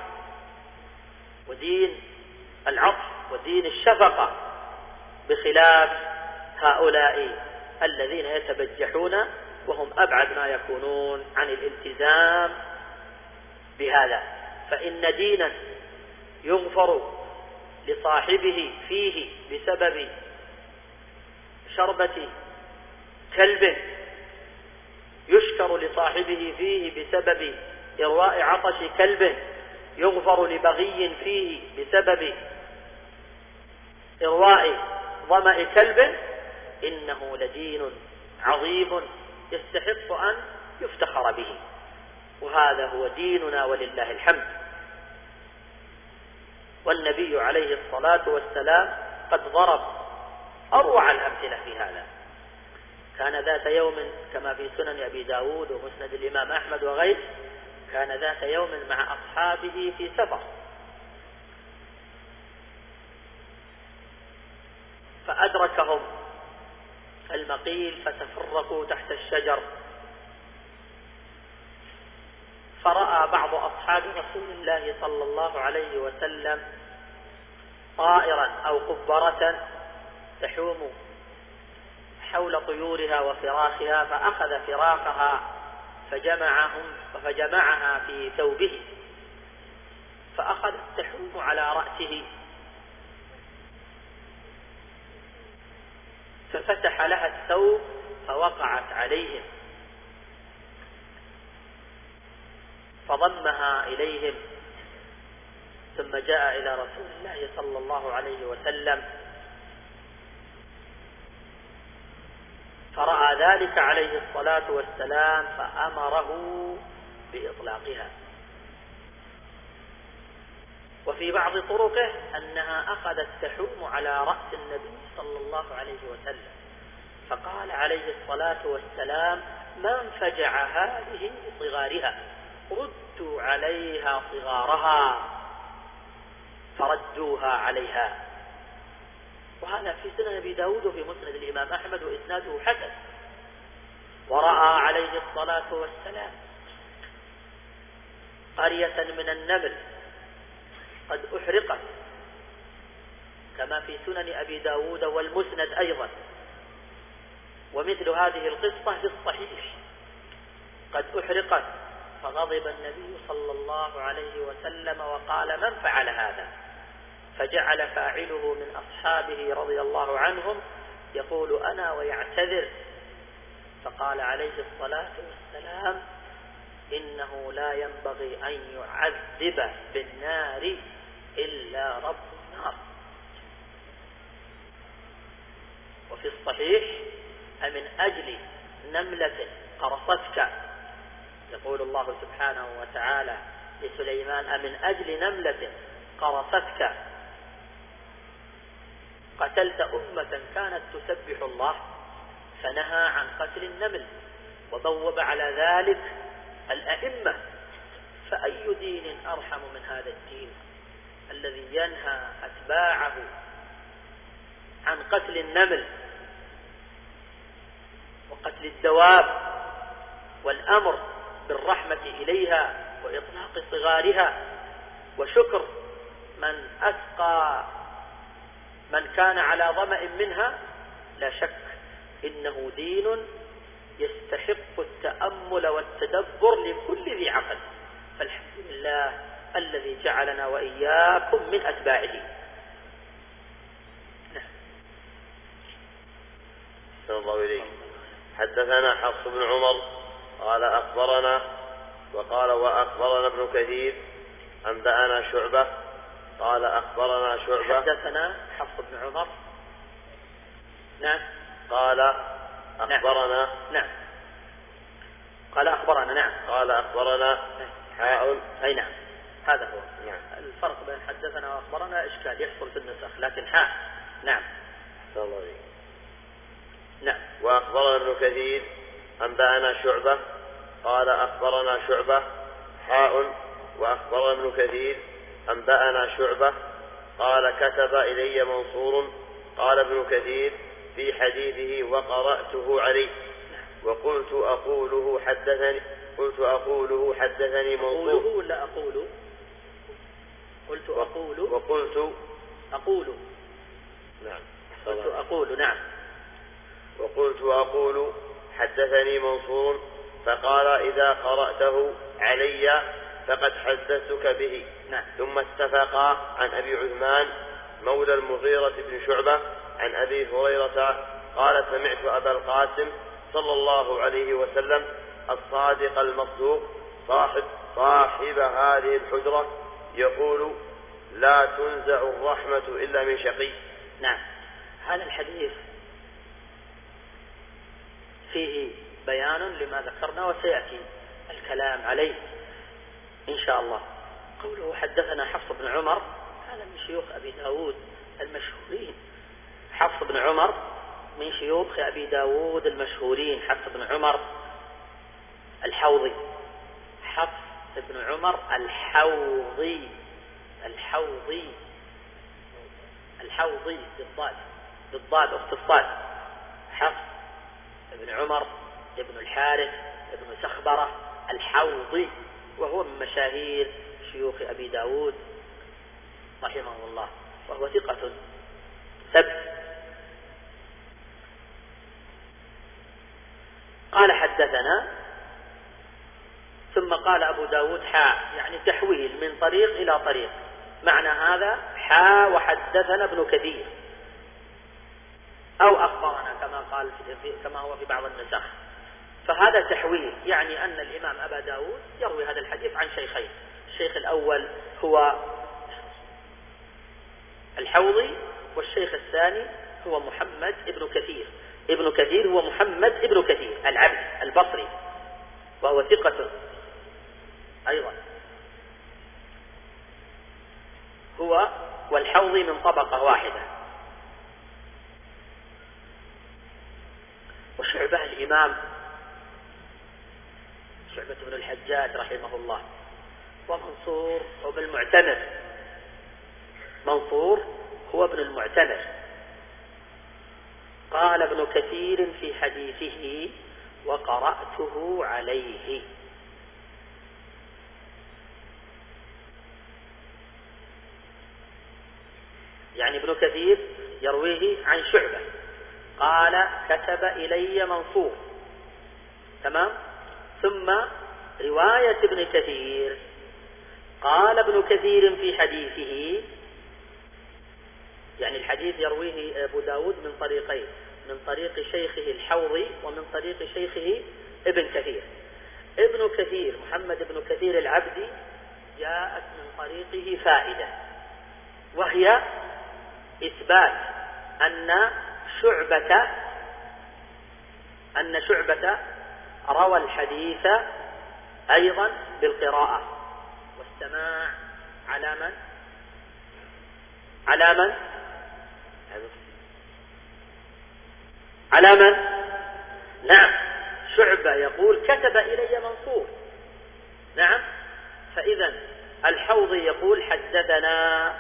ودين العطف ودين الشفقة، بخلاف هؤلاء الذين يتبجحون وهم أبعد ما يكونون عن الالتزام بهذا. فإن دينا يغفر لصاحبه فيه بسبب شربة كلب، يشكر لصاحبه فيه بسبب إرواء عطش كلب، يغفر لبغي فيه بسبب إرواء ظمأ كلب، إنه لدين عظيم يستحق أن يفتخر به، وهذا هو ديننا ولله الحمد. والنبي عليه الصلاة والسلام قد ضرب أروع الأمثلة في هذا. كان ذات يوم كما في سنن أبي داود ومسند الإمام أحمد وغيره، كان ذات يوم مع أصحابه في سفر، فأدركهم المقيل فتفرقوا تحت الشجر، فرأى بعض أصحاب رسول الله صلى الله عليه وسلم طائرا أو قبرة تحوم حول طيورها وفراخها، فأخذ فراخها فجمعها في ثوبه، فأخذت تحوم على رأسه، ففتح لها الثوب فوقعت عليهم، فضمها إليهم، ثم جاء إلى رسول الله صلى الله عليه وسلم فرأى ذلك عليه الصلاة والسلام فأمره بإطلاقها. وفي بعض طرقه أنها أخذت تحوم على رأس النبي صلى الله عليه وسلم، فقال عليه الصلاة والسلام: ما انفجع هذه بصغارها، ردوا عليها صغارها، فردوها عليها. وهذا في سنن أبي داود وفي مسند الإمام أحمد وإسناده حسن. ورأى عليه الصلاة والسلام قرية من النمل قد أحرقت، كما في سنن أبي داود والمسند أيضا، ومثل هذه القصة في الصحيح قد أحرقت، فغضب النبي صلى الله عليه وسلم وقال: من فعل هذا؟ فجعل فاعله من أصحابه رضي الله عنهم يقول: أنا، ويعتذر. فقال عليه الصلاة والسلام: إنه لا ينبغي أن يعذب بالنار إلا رب النار. وفي الصحيح: أمن أجل نملة قرصتك، يقول الله سبحانه وتعالى لسليمان: أمن أجل نملة قرصتك قتلت أمة كانت تسبح الله، فنهى عن قتل النمل وبوب على ذلك الأئمة. فأي دين أرحم من هذا الدين الذي ينهى أتباعه عن قتل النمل وقتل الدواب، والأمر بالرحمة إليها وإطلاق صغارها وشكر من أسقى من كان على ظمأ منها، لا شك إنه دين يستحق التأمل والتدبر لكل ذي عقل. فالحمد لله الذي جعلنا وإياكم من أتباعه. الله إليك. حدثنا حفص بن عمر قال أخبرنا وقال وأخبرنا ابن كثير أنبأنا شعبة قال أخبرنا شعبة. حدثنا حفص بن عمر. نعم. قال أخبرنا. نعم. قال أخبرنا. نعم. قال أخبرنا. حاء. أي نعم، هذا هو. نعم. الفرق بين حدثنا وأخبرنا إشكال يحصل في النسخ، لكن حاء. نعم. الله عليك. نعم. وأخبرنا ابن كثير أنبأنا شعبة قال أخبرنا شعبة حاء. وأخبرنا ابن كثير أنبأنا شعبة قال كتب إلي منصور قال ابن كثير في حديثه وقرأته عليه وقلت أقوله حدثني منصور. أقوله ولا أقول؟ قلت أقول وقلت أقول. نعم. قلت أقول. نعم. وقلت أقول حدثني منصور فقال إذا قرأته علي فقد حدثتك به. نعم. ثم اتفقا عن أبي عثمان مولى المغيرة بن شعبة عن أبي هريرة قال سمعت أبا القاسم صلى الله عليه وسلم الصادق المصدوق صاحب هذه الحجرة يقول لا تنزع الرحمة إلا من شقي. نعم. هذا الحديث فيه بيان لما ذكرنا وسيأتي الكلام عليه إن شاء الله. قوله حدثنا حفص بن عمر هذا من شيوخ أبي داود المشهورين. حفص بن عمر من شيوخ أبي داود المشهورين. حفص بن عمر الحوضي. حفص بن عمر الحوضي. بالضاد أخت الصاد. حفص ابن عمر ابن الحارث ابن سخبرة الحوضي، وهو من مشاهير شيوخ أبي داود رحمه الله، وهو ثقة ثبت. قال حدثنا ثم قال أبو داود حاء، يعني تحويل من طريق إلى طريق. معنى هذا حاء وحدثنا ابن كثير أو أخبرنا كما هو في بعض النسخ. فهذا تحويل، يعني أن الإمام أبا داود يروي هذا الحديث عن شيخين. الشيخ الأول هو الحوضي والشيخ الثاني هو محمد ابن كثير. ابن كثير هو محمد ابن كثير العبد البصري، وهو ثقة أيضا. هو والحوضي من طبقة واحدة. وشعبة الإمام شعبة بن الحجاج رحمه الله. ومنصور هو ابن المعتمر. منصور هو ابن المعتمر. قال ابن كثير في حديثه وقرأته عليه. يعني ابن كثير يرويه عن شعبة قال كتب إلي منصور، تمام. ثم رواية ابن كثير قال ابن كثير في حديثه، يعني الحديث يرويه أبو داود من طريقين، من طريق شيخه الحوضي ومن طريق شيخه ابن كثير. ابن كثير محمد ابن كثير العبدي جاءت من طريقه فائدة، وهي إثبات أن شعبة روى الحديث أيضا بالقراءة والسماع على من؟ نعم، شعبة يقول كتب إلي منصور. نعم. فإذا الحوضي يقول حدثنا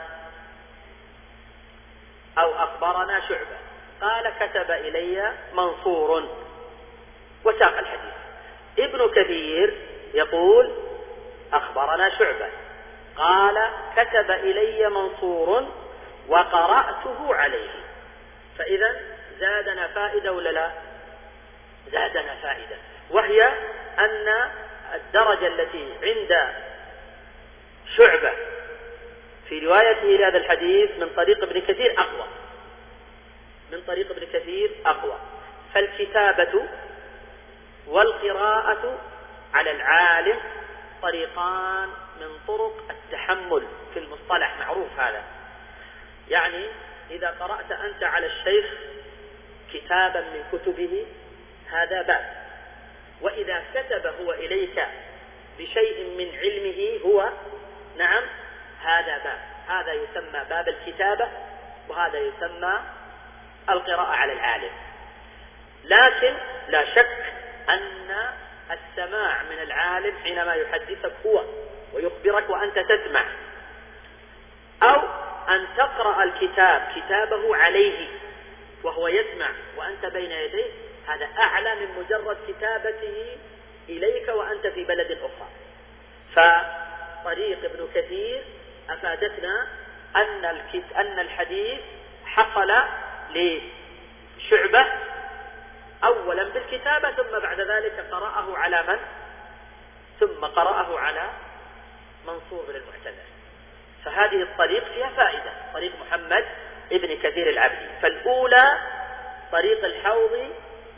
أو أخبرنا شعبة قال كتب إلي منصور وساق الحديث. ابن كثير يقول أخبرنا شعبة قال كتب إلي منصور وقرأته عليه. فإذا زادنا فائدة ولا لا؟ زادنا فائدة، وهي أن الدرجة التي عند شعبة في روايته لهذا الحديث من طريق ابن كثير أقوى، من طريق ابن كثير أقوى. فالكتابة والقراءة على العالم طريقان من طرق التحمل في المصطلح، معروف هذا. يعني إذا قرأت أنت على الشيخ كتابا من كتبه هذا باب، وإذا كتب هو إليك بشيء من علمه هو نعم هذا باب، هذا يسمى باب الكتابة وهذا يسمى القراءة على العالم. لكن لا شك أن السماع من العالم حينما يحدثك هو ويخبرك وأنت تسمع، أو أن تقرأ الكتاب كتابه عليه وهو يسمع وأنت بين يديه، هذا أعلى من مجرد كتابته إليك وأنت في بلد أخرى. فطريق ابن كثير أفادتنا أن الحديث حصل لشعبة أولا بالكتابة، ثم بعد ذلك قرأه على من؟ ثم قرأه على منصور بن المعتمر. فهذه الطريق فيها فائدة، طريق محمد ابن كثير العبدي. فالأولى طريق الحوضي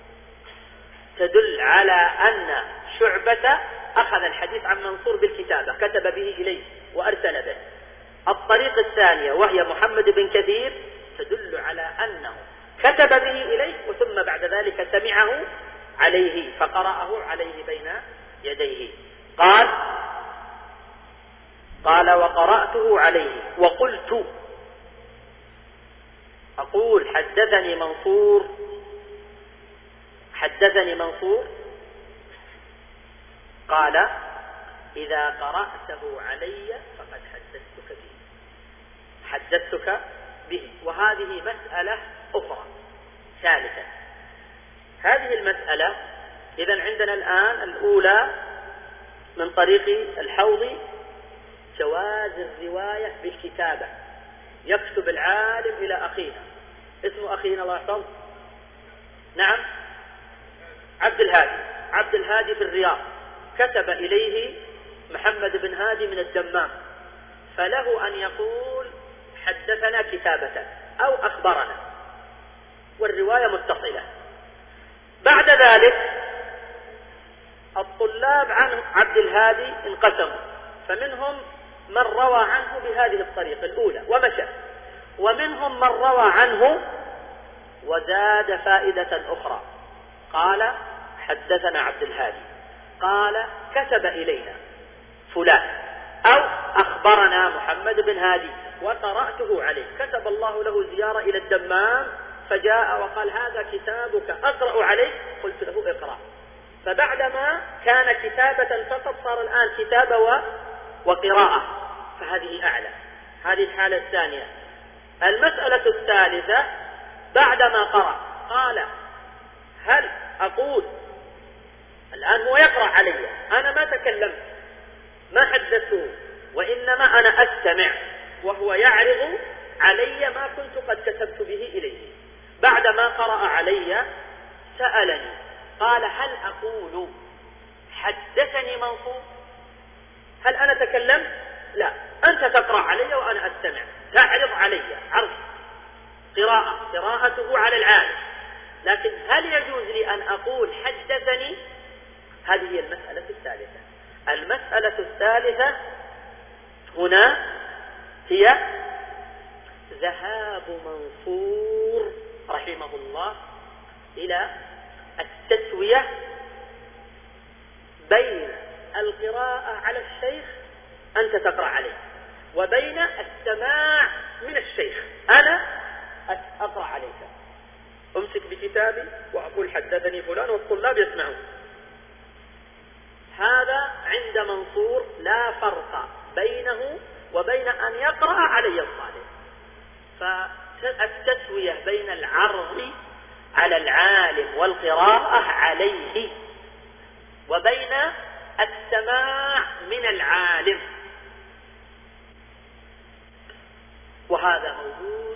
تدل على أن شعبة أخذ الحديث عن منصور بالكتابة، كتب به إليه وأرسل به. الطريق الثانية وهي محمد بن كثير تدل على أنه كتب به إليه وثم بعد ذلك سمعه عليه فقرأه عليه بين يديه. قال وقرأته عليه وقلت أقول حدثني منصور قال إذا قرأته علي فقد حدثتك به. وهذه مسألة أخرى ثالثة. هذه المسألة إذن عندنا الآن الأولى من طريق الحوضي جواز الرواية بالكتابة، يكتب العالم إلى أخينا، اسم أخينا الله يحفظه نعم عبد الهادي في الرياض، كتب إليه محمد بن هادي من الدمام، فله أن يقول حدثنا كتابة أو أخبرنا والرواية متصلة. بعد ذلك الطلاب عن عبد الهادي انقسموا، فمنهم من روى عنه بهذه الطريقة الأولى ومشى، ومنهم من روى عنه وزاد فائدة أخرى، قال حدثنا عبد الهادي قال كتب إلينا فلان أو أخبرنا محمد بن هادي وقرأته عليه، كتب الله له زيارة إلى الدمام فجاء وقال هذا كتابك أقرأ عليه، قلت له اقرأ. فبعدما كان كتابة فقط صار الآن كتابة وقراءة، فهذه أعلى. هذه الحالة الثانية. المسألة الثالثة بعدما قرأ قال هل أقول الآن هو يقرأ علي، أنا ما تكلمت ما حدثته وإنما أنا أستمع وهو يعرض علي ما كنت قد كتبت به إليه. بعدما قرأ علي سألني قال هل أقول حدثني منصور؟ هل أنا تكلمت؟ لا، أنت تقرأ علي وأنا أستمع، تعرض علي عرض قراءته على العالم، لكن هل يجوز لي أن أقول حدثني؟ هذه هي المسألة الثالثة. المسألة الثالثة هنا هي ذهاب منصور رحمه الله إلى التسوية بين القراءة على الشيخ أنت تقرأ عليه وبين السماع من الشيخ، أنا أقرأ عليك، أمسك بكتابي وأقول حدثني فلان والطلاب يسمعون. هذا عند منصور لا فرق بينه وبين أن يقرأ علي الطالب. فالتسوية بين العرض على العالم والقراءة عليه وبين السماع من العالم، وهذا موجود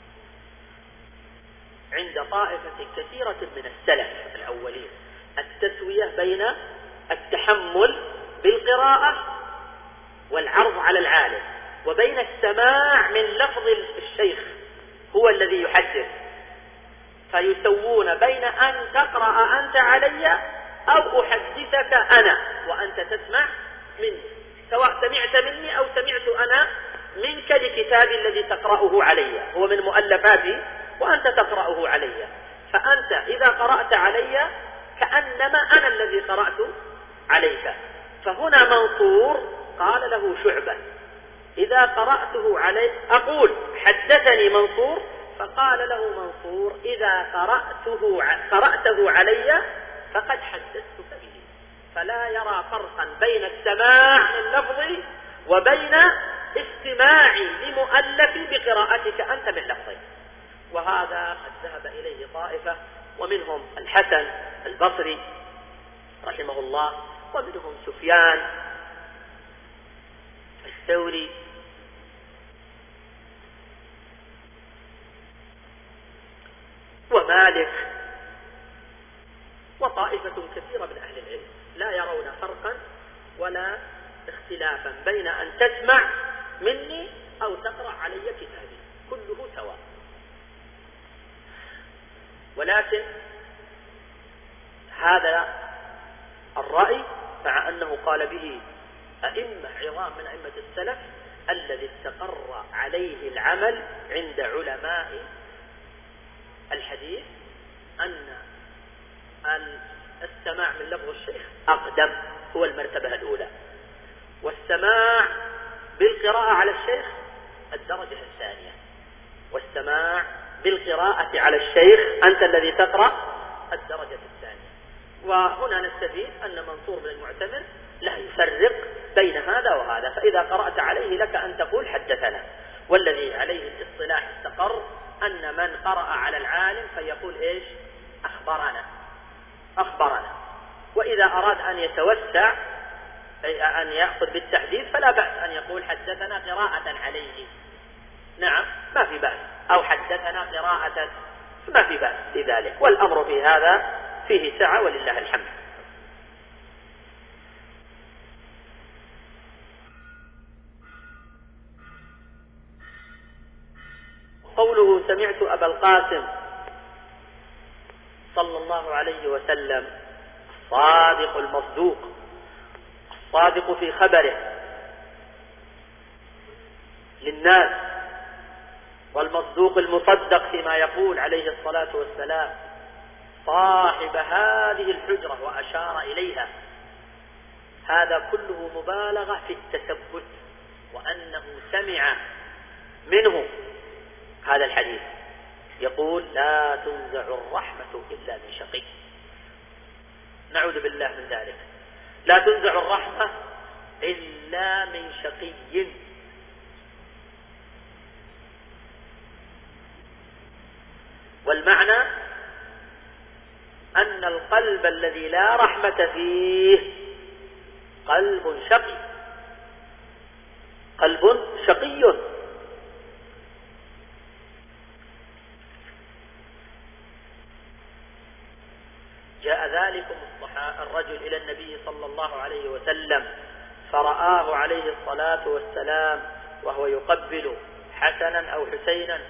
عند طائفة كثيرة من السلف الأولين، التسوية بين التحمل بالقراءة والعرض على العالم، وبين السماع من لفظ الشيخ هو الذي يحدث، فيسوون بين أن تقرأ أنت علي أو أحدثك أنا وأنت تسمع مني، سواء سمعت مني أو سمعت أنا منك لكتابي الذي تقرأه علي، هو من مؤلفاتي وأنت تقرأه علي، فأنت إذا قرأت علي كأنما أنا الذي قرأت عليك. فهنا منصور قال له شعبة إذا قرأته علي أقول حدثني منصور، فقال له منصور إذا قرأته علي فقد حدثتك به، فلا يرى فرقا بين السماع من لفظي وبين استماعي لمؤلفي بقراءتك أنت من لفظي. وهذا قد ذهب إليه طائفة، ومنهم الحسن البصري رحمه الله، ومنهم سفيان الثوري، ومالك، وطائفة كثيرة من أهل العلم لا يرون فرقا ولا اختلافا بين أن تسمع مني أو تقرأ علي كتابي، كله سواء. ولكن هذا الرأي مع أنه قال به أئمة عظام من أئمة السلف الذي استقر عليه العمل عند علماء الحديث أن السماع من لفظ الشيخ أقدم، هو المرتبة الأولى، والسماع بالقراءة على الشيخ الدرجة الثانية، والسماع بالقراءة على الشيخ أنت الذي تقرأ الدرجة الثانية. وهنا نستفيد أن منصور بن المعتمر لا يفرق بين هذا وهذا، فإذا قرأت عليه لك أن تقول حدثنا، والذي عليه الاصطلاح استقر أن من قرأ على العالم فيقول إيش؟ أخبرنا. وإذا أراد أن يتوسع أن يأخذ بالتحديث فلا بأس أن يقول حدثنا قراءة عليه، نعم ما في بأس، أو حدثنا قراءة، ما في بأس لذلك، والأمر في هذا فيه سعة ولله الحمد. قوله سمعت أبا القاسم صلى الله عليه وسلم الصادق المصدوق، الصادق في خبره للناس، والمصدوق المصدق فيما يقول عليه الصلاة والسلام، صاحب هذه الحجرة وأشار إليها، هذا كله مبالغة في التثبت، وأنه سمع منه هذا الحديث. يقول لا تنزع الرحمة إلا من شقي، نعوذ بالله من ذلك، لا تنزع الرحمة إلا من شقي. والمعنى أن القلب الذي لا رحمة فيه قلب شقي، قلب شقي. جاء ذلكم الرجل إلى النبي صلى الله عليه وسلم فرآه عليه الصلاة والسلام وهو يقبل حسنا أو حسينا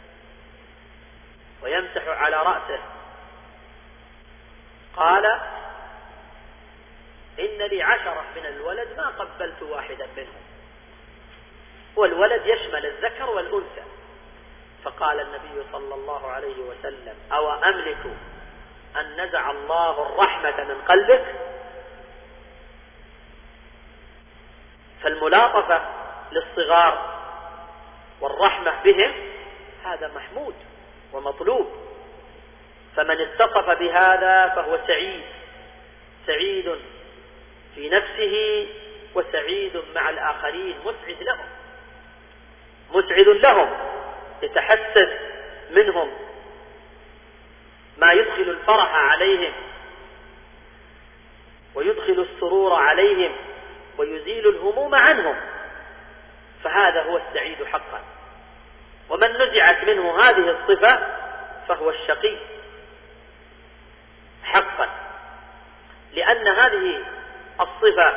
ويمسح على رأسه، قال إن لي 10 من الولد ما قبلت واحدا منهم، والولد يشمل الذكر والأنثى. فقال النبي صلى الله عليه وسلم أو أملك أن نزع الله الرحمة من قلبك؟ فالملاطفة للصغار والرحمة بهم هذا محمود ومطلوب، فمن اتصف بهذا فهو سعيد، سعيد في نفسه وسعيد مع الآخرين، مسعد لهم، يتحسس منهم ما يدخل الفرح عليهم ويدخل السرور عليهم ويزيل الهموم عنهم، فهذا هو السعيد حقا. ومن نزعت منه هذه الصفة فهو الشقي حقا، لأن هذه الصفة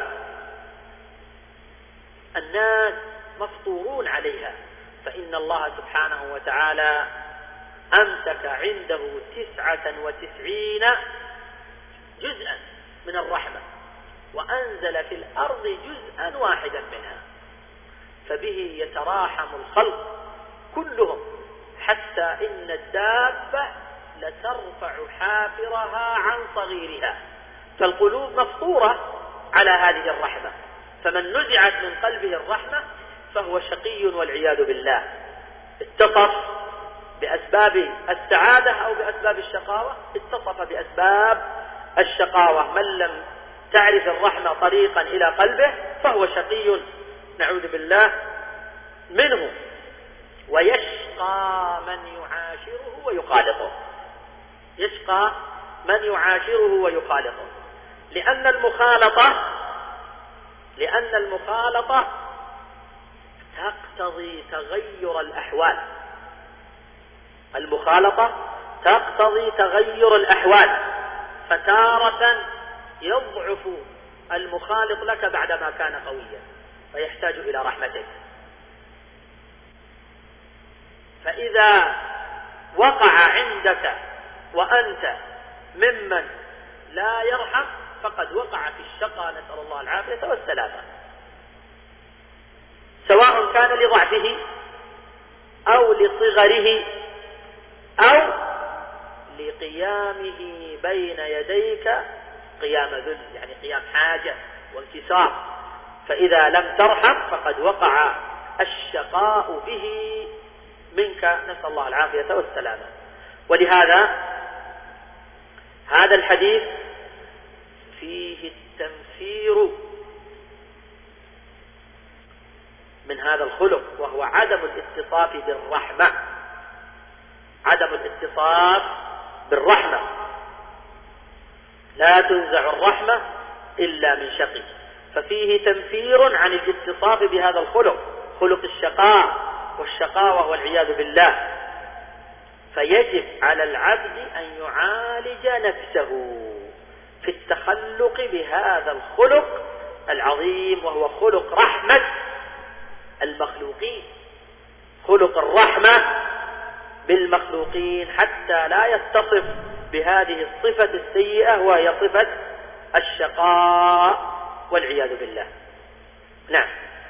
الناس مفطورون عليها، فإن الله سبحانه وتعالى أمسك عنده 99 جزءا من الرحمة، وأنزل في الأرض جزءا واحدا منها، فبه يتراحم الخلق كلهم، حتى إن الدابة لترفع حافرها عن صغيرها، فالقلوب مفطورة على هذه الرحمة، فمن نزعت من قلبه الرحمة فهو شقي والعياذ بالله، اتصف بأسباب السعادة أو بأسباب الشقاوة، اتصف بأسباب الشقاوة. من لم تعرف الرحمة طريقا إلى قلبه فهو شقي نعوذ بالله منه، ويشقى من يعاشره ويخالطه، يشقى من يعاشره ويخالطه، لأن المخالطة تقتضي تغير الأحوال، المخالطة تقتضي تغير الأحوال، فتارة يضعف المخالط لك بعدما كان قويا فيحتاج إلى رحمتك، فإذا وقع عندك وأنت ممن لا يرحم فقد وقع في الشقاء، نسأل الله العافية والسلامة، سواء كان لضعفه أو لصغره أو لقيامه بين يديك قيام ذل، يعني قيام حاجة وانكسار، فإذا لم ترحم فقد وقع الشقاء به منك، نسأل الله العافية والسلامة. ولهذا هذا الحديث فيه التنفير من هذا الخلق، وهو عدم الاتصاف بالرحمة، عدم الاتصاف بالرحمة، لا تنزع الرحمة إلا من شقي، ففيه تنفير عن الاتصاف بهذا الخلق، خلق الشقاء والشقاوة والعياذ بالله، فيجب على العبد أن يعالج نفسه في التخلق بهذا الخلق العظيم، وهو خلق رحمة المخلوقين، خلق الرحمة بالمخلوقين، حتى لا يتصف بهذه الصفة السيئة وهي صفة الشقاء والعياذ بالله. نعم.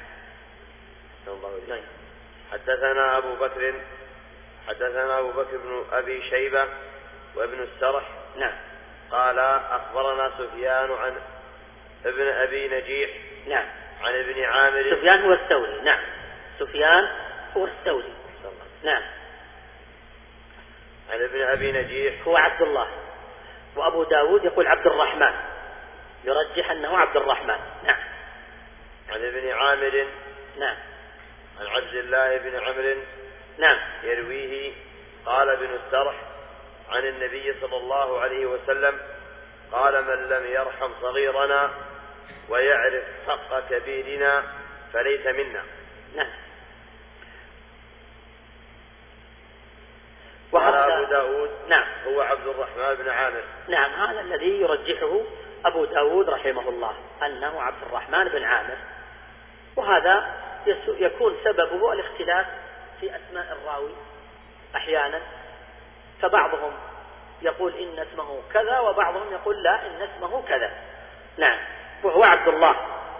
حدثنا أبو بكر بن أبي شيبة وابن السرح. نعم. قال أخبرنا سفيان عن ابن أبي نجيح. نعم. عن ابن عامر. سفيان هو الثوري. نعم. سفيان هو الثوري. نعم. عن ابن أبي نجيح هو عبد الله، وأبو داود يقول عبد الرحمن، يرجح أنه عبد الرحمن. نعم. عن ابن عامر. نعم. عن عبد الله بن عمرو. نعم. يرويه. قال ابن السرح عن النبي صلى الله عليه وسلم قال: من لم يرحم صغيرنا ويعرف حق كبيرنا فليس منا. نعم. قال أبو داود: نعم. هو عبد الرحمن بن عامر. نعم، هذا الذي يرجحه أبو داود رحمه الله، أنه عبد الرحمن بن عامر، وهذا يكون سببه الاختلاف في أسماء الراوي أحيانا، فبعضهم يقول إن اسمه كذا وبعضهم يقول لا إن اسمه كذا. نعم. وهو عبد الله.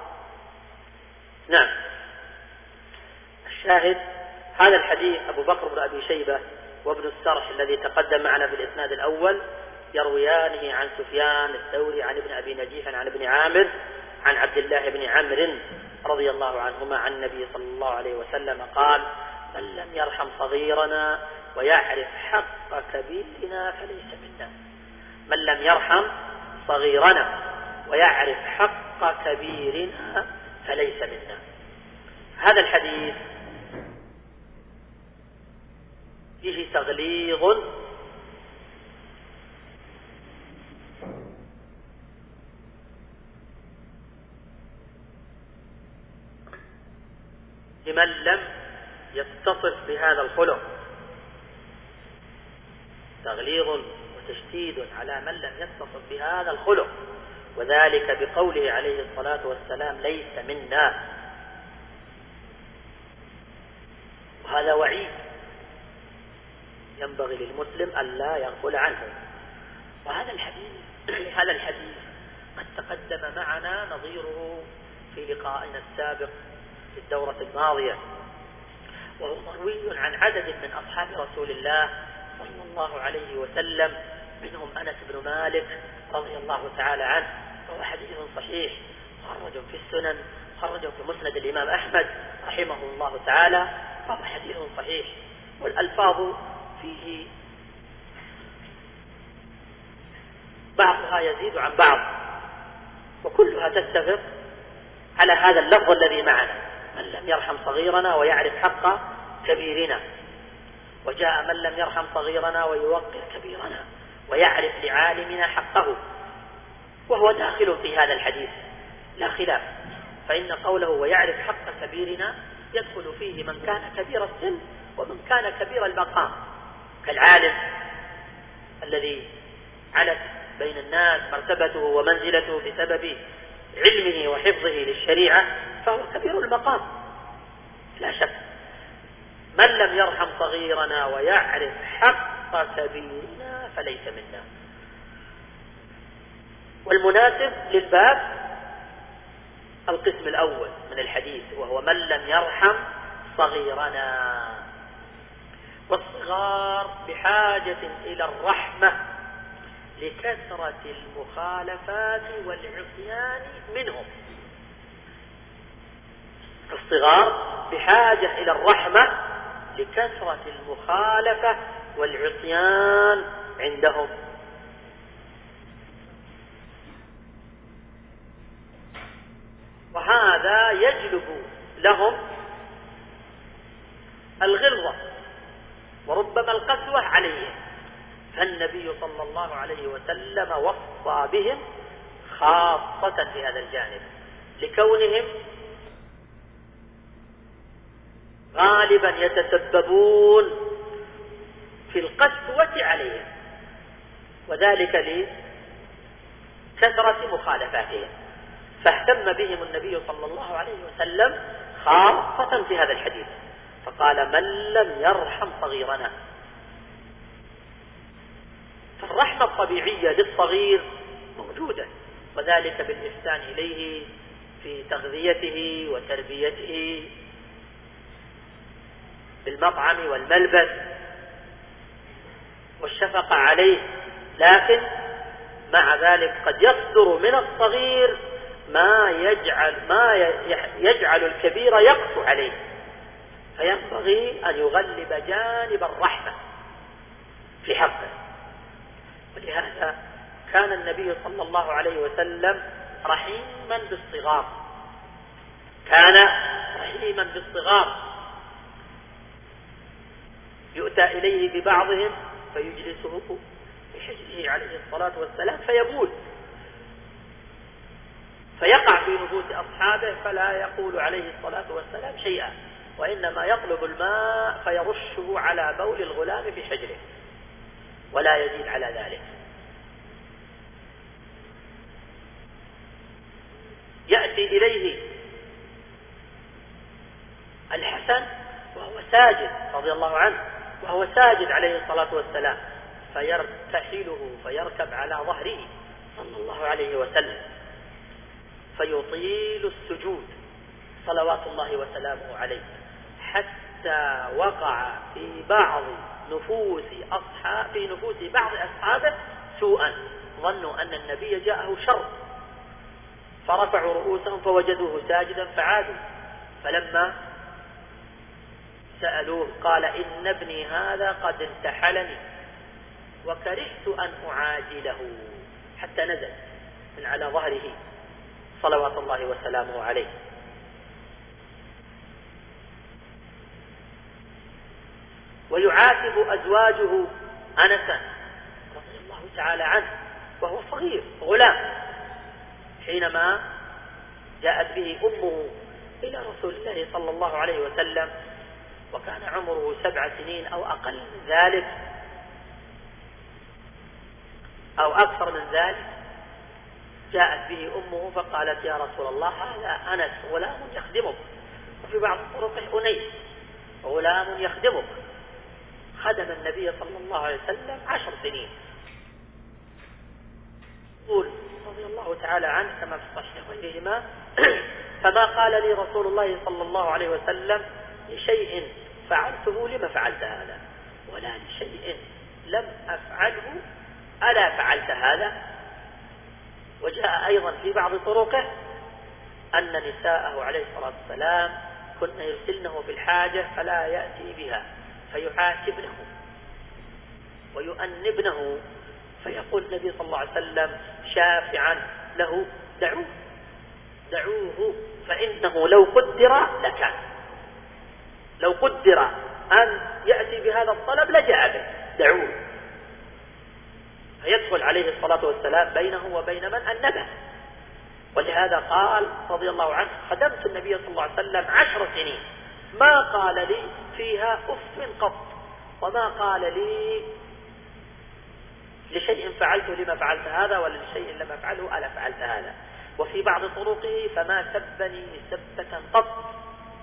نعم. الشاهد هذا الحديث أبو بكر بن أبي شيبة وابن السرح الذي تقدم معنا بالإسناد الأول يرويانه عن سفيان الثوري عن ابن أبي نجيح عن ابن عامر عن عبد الله بن عمرو رضي الله عنهما عن النبي صلى الله عليه وسلم قال: من لم يرحم صغيرنا ويعرف حق كبيرنا فليس منا. من لم يرحم صغيرنا ويعرف حق كبيرنا فليس منا. هذا الحديث فيه تغليظ لمن لم يتصف بهذا الخلق، تغليظ وتشديد على من لم يتصف بهذا الخلق، وذلك بقوله عليه الصلاة والسلام ليس منا. وهذا وعيد ينبغي للمسلم ألا يغفل عنه. وهذا الحديث قد تقدم معنا نظيره في لقائنا السابق في الدورة الماضية، وهو مروي عن عدد من أصحاب رسول الله صلى الله عليه وسلم، منهم أنس بن مالك رضي الله تعالى عنه، وهو حديث صحيح خرج في السنن، خرج في مسند الإمام أحمد رحمه الله تعالى، فهو حديث صحيح، والألفاظ فيه بعضها يزيد عن بعض، وكلها تتفق على هذا اللفظ الذي معنا: من لم يرحم صغيرنا ويعرف حق كبيرنا. وجاء من لم يرحم صغيرنا ويوقر كبيرنا ويعرف لعالمنا حقه، وهو داخل في هذا الحديث لا خلاف، فإن قوله ويعرف حق كبيرنا يدخل فيه من كان كبير السن ومن كان كبير المقام، كالعالم الذي علت بين الناس مرتبته ومنزلته بسبب علمه وحفظه للشريعة، فهو كبير المقام لا شك. من لم يرحم صغيرنا ويعرف حق كبيرنا فليس منا. والمناسب للباب القسم الأول من الحديث، وهو من لم يرحم صغيرنا. والصغار بحاجة إلى الرحمة لكثرة المخالفات والعصيان منهم. الصغار بحاجة إلى الرحمة لكثرة المخالفة والعصيان عندهم. وهذا يجلب لهم الغلظة وربما القسوة عليهم، فالنبي صلى الله عليه وسلم وصى بهم خاصة في هذا الجانب، لكونهم غالبا يتسببون في القسوة عليهم، وذلك لكثرة مخالفاتهم، فاهتم بهم النبي صلى الله عليه وسلم خاصة في هذا الحديث، فقال من لم يرحم صغيرنا. فالرحمة الطبيعية للصغير موجودة، وذلك بالإحسان إليه في تغذيته وتربيته بالمطعم والملبس والشفقة عليه، لكن مع ذلك قد يصدر من الصغير ما يجعل الكبير يقسو عليه، فينبغي أن يغلب جانب الرحمة في حقه. ولهذا كان النبي صلى الله عليه وسلم رحيما بالصغار، كان رحيما بالصغار، يؤتى إليه ببعضهم فيجلسه بحجره عليه الصلاة والسلام فيبول، فيقع في نفوس أصحابه فلا يقول عليه الصلاة والسلام شيئا، وإنما يطلب الماء فيرشه على بول الغلام في حجره ولا يزيد على ذلك. يأتي إليه الحسن وهو ساجد رضي الله عنه، وهو ساجد عليه الصلاة والسلام، فيرتحله فيركب على ظهره صلى الله عليه وسلم فيطيل السجود صلوات الله وسلامه عليه، حتى وقع في نفوس بعض أصحابه سوءا، ظنوا أن النبي جاءه شر فرفعوا رؤوسهم فوجدوه ساجدا فعادوا، فلما سألوه قال إن ابني هذا قد انتحلني وكرهت أن أعاجله، حتى نزل من على ظهره صلوات الله وسلامه عليه. ويعاتب أزواجه أنسا رضي الله تعالى عنه وهو صغير غلام، حينما جاءت به أمه إلى رسول الله صلى الله عليه وسلم، وكان عمره 7 سنين أو أقل من ذلك أو أكثر من ذلك. جاءت به أمه فقالت: يا رسول الله، هذا أنس غلام يخدمك. وفي بعض الطرق أنيس غلام يخدمك. خدم النبي صلى الله عليه وسلم 10 سنين. يقول رضي الله تعالى عنه كما في الصحيح وغيرهما: فما قال لي رسول الله صلى الله عليه وسلم لشيء فعلته لما فعلت هذا، ولا لشيء لم أفعله ألا فعلت هذا. وجاء أيضا في بعض طرقه أن نساءه عليه الصلاة والسلام كن يرسلنه في الحاجة فلا يأتي بها، فيحاسبنه ويؤنبنه، فيقول النبي صلى الله عليه وسلم شافعا له: دعوه فإنه لو قدر لكان، لو قدر أن يأتي بهذا الطلب لجاء به، دعوه. فيدخل عليه الصلاة والسلام بينه وبين من أنبه. ولهذا قال رضي الله عنه: خدمت النبي صلى الله عليه وسلم 10 سنين ما قال لي فيها أف قط، وما قال لي لشيء فعلته لما فعلت هذا، ولا لشيء لم أفعله ألا فعلت هذا. وفي بعض طرقه: فما سبني سبة قط،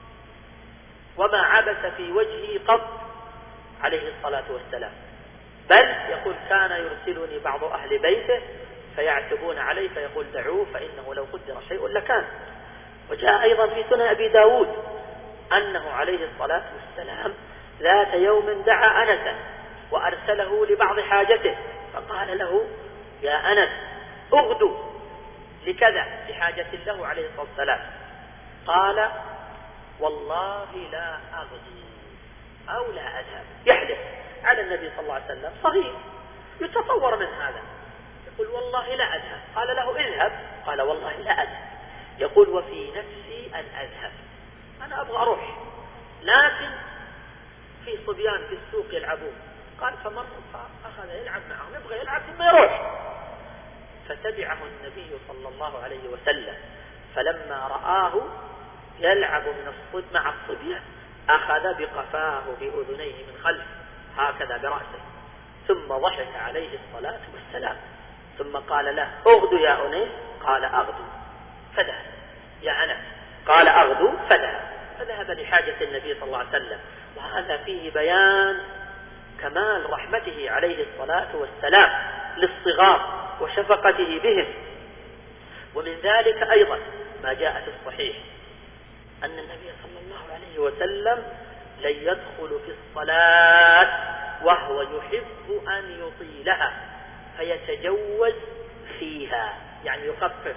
وما عبس في وجهي قط عليه الصلاة والسلام. بل يقول: كان يرسلني بعض أهل بيته فيعتبون عليه فيقول: دعوه فإنه لو قدر شيء لكان. وجاء أيضا في سنن أبي داود أنه عليه الصلاة والسلام ذات يوم دعا أنسا وأرسله لبعض حاجته، فقال له: يا أنس، أغدو لكذا، لحاجة له عليه الصلاة والسلام. قال: والله لا أغدو أو لا أذهب. يحلف على النبي صلى الله عليه وسلم، صغير يتصور من هذا، يقول: والله لا أذهب. قال له: اذهب. قال: والله لا أذهب. يقول: وفي نفسي أن أذهب، أنا أبغى أروح، لكن في صبيان في السوق يلعبون. قال: فمر فأخذ يلعب معهم، يبغى يلعب ثم يروح. فتبعه النبي صلى الله عليه وسلم، فلما رآه يلعب مع الصبيان أخذ بقفاه بأذنيه من خلف هكذا برأسه، ثم ضحك عليه الصلاة والسلام، ثم قال له: اغدو يا أنيس. قال: أغدو. فذهب. يا أنس. قال: أغدو. فذهب لحاجة النبي صلى الله عليه وسلم. وهذا فيه بيان كمال رحمته عليه الصلاة والسلام للصغار وشفقته بهم. ومن ذلك أيضا ما جاء في الصحيح أن النبي صلى الله عليه وسلم لن يدخل في الصلاة وهو يحب أن يطيلها فيتجوز فيها، يعني يخفف،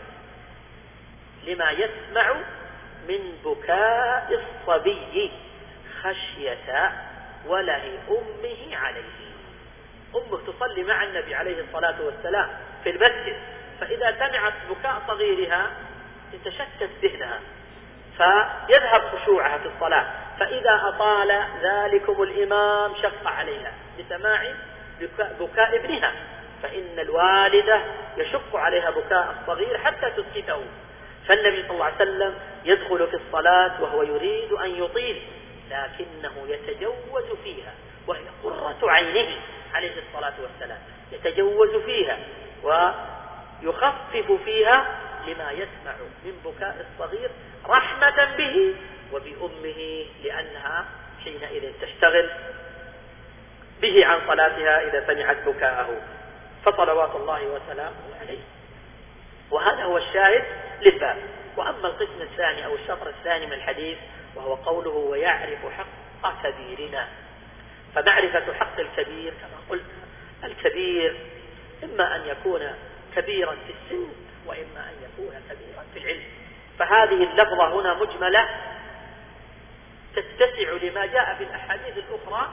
لما يسمع من بكاء الصبي خشية وله أمه عليه. أمه تصلي مع النبي عليه الصلاة والسلام في المسجد، فإذا سمعت بكاء صغيرها تتشتت ذهنها فيذهب خشوعها في الصلاة، فإذا أطال ذلكم الإمام شق عليها بسماع بكاء ابنها، فإن الوالدة يشق عليها بكاء الصغير حتى تسكته. فالنبي صلى الله عليه وسلم يدخل في الصلاة وهو يريد أن يطيل، لكنه يتجوز فيها، وهي قرة عينه عليه الصلاة والسلام، يتجوز فيها ويخفف فيها لما يسمع من بكاء الصغير رحمة به وبأمه، لأنها حينئذ تشتغل به عن صلاتها إذا سمعت بكاءه، فصلوات الله وسلامه عليه. وهذا هو الشاهد للباب. وأما القسم الثاني أو الشطر الثاني من الحديث وهو قوله: ويعرف حق كبيرنا. فمعرفة حق الكبير كما قلت، الكبير إما أن يكون كبيرا في السن وإما أن يكون كبيرا في العلم. فهذه اللفظة هنا مجملة تتسع لما جاء في الأحاديث الأخرى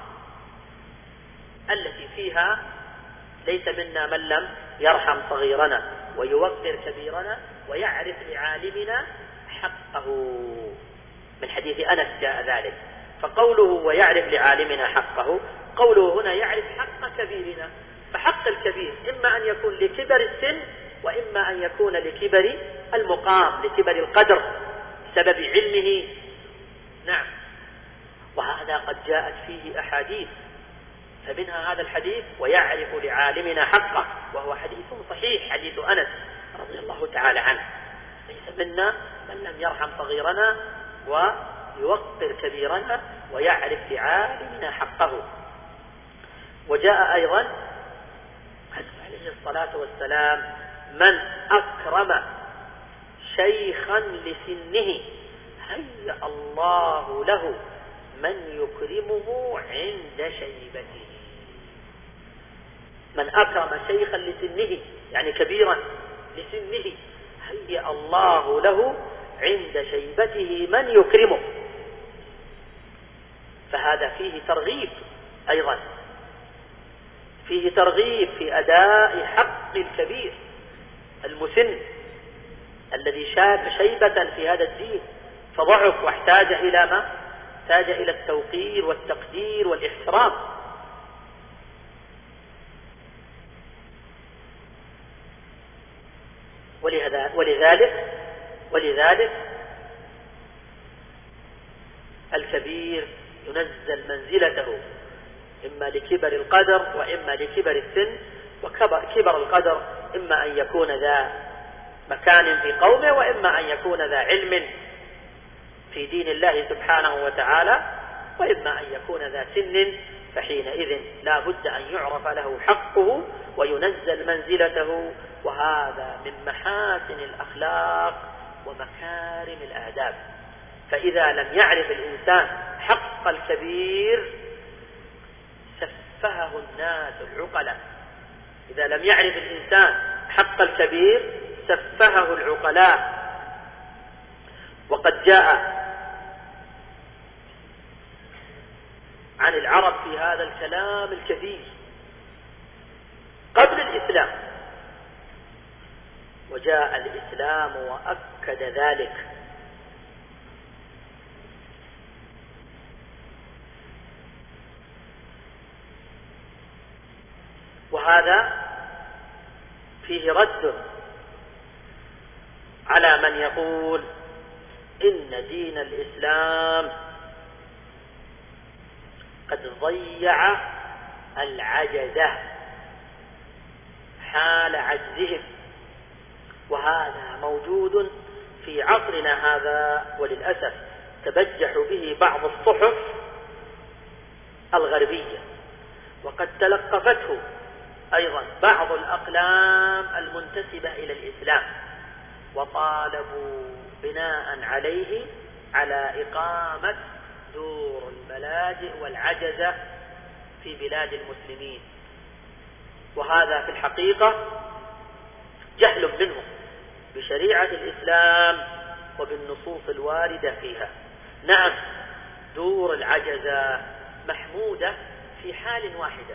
التي فيها: ليس منا من لم يرحم صغيرنا ويوقر كبيرنا ويعرف لعالمنا حقه. من حديث أنس جاء ذلك. فقوله ويعرف لعالمنا حقه، قوله هنا يعرف حق كبيرنا. فحق الكبير إما أن يكون لكبر السن وإما أن يكون لكبر المقام، لكبر القدر، بسبب علمه. نعم، وهذا قد جاءت فيه أحاديث، فمنها هذا الحديث: ويعرف لعالمنا حقه، وهو حديث صحيح، حديث أنس رضي الله تعالى عنه: ليس منا من لم يرحم صغيرنا ويوقر كبيرنا ويعرف لعالمنا حقه. وجاء أيضا عليه الصلاة والسلام: من أكرم شيخا لسنه هيأ الله له من يكرمه عند شيبته. من أكرم شيخا لسنه يعني كبيرا لسنه هيأ الله له عند شيبته من يكرمه. فهذا فيه ترغيب أيضا، فيه ترغيب في أداء حق الكبير المسن الذي شاب شيبة في هذا الدين فضعف واحتاج إلى ما؟ احتاج إلى التوقير والتقدير والاحترام. ولذلك الكبير ينزل منزلته إما لكبر القدر وإما لكبر السن. وكبر القدر إما أن يكون ذا مكان في قومه، وإما أن يكون ذا علم في دين الله سبحانه وتعالى، وإما أن يكون ذا سن، فحينئذ لا بد أن يعرف له حقه وينزل منزلته. وهذا من محاسن الأخلاق ومكارم الآداب. فإذا لم يعرف الإنسان حق الكبير سفهه الناس العقلاء. إذا لم يعرف الإنسان حق الكبير سفهه العقلاء. وقد جاء عن العرب في هذا الكلام الكثير قبل الإسلام، وجاء الإسلام وأكد ذلك. وهذا فيه رد على من يقول إن دين الإسلام قد ضيع العجزة حال عجزهم، وهذا موجود في عصرنا هذا، وللأسف تبجح به بعض الصحف الغربية، وقد تلقفته أيضا بعض الأقلام المنتسبة إلى الإسلام، وطالبوا بناء عليه على إقامة دور الملاجئ والعجزة في بلاد المسلمين. وهذا في الحقيقة جهل منهم بشريعة الإسلام وبالنصوص الواردة فيها. نعم، دور العجزة محمودة في حال واحدة،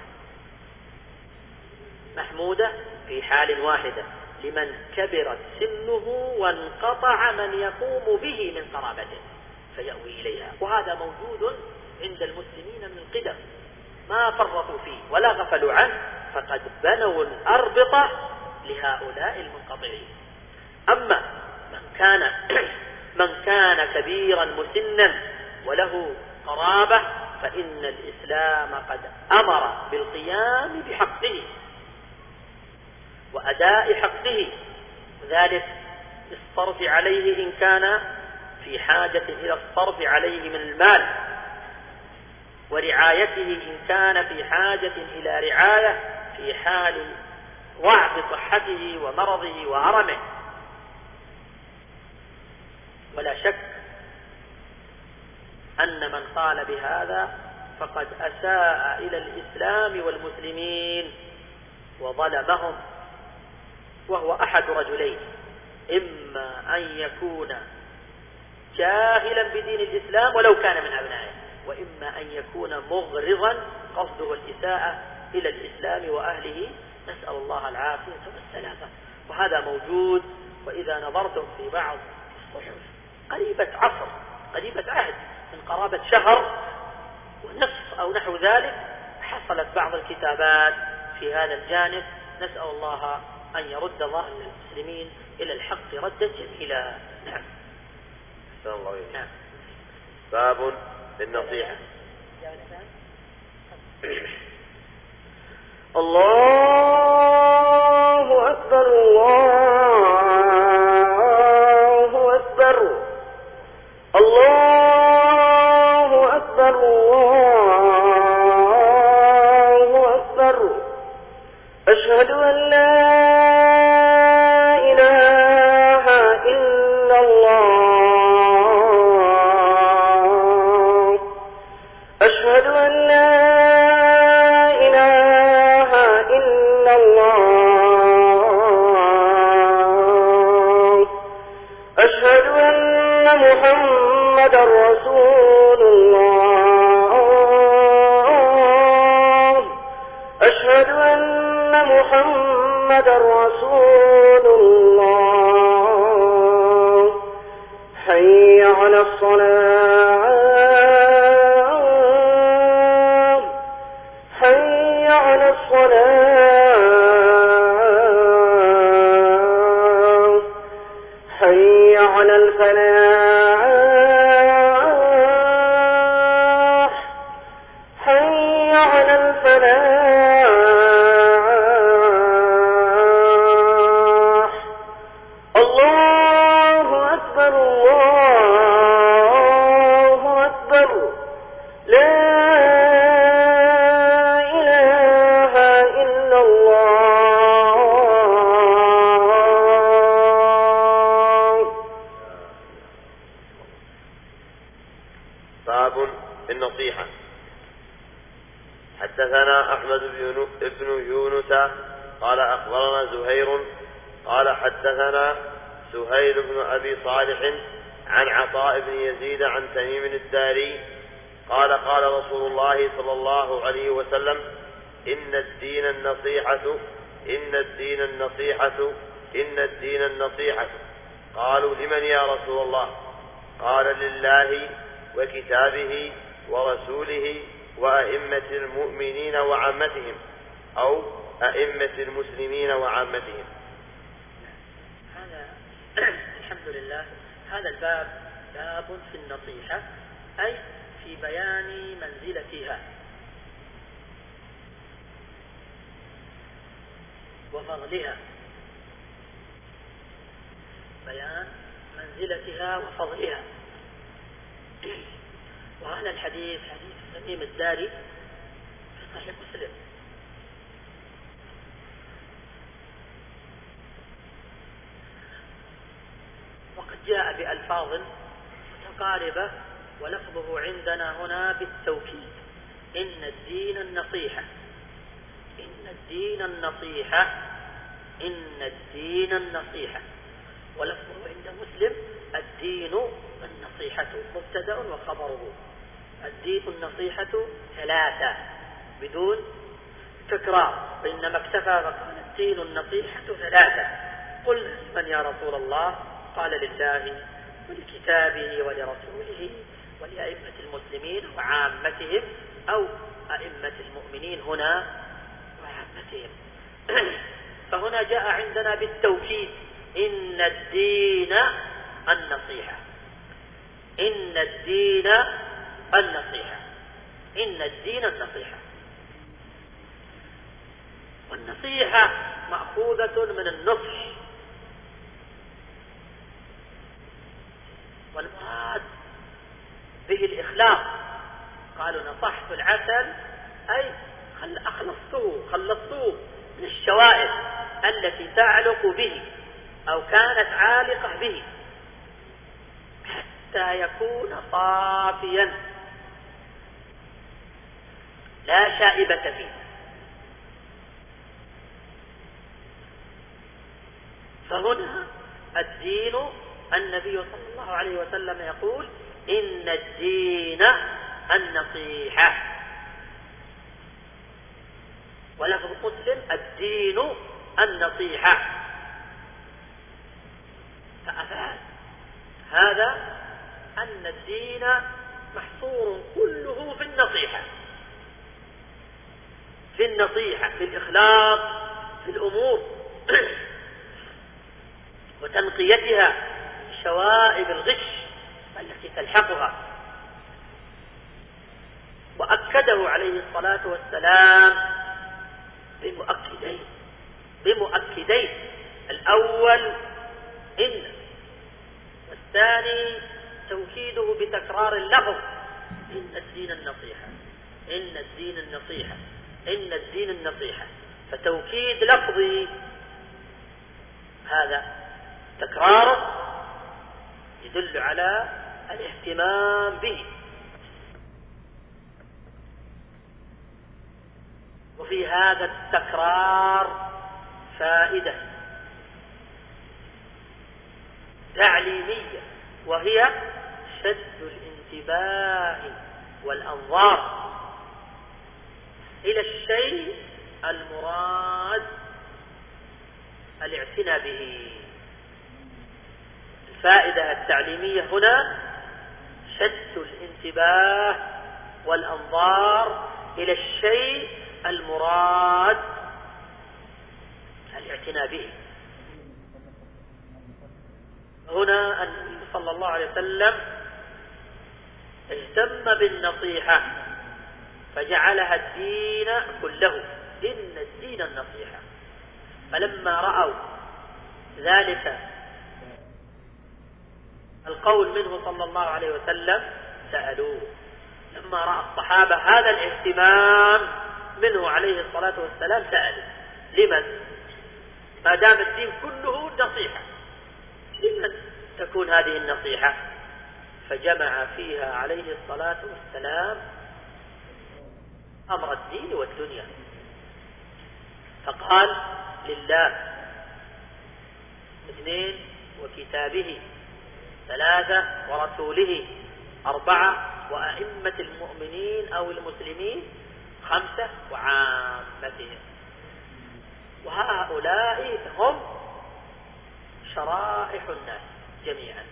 محمودة في حال واحدة لمن كبرت سنه وانقطع من يقوم به من قرابته فيأوي إليها. وهذا موجود عند المسلمين من القدم، ما فرطوا فيه ولا غفلوا عنه، فقد بنوا الأربطة لهؤلاء المنقطعين. أما من كان كبيرا مسنا وله قرابة فإن الإسلام قد أمر بالقيام بحقه وأداء حقه، ذلك الصرف عليه إن كان في حاجة إلى الصرف عليه من المال، ورعايته إن كان في حاجة إلى رعاية في حال ضعف صحته ومرضه وهرمه. ولا شك أن من قال بهذا فقد أساء إلى الإسلام والمسلمين وظلمهم، وهو أحد رجلين: إما أن يكون جاهلا بدين الإسلام ولو كان من أبنائه، وإما أن يكون مغرضا قصده الإساءة إلى الإسلام وأهله، نسأل الله العافية والسلامة. وهذا موجود. وإذا نظرتم في بعض الصحف قريبة عصر قريبة عهد من قرابة شهر ونصف أو نحو ذلك حصلت بعض الكتابات في هذا الجانب، نسأل الله أن يرد ظهر المسلمين إلى الحق ردا جميلا. نعم. نعم. باب النصيحة. الله أكبر الله أكبر الله أكبر الله أكبر أشهد أن لا إله إلا الله أشهد أن لا إله إلا الله أشهد أن محمد رسول الله أشهد أن محمد رسول الله حي على الصلاة حي على الصلاة حي على الفلاح حي على الفلاح الله أكبر الله أكبر لا إله إلا الله. باب النصيحة. حدثنا أحمد بن يونس قال أخبرنا زهير قال حدثنا سهيل بن أبي صالح عن عطاء بن يزيد عن تميم الداري قال قال رسول الله صلى الله عليه وسلم إن الدين النصيحة إن الدين النصيحة إن الدين النصيحة. قالوا لمن يا رسول الله؟ قال لله وكتابه ورسوله وأئمة المؤمنين وعامتهم أو أئمة المسلمين وعامتهم. هذا الحمد لله. هذا الباب باب في النصيحة، أي في بيان منزلتها وفضلها، بيان منزلتها وفضلها. وهذا الحديث حديث تميم الداري في صحيح مسلم، وقد جاء بألفاظ متقاربة، ولفظه عندنا هنا بالتوكيد: إن الدين النصيحة، إن الدين النصيحة، إن الدين النصيحة. ولفظه عند مسلم: الدين النصيحة، مبتدأ وخبره. الدين النصيحة ثلاثة بدون تكرار، وإنما اكتفى فقال الدين النصيحة ثلاثة. قلنا من يا رسول الله؟ قال لله ولكتابه ولرسوله ولأئمة المسلمين وعامتهم أو أئمة المؤمنين هنا وعامتهم. فهنا جاء عندنا بالتوكيد: إن الدين النصيحة، إن الدين النصيحة، إن الدين النصيحة. والنصيحة مأخوذة من النصح، والمراد به الإخلاص. قالوا نصحت العسل، أي خلصته من الشوائب التي تعلق به أو كانت عالقة به حتى يكون صافيا لا شائبة فيه. فهنا الدين، النبي صلى الله عليه وسلم يقول: إن الدين النصيحة. ولفظ مسلم: الدين النصيحة. فأفاد هذا أن الدين محصور كله في النصيحة، في النصيحة، في الإخلاص في الأمور وتنقيتها، شوائب الغش تلحقها. وأكده عليه الصلاة والسلام بمؤكدين الأول إن، والثاني توكيده بتكرار اللفظ إن الدين النصيحة، إن الدين النصيحة، إن الدين النصيحة. فتوكيد لفظي هذا تكراره يدل على الاهتمام به. وفي هذا التكرار فائدة تعليمية، وهي شد الانتباه والأنظار إلى الشيء المراد الاعتناء به. الفائدة التعليمية هنا شد الانتباه والأنظار إلى الشيء المراد الاعتناء به. هنا النبي صلى الله عليه وسلم اهتم بالنصيحة فجعلها الدين كله، إن الدين النصيحة. فلما رأوا ذلك القول منه صلى الله عليه وسلم سألوه. لما رأى الصحابة هذا الاهتمام منه عليه الصلاة والسلام سألوا: لمن؟ ما دام الدين كله نصيحة، لمن تكون هذه النصيحة؟ فجمع فيها عليه الصلاة والسلام أمر الدين والدنيا، فقال: لله، 2 وكتابه، 3 ورسوله، 4 وأئمة المؤمنين أو المسلمين، 5 وعامتهم. وهؤلاء هم شرائح الناس جميعا،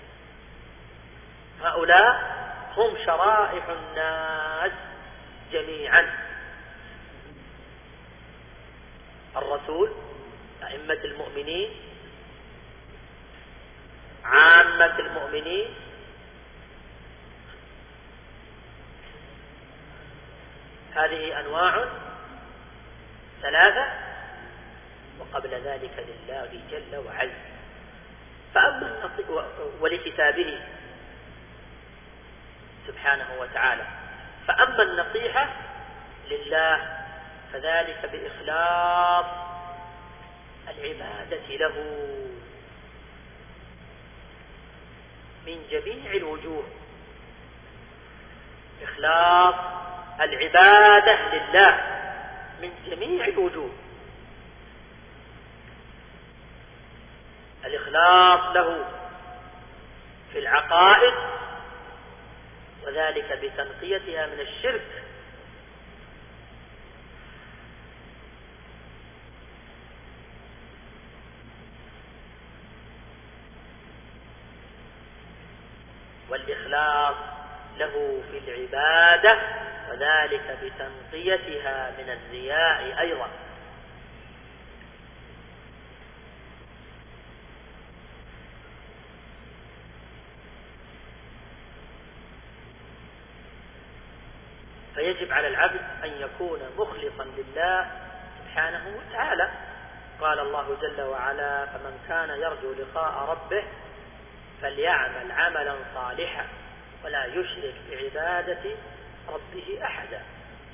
هؤلاء هم شرائح الناس جميعا: الرسول، أئمة المؤمنين، عامة المؤمنين، هذه أنواع 3، وقبل ذلك لله جل وعز. فأما ولكتابه سبحانه وتعالى. فأما النصيحة لله فذلك بإخلاص العبادة له من جميع الوجوه، إخلاص العبادة لله من جميع الوجوه، الإخلاص له في العقائد، وذلك بتنقيتها من الشرك، والإخلاص له في العبادة، وذلك بتنقيتها من الرياء أيضا. فيجب على العبد أن يكون مخلصا لله سبحانه وتعالى. قال الله جل وعلا: فمن كان يرجو لقاء ربه فليعمل عملا صالحا ولا يشرك بعبادة ربه أحدا.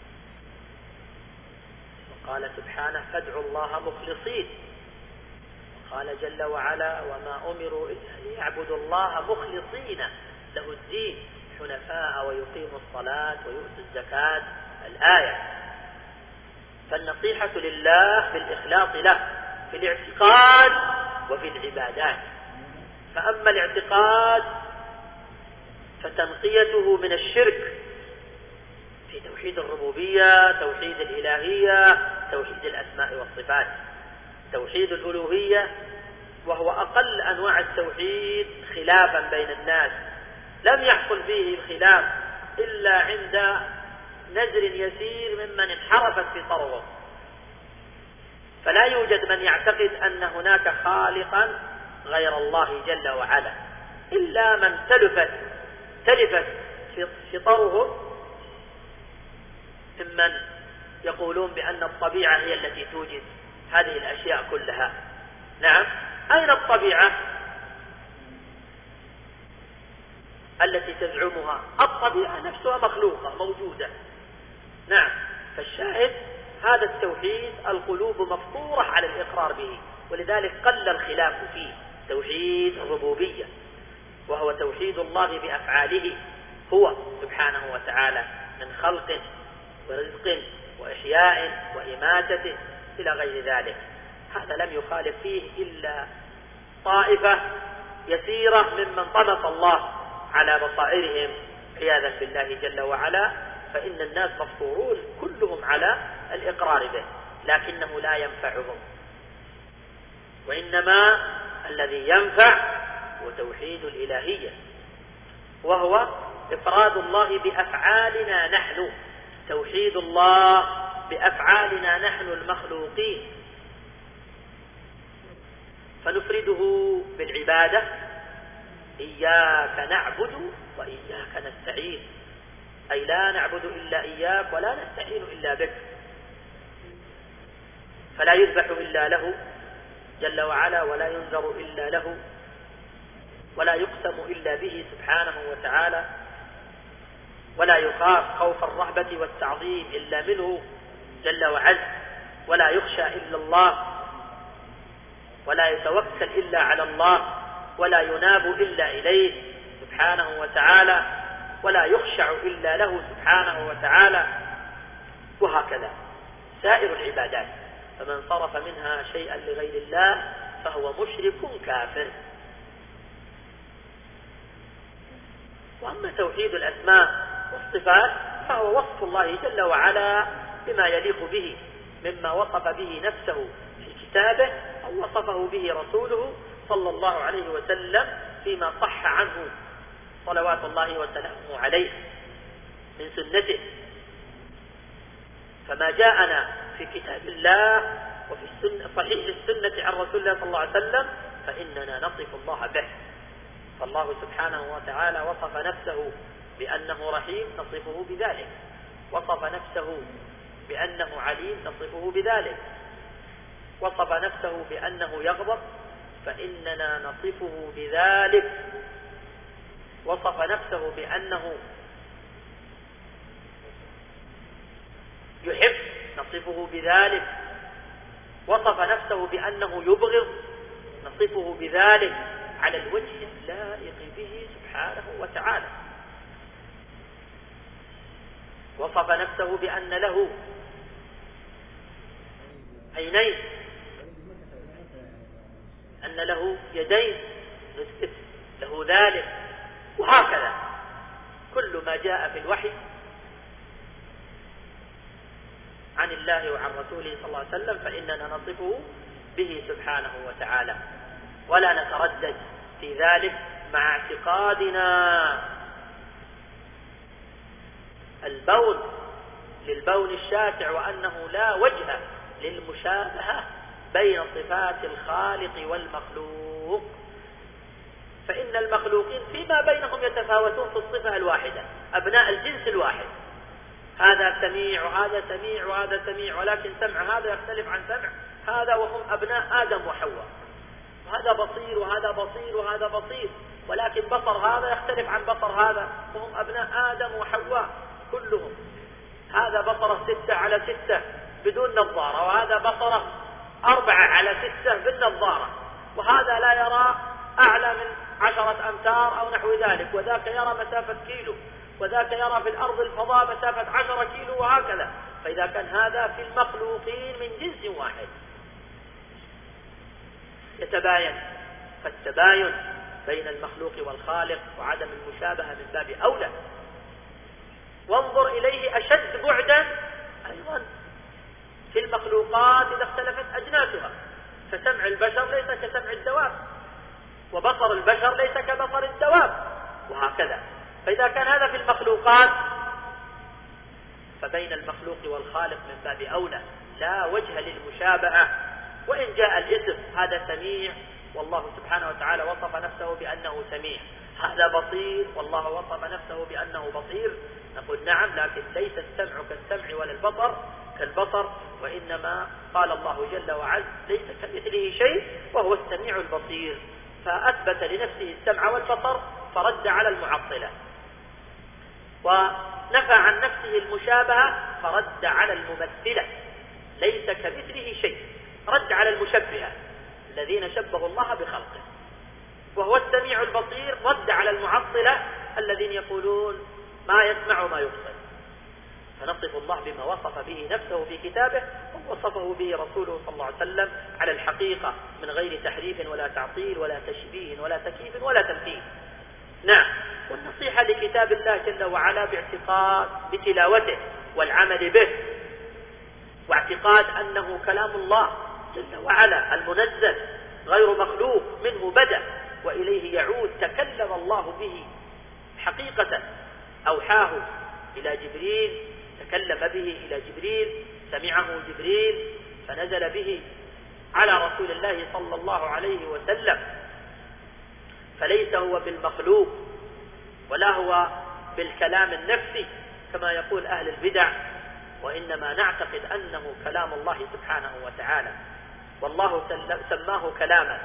وقال سبحانه: فادعوا الله مخلصين. وقال جل وعلا: وما أمروا إلا ليعبدوا الله مخلصين له الدين حنفاء ويقيموا الصلاة ويؤتوا الزكاة، الآية. فالنصيحة لله بالإخلاص له في الاعتقاد وفي العبادات. فأما الاعتقاد فتنقيته من الشرك في توحيد الربوبية، توحيد الإلهية، توحيد الأسماء والصفات. توحيد الألوهية وهو أقل أنواع التوحيد خلافا بين الناس، لم يحصل فيه الخلاف إلا عند نزر يسير ممن انحرفت في طرقه. فلا يوجد من يعتقد أن هناك خالقا غير الله جل وعلا، إلا من اختلفت فطرهم ممن يقولون بأن الطبيعة هي التي توجد هذه الأشياء كلها. نعم، أين الطبيعة التي تزعمها؟ الطبيعة نفسها مخلوقة موجودة. نعم، فالشاهد هذا التوحيد القلوب مفطورة على الإقرار به، ولذلك قل الخلاف فيه. توحيد الربوبية وهو توحيد الله بأفعاله هو سبحانه وتعالى من خلق ورزق وإحياء وإماتة إلى غير ذلك، هذا لم يخالف فيه إلا طائفة يسيرة ممن طمس الله على بصائرهم عياذا بالله جل وعلا، فإن الناس مفطورون كلهم على الإقرار به، لكنه لا ينفعهم. وإنما الذي ينفع هو توحيد الإلهية، وهو إفراد الله بأفعالنا نحن، توحيد الله بأفعالنا نحن المخلوقين، فنفرده بالعبادة، إياك نعبد وإياك نستعين، أي لا نعبد إلا إياك ولا نستعين إلا بك، فلا يذبح إلا له جل وعلا، ولا ينذر إلا له، ولا يقسم إلا به سبحانه وتعالى، ولا يخاف خوف الرهبة والتعظيم إلا منه جل وعز، ولا يخشى إلا الله، ولا يتوكل إلا على الله، ولا يناب إلا إليه سبحانه وتعالى، ولا يخشع إلا له سبحانه وتعالى، وهكذا سائر العبادات. فمن صرف منها شيئا لغير الله فهو مشرك كافر. وأما توحيد الأسماء والصفات فهو وصف الله جل وعلا بما يليق به مما وصف به نفسه في كتابه أو وصفه به رسوله صلى الله عليه وسلم فيما صح عنه صلوات الله وسلامه عليه من سنته. فما جاءنا في كتاب الله وفي صحيح السنة عن رسول الله صلى الله عليه وسلم فإننا نصف الله به. فالله سبحانه وتعالى وصف نفسه بأنه رحيم نصفه بذلك، وصف نفسه بأنه عليم نصفه بذلك، وصف نفسه بأنه يغضب فإننا نصفه بذلك، وصف نفسه بأنه يحب نصفه بذلك، وصف نفسه بأنه يبغض نصفه بذلك على الوجه اللائق به سبحانه وتعالى. وصف نفسه بأن له عينين، أن له يدين نثبت له ذلك، وهكذا كل ما جاء في الوحي عن الله وعن رسوله صلى الله عليه وسلم فإننا نصفه به سبحانه وتعالى، ولا نتردد في ذلك مع اعتقادنا البون للبون الشاسع، وأنه لا وجه للمشابهة بين صفات الخالق والمخلوق، فإن المخلوقين فيما بينهم يتفاوتون في الصفة الواحدة، أبناء الجنس الواحد، هذا سميع وهذا سميع وهذا سميع، ولكن سمع هذا يختلف عن سمع هذا، وهم أبناء آدم وحواء، وهذا بصير وهذا بصير وهذا بصير، ولكن بصر هذا يختلف عن بصر هذا، وهم أبناء آدم وحواء كلهم. هذا بصره 6 على 6 بدون نظارة، وهذا بصره 4 على 6 بالنظارة، وهذا لا يرى أعلى من 10 أمتار أو نحو ذلك، وذاك يرى مسافة كيلو، وذاك يرى في الأرض الفضاء مسافة 10 كيلو، وهكذا. فإذا كان هذا في المخلوقين من جنس واحد يتباين، فالتباين بين المخلوق والخالق وعدم المشابهة من باب أولى. وانظر إليه أشد بعدا أيضا في المخلوقات إذا اختلفت أجناسها، فسمع البشر ليس كسمع الدواب، وبصر البشر ليس كبصر الدواب، وهكذا. فإذا كان هذا في المخلوقات فبين المخلوق والخالق من باب أولى، لا وجه للمشابهة. وإن جاء الاسم هذا سميع، والله سبحانه وتعالى وصف نفسه بأنه سميع، هذا بصير والله وصف نفسه بأنه بصير، نقول نعم، لكن ليس السمع كالسمع ولا البصر كالبصر، وإنما قال الله جل وعز ليس كمثله شيء وهو السميع البصير، فأثبت لنفسه السمع والبصر فرد على المعطلة، ونفى عن نفسه المشابهة فرد على الممثلة، ليس كمثله شيء، رد على المشبهة الذين شبهوا الله بخلقه، وهو السميع البصير رد على المعطلة الذين يقولون ما يسمع وما يبصر. فنصف الله بما وصف به نفسه في كتابه ووصفه به رسوله صلى الله عليه وسلم على الحقيقة من غير تحريف ولا تعطيل ولا تشبيه ولا تكييف ولا تمثيل. نعم، والنصيحة لكتاب الله جل وعلا باعتقاد بتلاوته والعمل به، واعتقاد أنه كلام الله جل وعلا المنزل غير مخلوق، منه بدأ وإليه يعود، تكلم الله به حقيقة، أوحاه إلى جبريل، تكلم به إلى جبريل، سمعه جبريل فنزل به على رسول الله صلى الله عليه وسلم، فليس هو بالمخلوق ولا هو بالكلام النفسي كما يقول أهل البدع، وإنما نعتقد أنه كلام الله سبحانه وتعالى، والله سماه كلاما.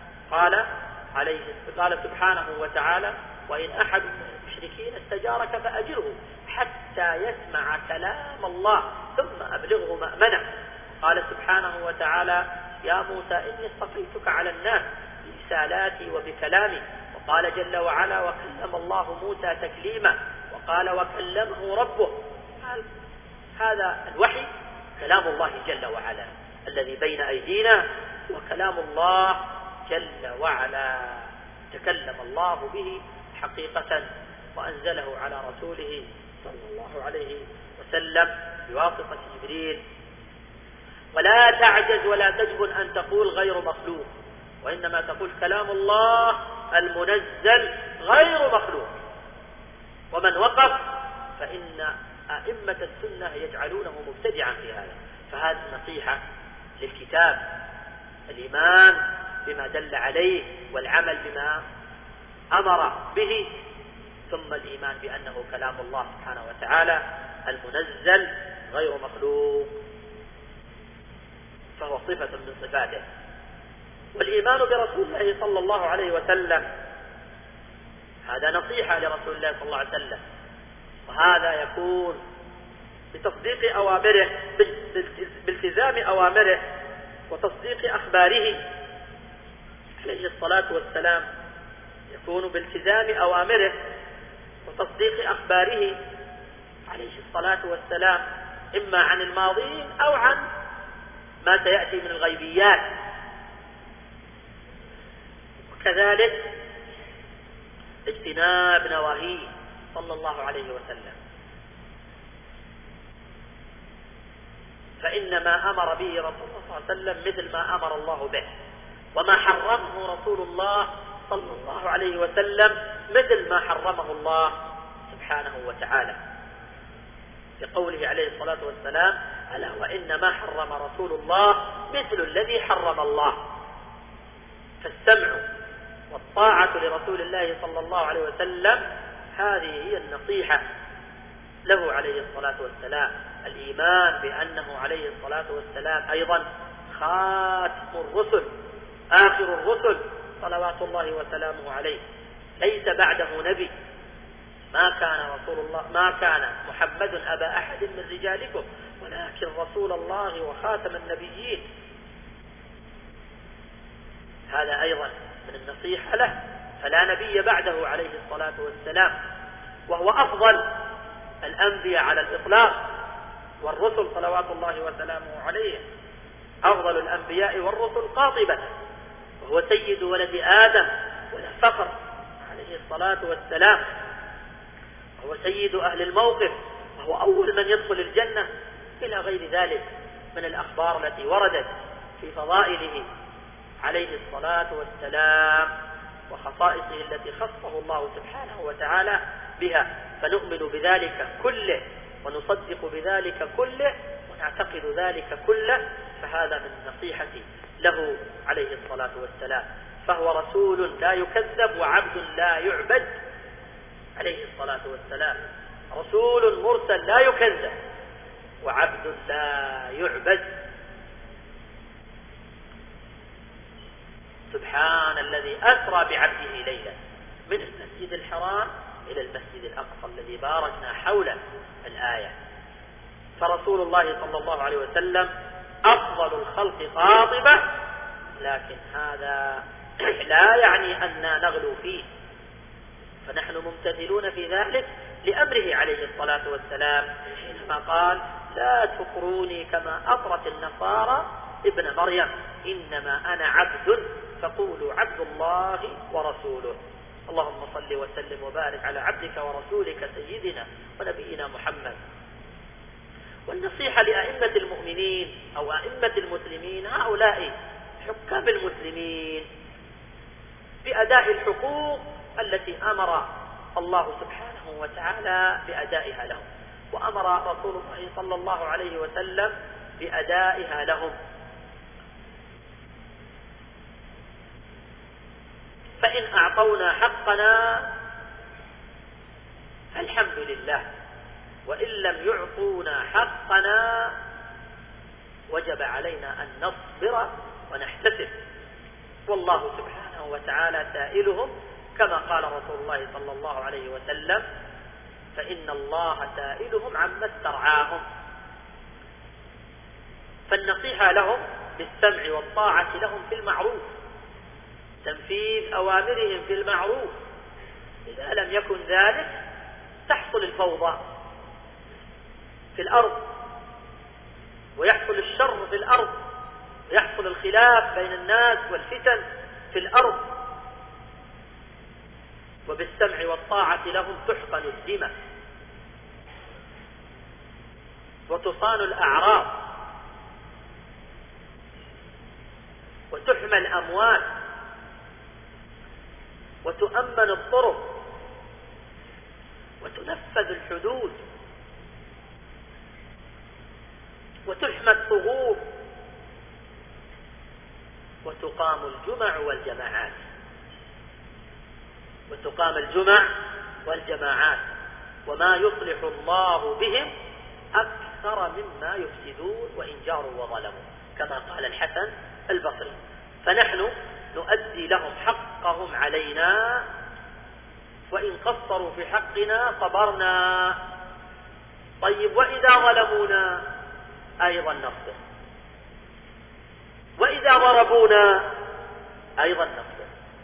قال سبحانه وتعالى وإن أحد من المشركين استجارك فأجره حتى يسمع كلام الله ثم أبلغه مأمنه. قال سبحانه وتعالى يا موسى إني اصطفيتك على الناس برسالاتي وبكلامي. وقال جل وعلا وكلم الله موسى تكليما، وقال وكلمه ربه. هذا الوحي كلام الله جل وعلا الذي بين أيدينا، وكلام الله جل وعلا تكلم الله به حقيقة وأنزله على رسوله صلى الله عليه وسلم بواسطة جبريل. ولا تعجز ولا تجبن أن تقول غير مخلوق، وإنما تقول كلام الله المنزل غير مخلوق. ومن وقف فإن أئمة السنة يجعلونه مبتدعا في هذا. فهذه النصيحة للكتاب، الإيمان بما دل عليه والعمل بما أمر به، ثم الإيمان بأنه كلام الله سبحانه وتعالى المنزل غير مخلوق، فهو صفة من صفاته. والإيمان برسول الله صلى الله عليه وسلم هذا نصيحة لرسول الله صلى الله عليه وسلم، وهذا يكون بتصديق أوامره، بالتزام أوامره وتصديق أخباره عليه الصلاة والسلام، يكون بالتزام أوامره وتصديق أخباره عليه الصلاة والسلام، إما عن الماضين أو عن ما سيأتي من الغيبيات. وكذلك اجتناب نواهيه صلى الله عليه وسلم، فإن ما أمر به رسول الله صلى الله عليه وسلم مثل ما أمر الله به، وما حرمه رسول الله صلى الله عليه وسلم مثل ما حرمه الله سبحانه وتعالى، لقوله عليه الصلاة والسلام ألا وإن ما حرم رسول الله مثل الذي حرم الله. فالسمع والطاعة لرسول الله صلى الله عليه وسلم هذه هي النصيحة له عليه الصلاة والسلام. الإيمان بأنه عليه الصلاة والسلام أيضا خاتم الرسل، آخر الرسل صلوات الله وسلامه عليه، ليس بعده نبي. ما كان محمد أبا أحد من رجالكم ولكن رسول الله وخاتم النبيين. هذا أيضا من النصيحة له، فلا نبي بعده عليه الصلاة والسلام، وهو أفضل الأنبياء على الإطلاق، والرسل صلوات الله وسلامه عليه أفضل الأنبياء والرسل قاطبة، وهو سيد ولد آدم ولا فخر عليه الصلاة والسلام، وهو سيد أهل الموقف، وهو أول من يدخل الجنة، إلى غير ذلك من الأخبار التي وردت في فضائله عليه الصلاة والسلام وخصائصه التي خصه الله سبحانه وتعالى بها. فنؤمن بذلك كله ونصدق بذلك كله ونعتقد ذلك كله، فهذا من النصيحة له عليه الصلاة والسلام. فهو رسول لا يكذب وعبد لا يعبد عليه الصلاة والسلام. رسول مرسل لا يكذب وعبد لا يعبد. سبحان الذي أسرى بعبده ليلا من المسجد الحرام إلى المسجد الأقصى الذي باركنا حوله الآية. فرسول الله صلى الله عليه وسلم أفضل الخلق قاطبة، لكن هذا لا يعني أننا نغلو فيه، فنحن ممتثلون في ذلك لأمره عليه الصلاة والسلام حينما قال لا تطروني كما أطرت النصارى ابن مريم إنما أنا عبد فقولوا عبد الله ورسوله. اللهم صل وسلم وبارك على عبدك ورسولك سيدنا ونبينا محمد. والنصيحة لأئمة المؤمنين أو أئمة المسلمين هؤلاء حكام المسلمين بأداء الحقوق التي أمر الله سبحانه وتعالى بأدائها لهم، وأمر رسول الله صلى الله عليه وسلم بأدائها لهم. فإن أعطونا حقنا فالحمد لله، وإن لم يعطونا حقنا وجب علينا أن نصبر ونحتسب، والله سبحانه وتعالى سائلهم كما قال رسول الله صلى الله عليه وسلم فإن الله سائلهم عما استرعاهم. فالنصيحة لهم بالسمع والطاعة لهم في المعروف، تنفيذ أوامرهم في المعروف. إذا لم يكن ذلك تحصل الفوضى في الأرض، ويحصل الشر في الأرض، ويحصل الخلاف بين الناس والفتن في الأرض. وبالسمع والطاعة لهم تحقن الدماء وتصان الأعراض وتحمى الأموال وتؤمن الطرق وتنفذ الحدود وتحمى الثغور وتقام الجمع والجماعات. وتقام الجمع والجماعات وما يصلح الله بهم أكثر مما يفسدون وإن جاروا وظلموا، كما قال الحسن البصري. فنحن نؤدي لهم حقهم علينا، وإن قصروا في حقنا صبرنا. طيب وإذا ظلمونا أيضا نصبر، وإذا ضربونا أيضا نصبر،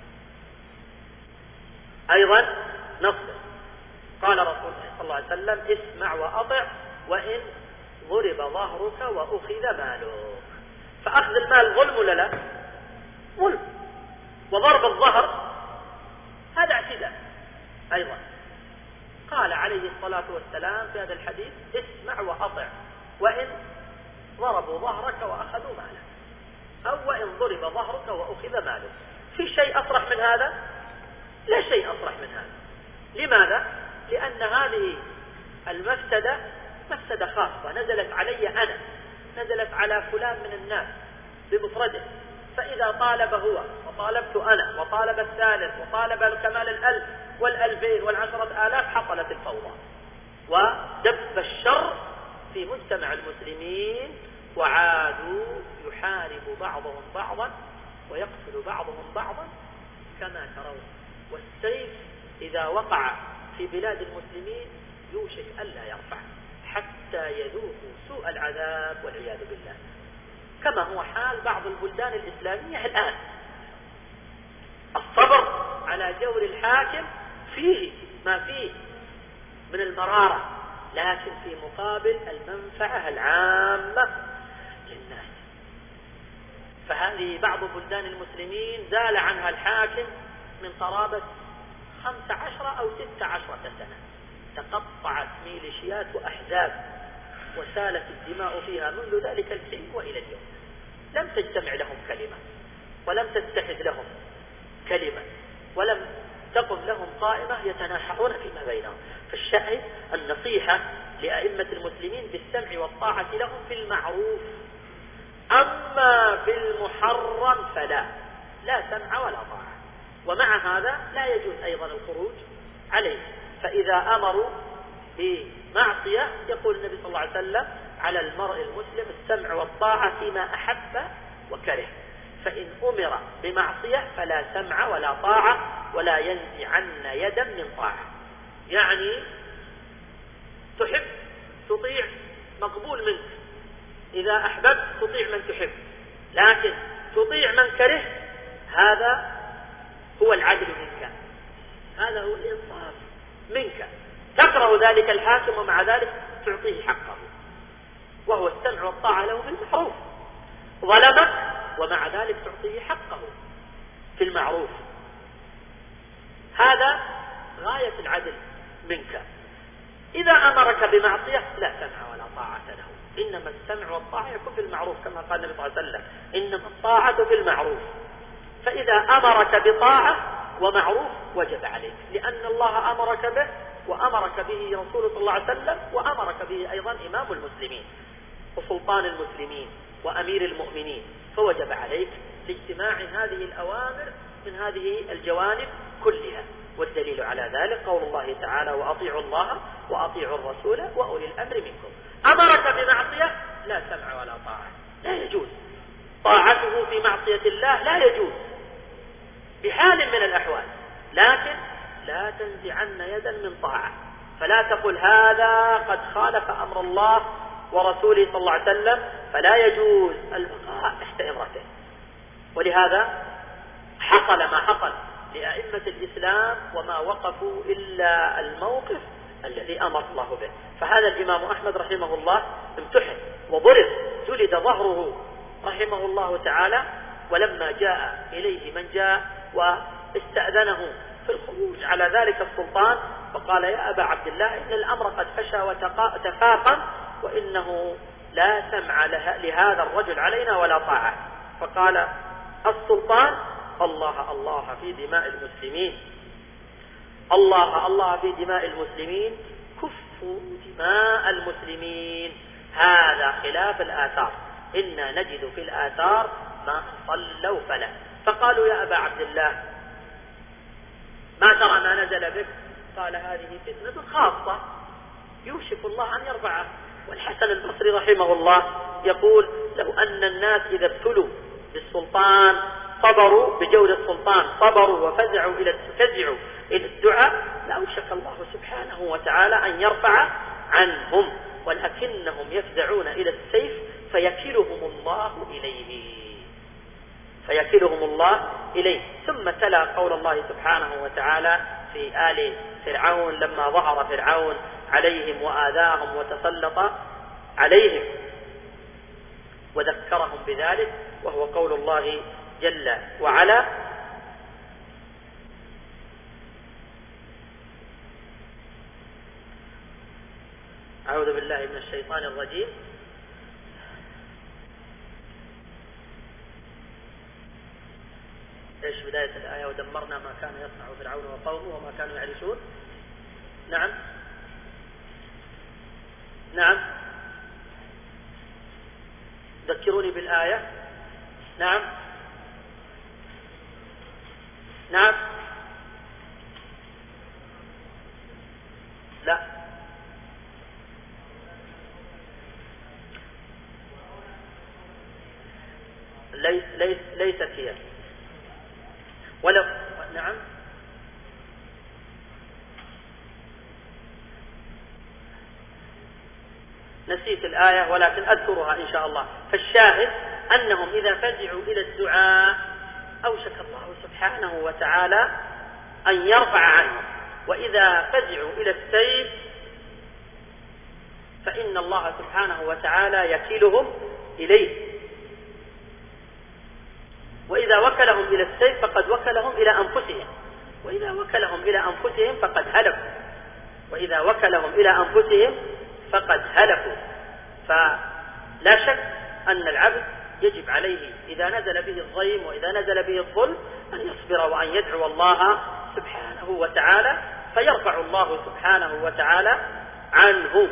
أيضا نصبر. قال رسول الله صلى الله عليه وسلم اسمع وأطع وإن ضرب ظهرك وأخذ مالك. فأخذ المال ظلم ولا لا؟ ظلم. وضرب الظهر هذا اعتداء أيضا. قال عليه الصلاة والسلام في هذا الحديث اسمع وأطع وإن ضربوا ظهرك وأخذوا مالك، أو وإن ضرب ظهرك وأخذ مالك. في شيء أصرح من هذا؟ لا شيء أصرح من هذا. لماذا؟ لأن هذه المفسدة مفسدة خاصة نزلت علي أنا، نزلت على فلان من الناس بمفرده. فإذا طالب هو وطالبت أنا وطالب الثالث وطالب كمال 1000 وال2000 وال10,000 حصلت الفوضى ودب الشر في مجتمع المسلمين، وعادوا يحارب بعضهم بعضا ويقتل بعضهم بعضا كما ترون. والسيف إذا وقع في بلاد المسلمين يوشك ألا يرفع حتى يذوقوا سوء العذاب والعياذ بالله، كما هو حال بعض البلدان الإسلامية الآن. الصبر على جور الحاكم فيه ما فيه من المرارة، لكن في مقابل المنفعة العامة للناس. فهذه بعض بلدان المسلمين زال عنها الحاكم من قرابة 15 أو 16 سنة، تقطعت ميليشيات وأحزاب وسالت الدماء فيها منذ ذلك الحين وإلى اليوم. لم تجتمع لهم كلمة، ولم تتحد لهم كلمة، ولم تقم لهم قائمة يتناحرون فيما بينهم. فالشاهد النصيحة لأئمة المسلمين بالسمع والطاعة لهم في المعروف، أما في المحرم فلا. لا سمع ولا طاعة. ومع هذا لا يجوز أيضا الخروج عليه. فإذا أمروا بمعصية يقول النبي صلى الله عليه وسلم على المرء المسلم السمع والطاعة فيما أحب وكره، فإن أمر بمعصية فلا سمع ولا طاعة ولا ينزعن يدا من طاعة. يعني تحب تطيع مقبول منك، إذا أحببت تطيع من تحب، لكن تطيع من كره هذا هو العدل منك، هذا هو الإنصاف منك. تكره ذلك الحاكم ومع ذلك تعطيه حقه، وهو السمع والطاعة له في المعروف. ظلمك ومع ذلك تعطيه حقه في المعروف، هذا غاية العدل منك. إذا أمرك بمعصية لا سمع ولا طاعة له، إنما السمع والطاعة يكون في المعروف كما قال النبي صلى الله عليه وسلم إنما الطاعة في المعروف. فإذا أمرك بطاعة ومعروف وجب عليك، لأن الله أمرك به وأمرك به رسوله صلى الله عليه وسلم، وأمرك به أيضا إمام المسلمين وسلطان المسلمين وأمير المؤمنين، فوجب عليك اجتماع هذه الأوامر من هذه الجوانب كلها. والدليل على ذلك قول الله تعالى وأطيعوا الله وأطيعوا الرسول وأولي الأمر منكم. أمرك بمعصية لا سمع ولا طاعة، لا يجوز طاعته في معصية الله، لا يجوز بحال من الأحوال، لكن لا تنزعن يدا من طاعة. فلا تقل هذا قد خالف أمر الله ورسوله صلى الله عليه وسلم فلا يجوز البقاء تحت إمرته. ولهذا حصل ما حصل لأئمة الإسلام وما وقفوا إلا الموقف الذي أمر الله به. فهذا الإمام أحمد رحمه الله امتحن وضرب، جلد ظهره رحمه الله تعالى، ولما جاء إليه من جاء واستأذنه في الخروج على ذلك السلطان فقال يا أبا عبد الله إن الأمر قد فشى وتفاقم، وإنه لا سمع لهذا الرجل علينا ولا طاعة. فقال السلطان الله الله في دماء المسلمين، الله الله في دماء المسلمين، كفوا دماء المسلمين، هذا خلاف الآثار، إنا نجد في الآثار ما صلوا فلا. فقالوا يا أبا عبد الله ما ترى ما نزل بك؟ قال هذه فتنة خاصة يوشك الله أن يرفعها. والحسن البصري رحمه الله يقول لو أن الناس إذا ابتلوا بالسلطان صبروا بجور السلطان صبروا وفزعوا إلى الدعاء لأوشك الله سبحانه وتعالى أن يرفع عنهم، ولكنهم يفزعون إلى السيف فيكلهم الله إليه. ثم تلا قول الله سبحانه وتعالى في آل فرعون لما ظهر فرعون عليهم وآذاهم وتسلط عليهم وذكرهم بذلك، وهو قول الله جل وعلا أعوذ بالله من الشيطان الرجيم إيش بداية الآية ودمرنا ما كان يصنع فرعون وقومه وما كانوا يعرشون. نعم ذكروني بالآية. نعم لا ليست هي ولو نعم نسيت الآية ولكن أذكرها إن شاء الله. فالشاهد أنهم إذا فزعوا إلى الدعاء أوشك الله سبحانه وتعالى أن يرفع عنهم، وإذا فزعوا إلى السيف فإن الله سبحانه وتعالى يكيلهم إليه، وإذا وكلهم إلى السيف فقد وكلهم إلى أنفسهم، وإذا وكلهم إلى أنفسهم فقد هلكوا. فلا شك أن العبد يجب عليه إذا نزل به الضيم وإذا نزل به الظلم أن يصبر وأن يدعو الله سبحانه وتعالى فيرفع الله سبحانه وتعالى عنه،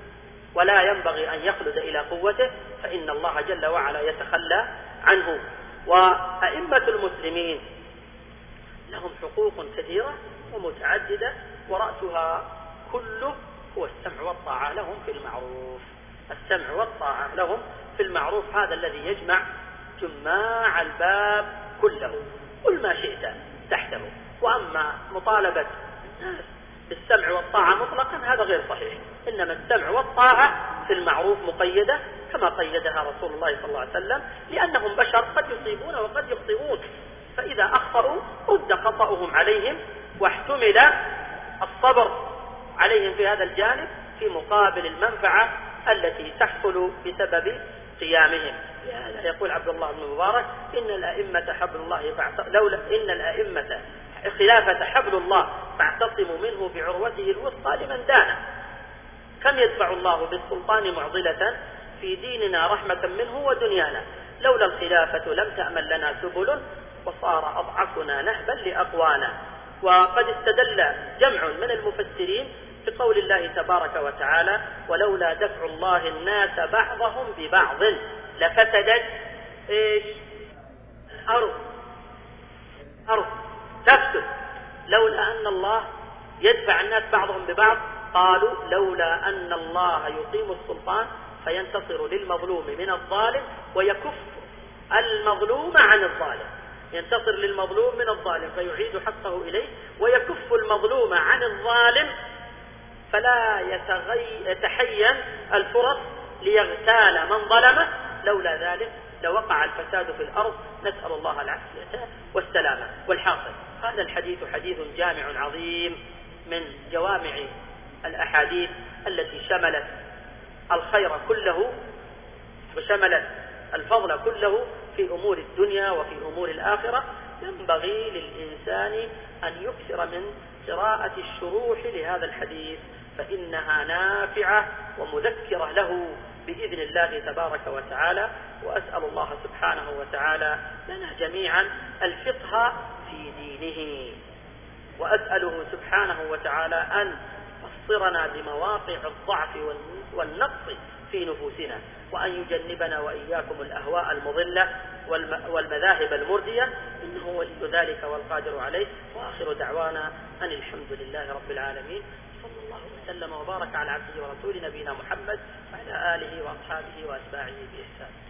ولا ينبغي أن يخلد إلى قوته فإن الله جل وعلا يتخلى عنه. وأئمة المسلمين لهم حقوق كثيرة ومتعددة، ورأسها كله هو السمع والطاعة لهم في المعروف. السمع والطاعة لهم في المعروف هذا الذي يجمع جماع الباب كله، قل ما شئت تحته. وأما مطالبة الناس بالسمع والطاعة مطلقا هذا غير صحيح، إنما السمع والطاعة في المعروف مقيدة كما قيدها رسول الله صلى الله عليه وسلم، لأنهم بشر قد يصيبون وقد يخطئون، فإذا أخطأوا رد خطأهم عليهم واحتمل الصبر عليهم في هذا الجانب في مقابل المنفعة التي تحصل بسبب قيامهم. لهذا يقول عبد الله بن مبارك إن الأئمة حبل الله لولا إن الأئمة خلافة حبل الله فاعتصموا منه بعروته الوثقى لمن دانه. كم يدفع الله بالسلطان معضلة في ديننا رحمة منه ودنيانا، لولا الخلافة لم تأمن لنا سبل وصار أضعفنا نهبا لأقوانا. وقد استدل جمع من المفسرين بقول الله تبارك وتعالى ولولا دفع الله الناس بعضهم ببعض لفسدت الأرض تفسد. لولا أن الله يدفع الناس بعضهم ببعض، قالوا لولا أن الله يقيم السلطان فينتصر للمظلوم من الظالم ويكف المظلوم عن الظالم، ينتصر للمظلوم من الظالم فيعيد حقه إليه ويكف المظلوم عن الظالم فلا يتحين الفرص ليغتال من ظلمه، لولا ذلك لوقع الفساد في الأرض، نسأل الله العافية والسلامة. والحاصل هذا الحديث حديث جامع عظيم من جوامع الأحاديث التي شملت الخير كله وشملت الفضل كله في أمور الدنيا وفي أمور الآخرة. ينبغي للإنسان أن يكثر من قراءة الشروح لهذا الحديث، فإنها نافعة ومذكرة له بإذن الله تبارك وتعالى. وأسأل الله سبحانه وتعالى لنا جميعا الفقه في دينه، وأسأله سبحانه وتعالى أن يبصرنا بمواقع الضعف والنقص في نفوسنا، وأن يجنبنا وإياكم الأهواء المضلة والمذاهب المردية، إنه ولي ذلك والقادر عليه. وآخر دعوانا أن الحمد لله رب العالمين، صلى الله وسلم وبارك على عبده ورسول نبينا محمد وعلى آله وأصحابه وأتباعه بإحسان.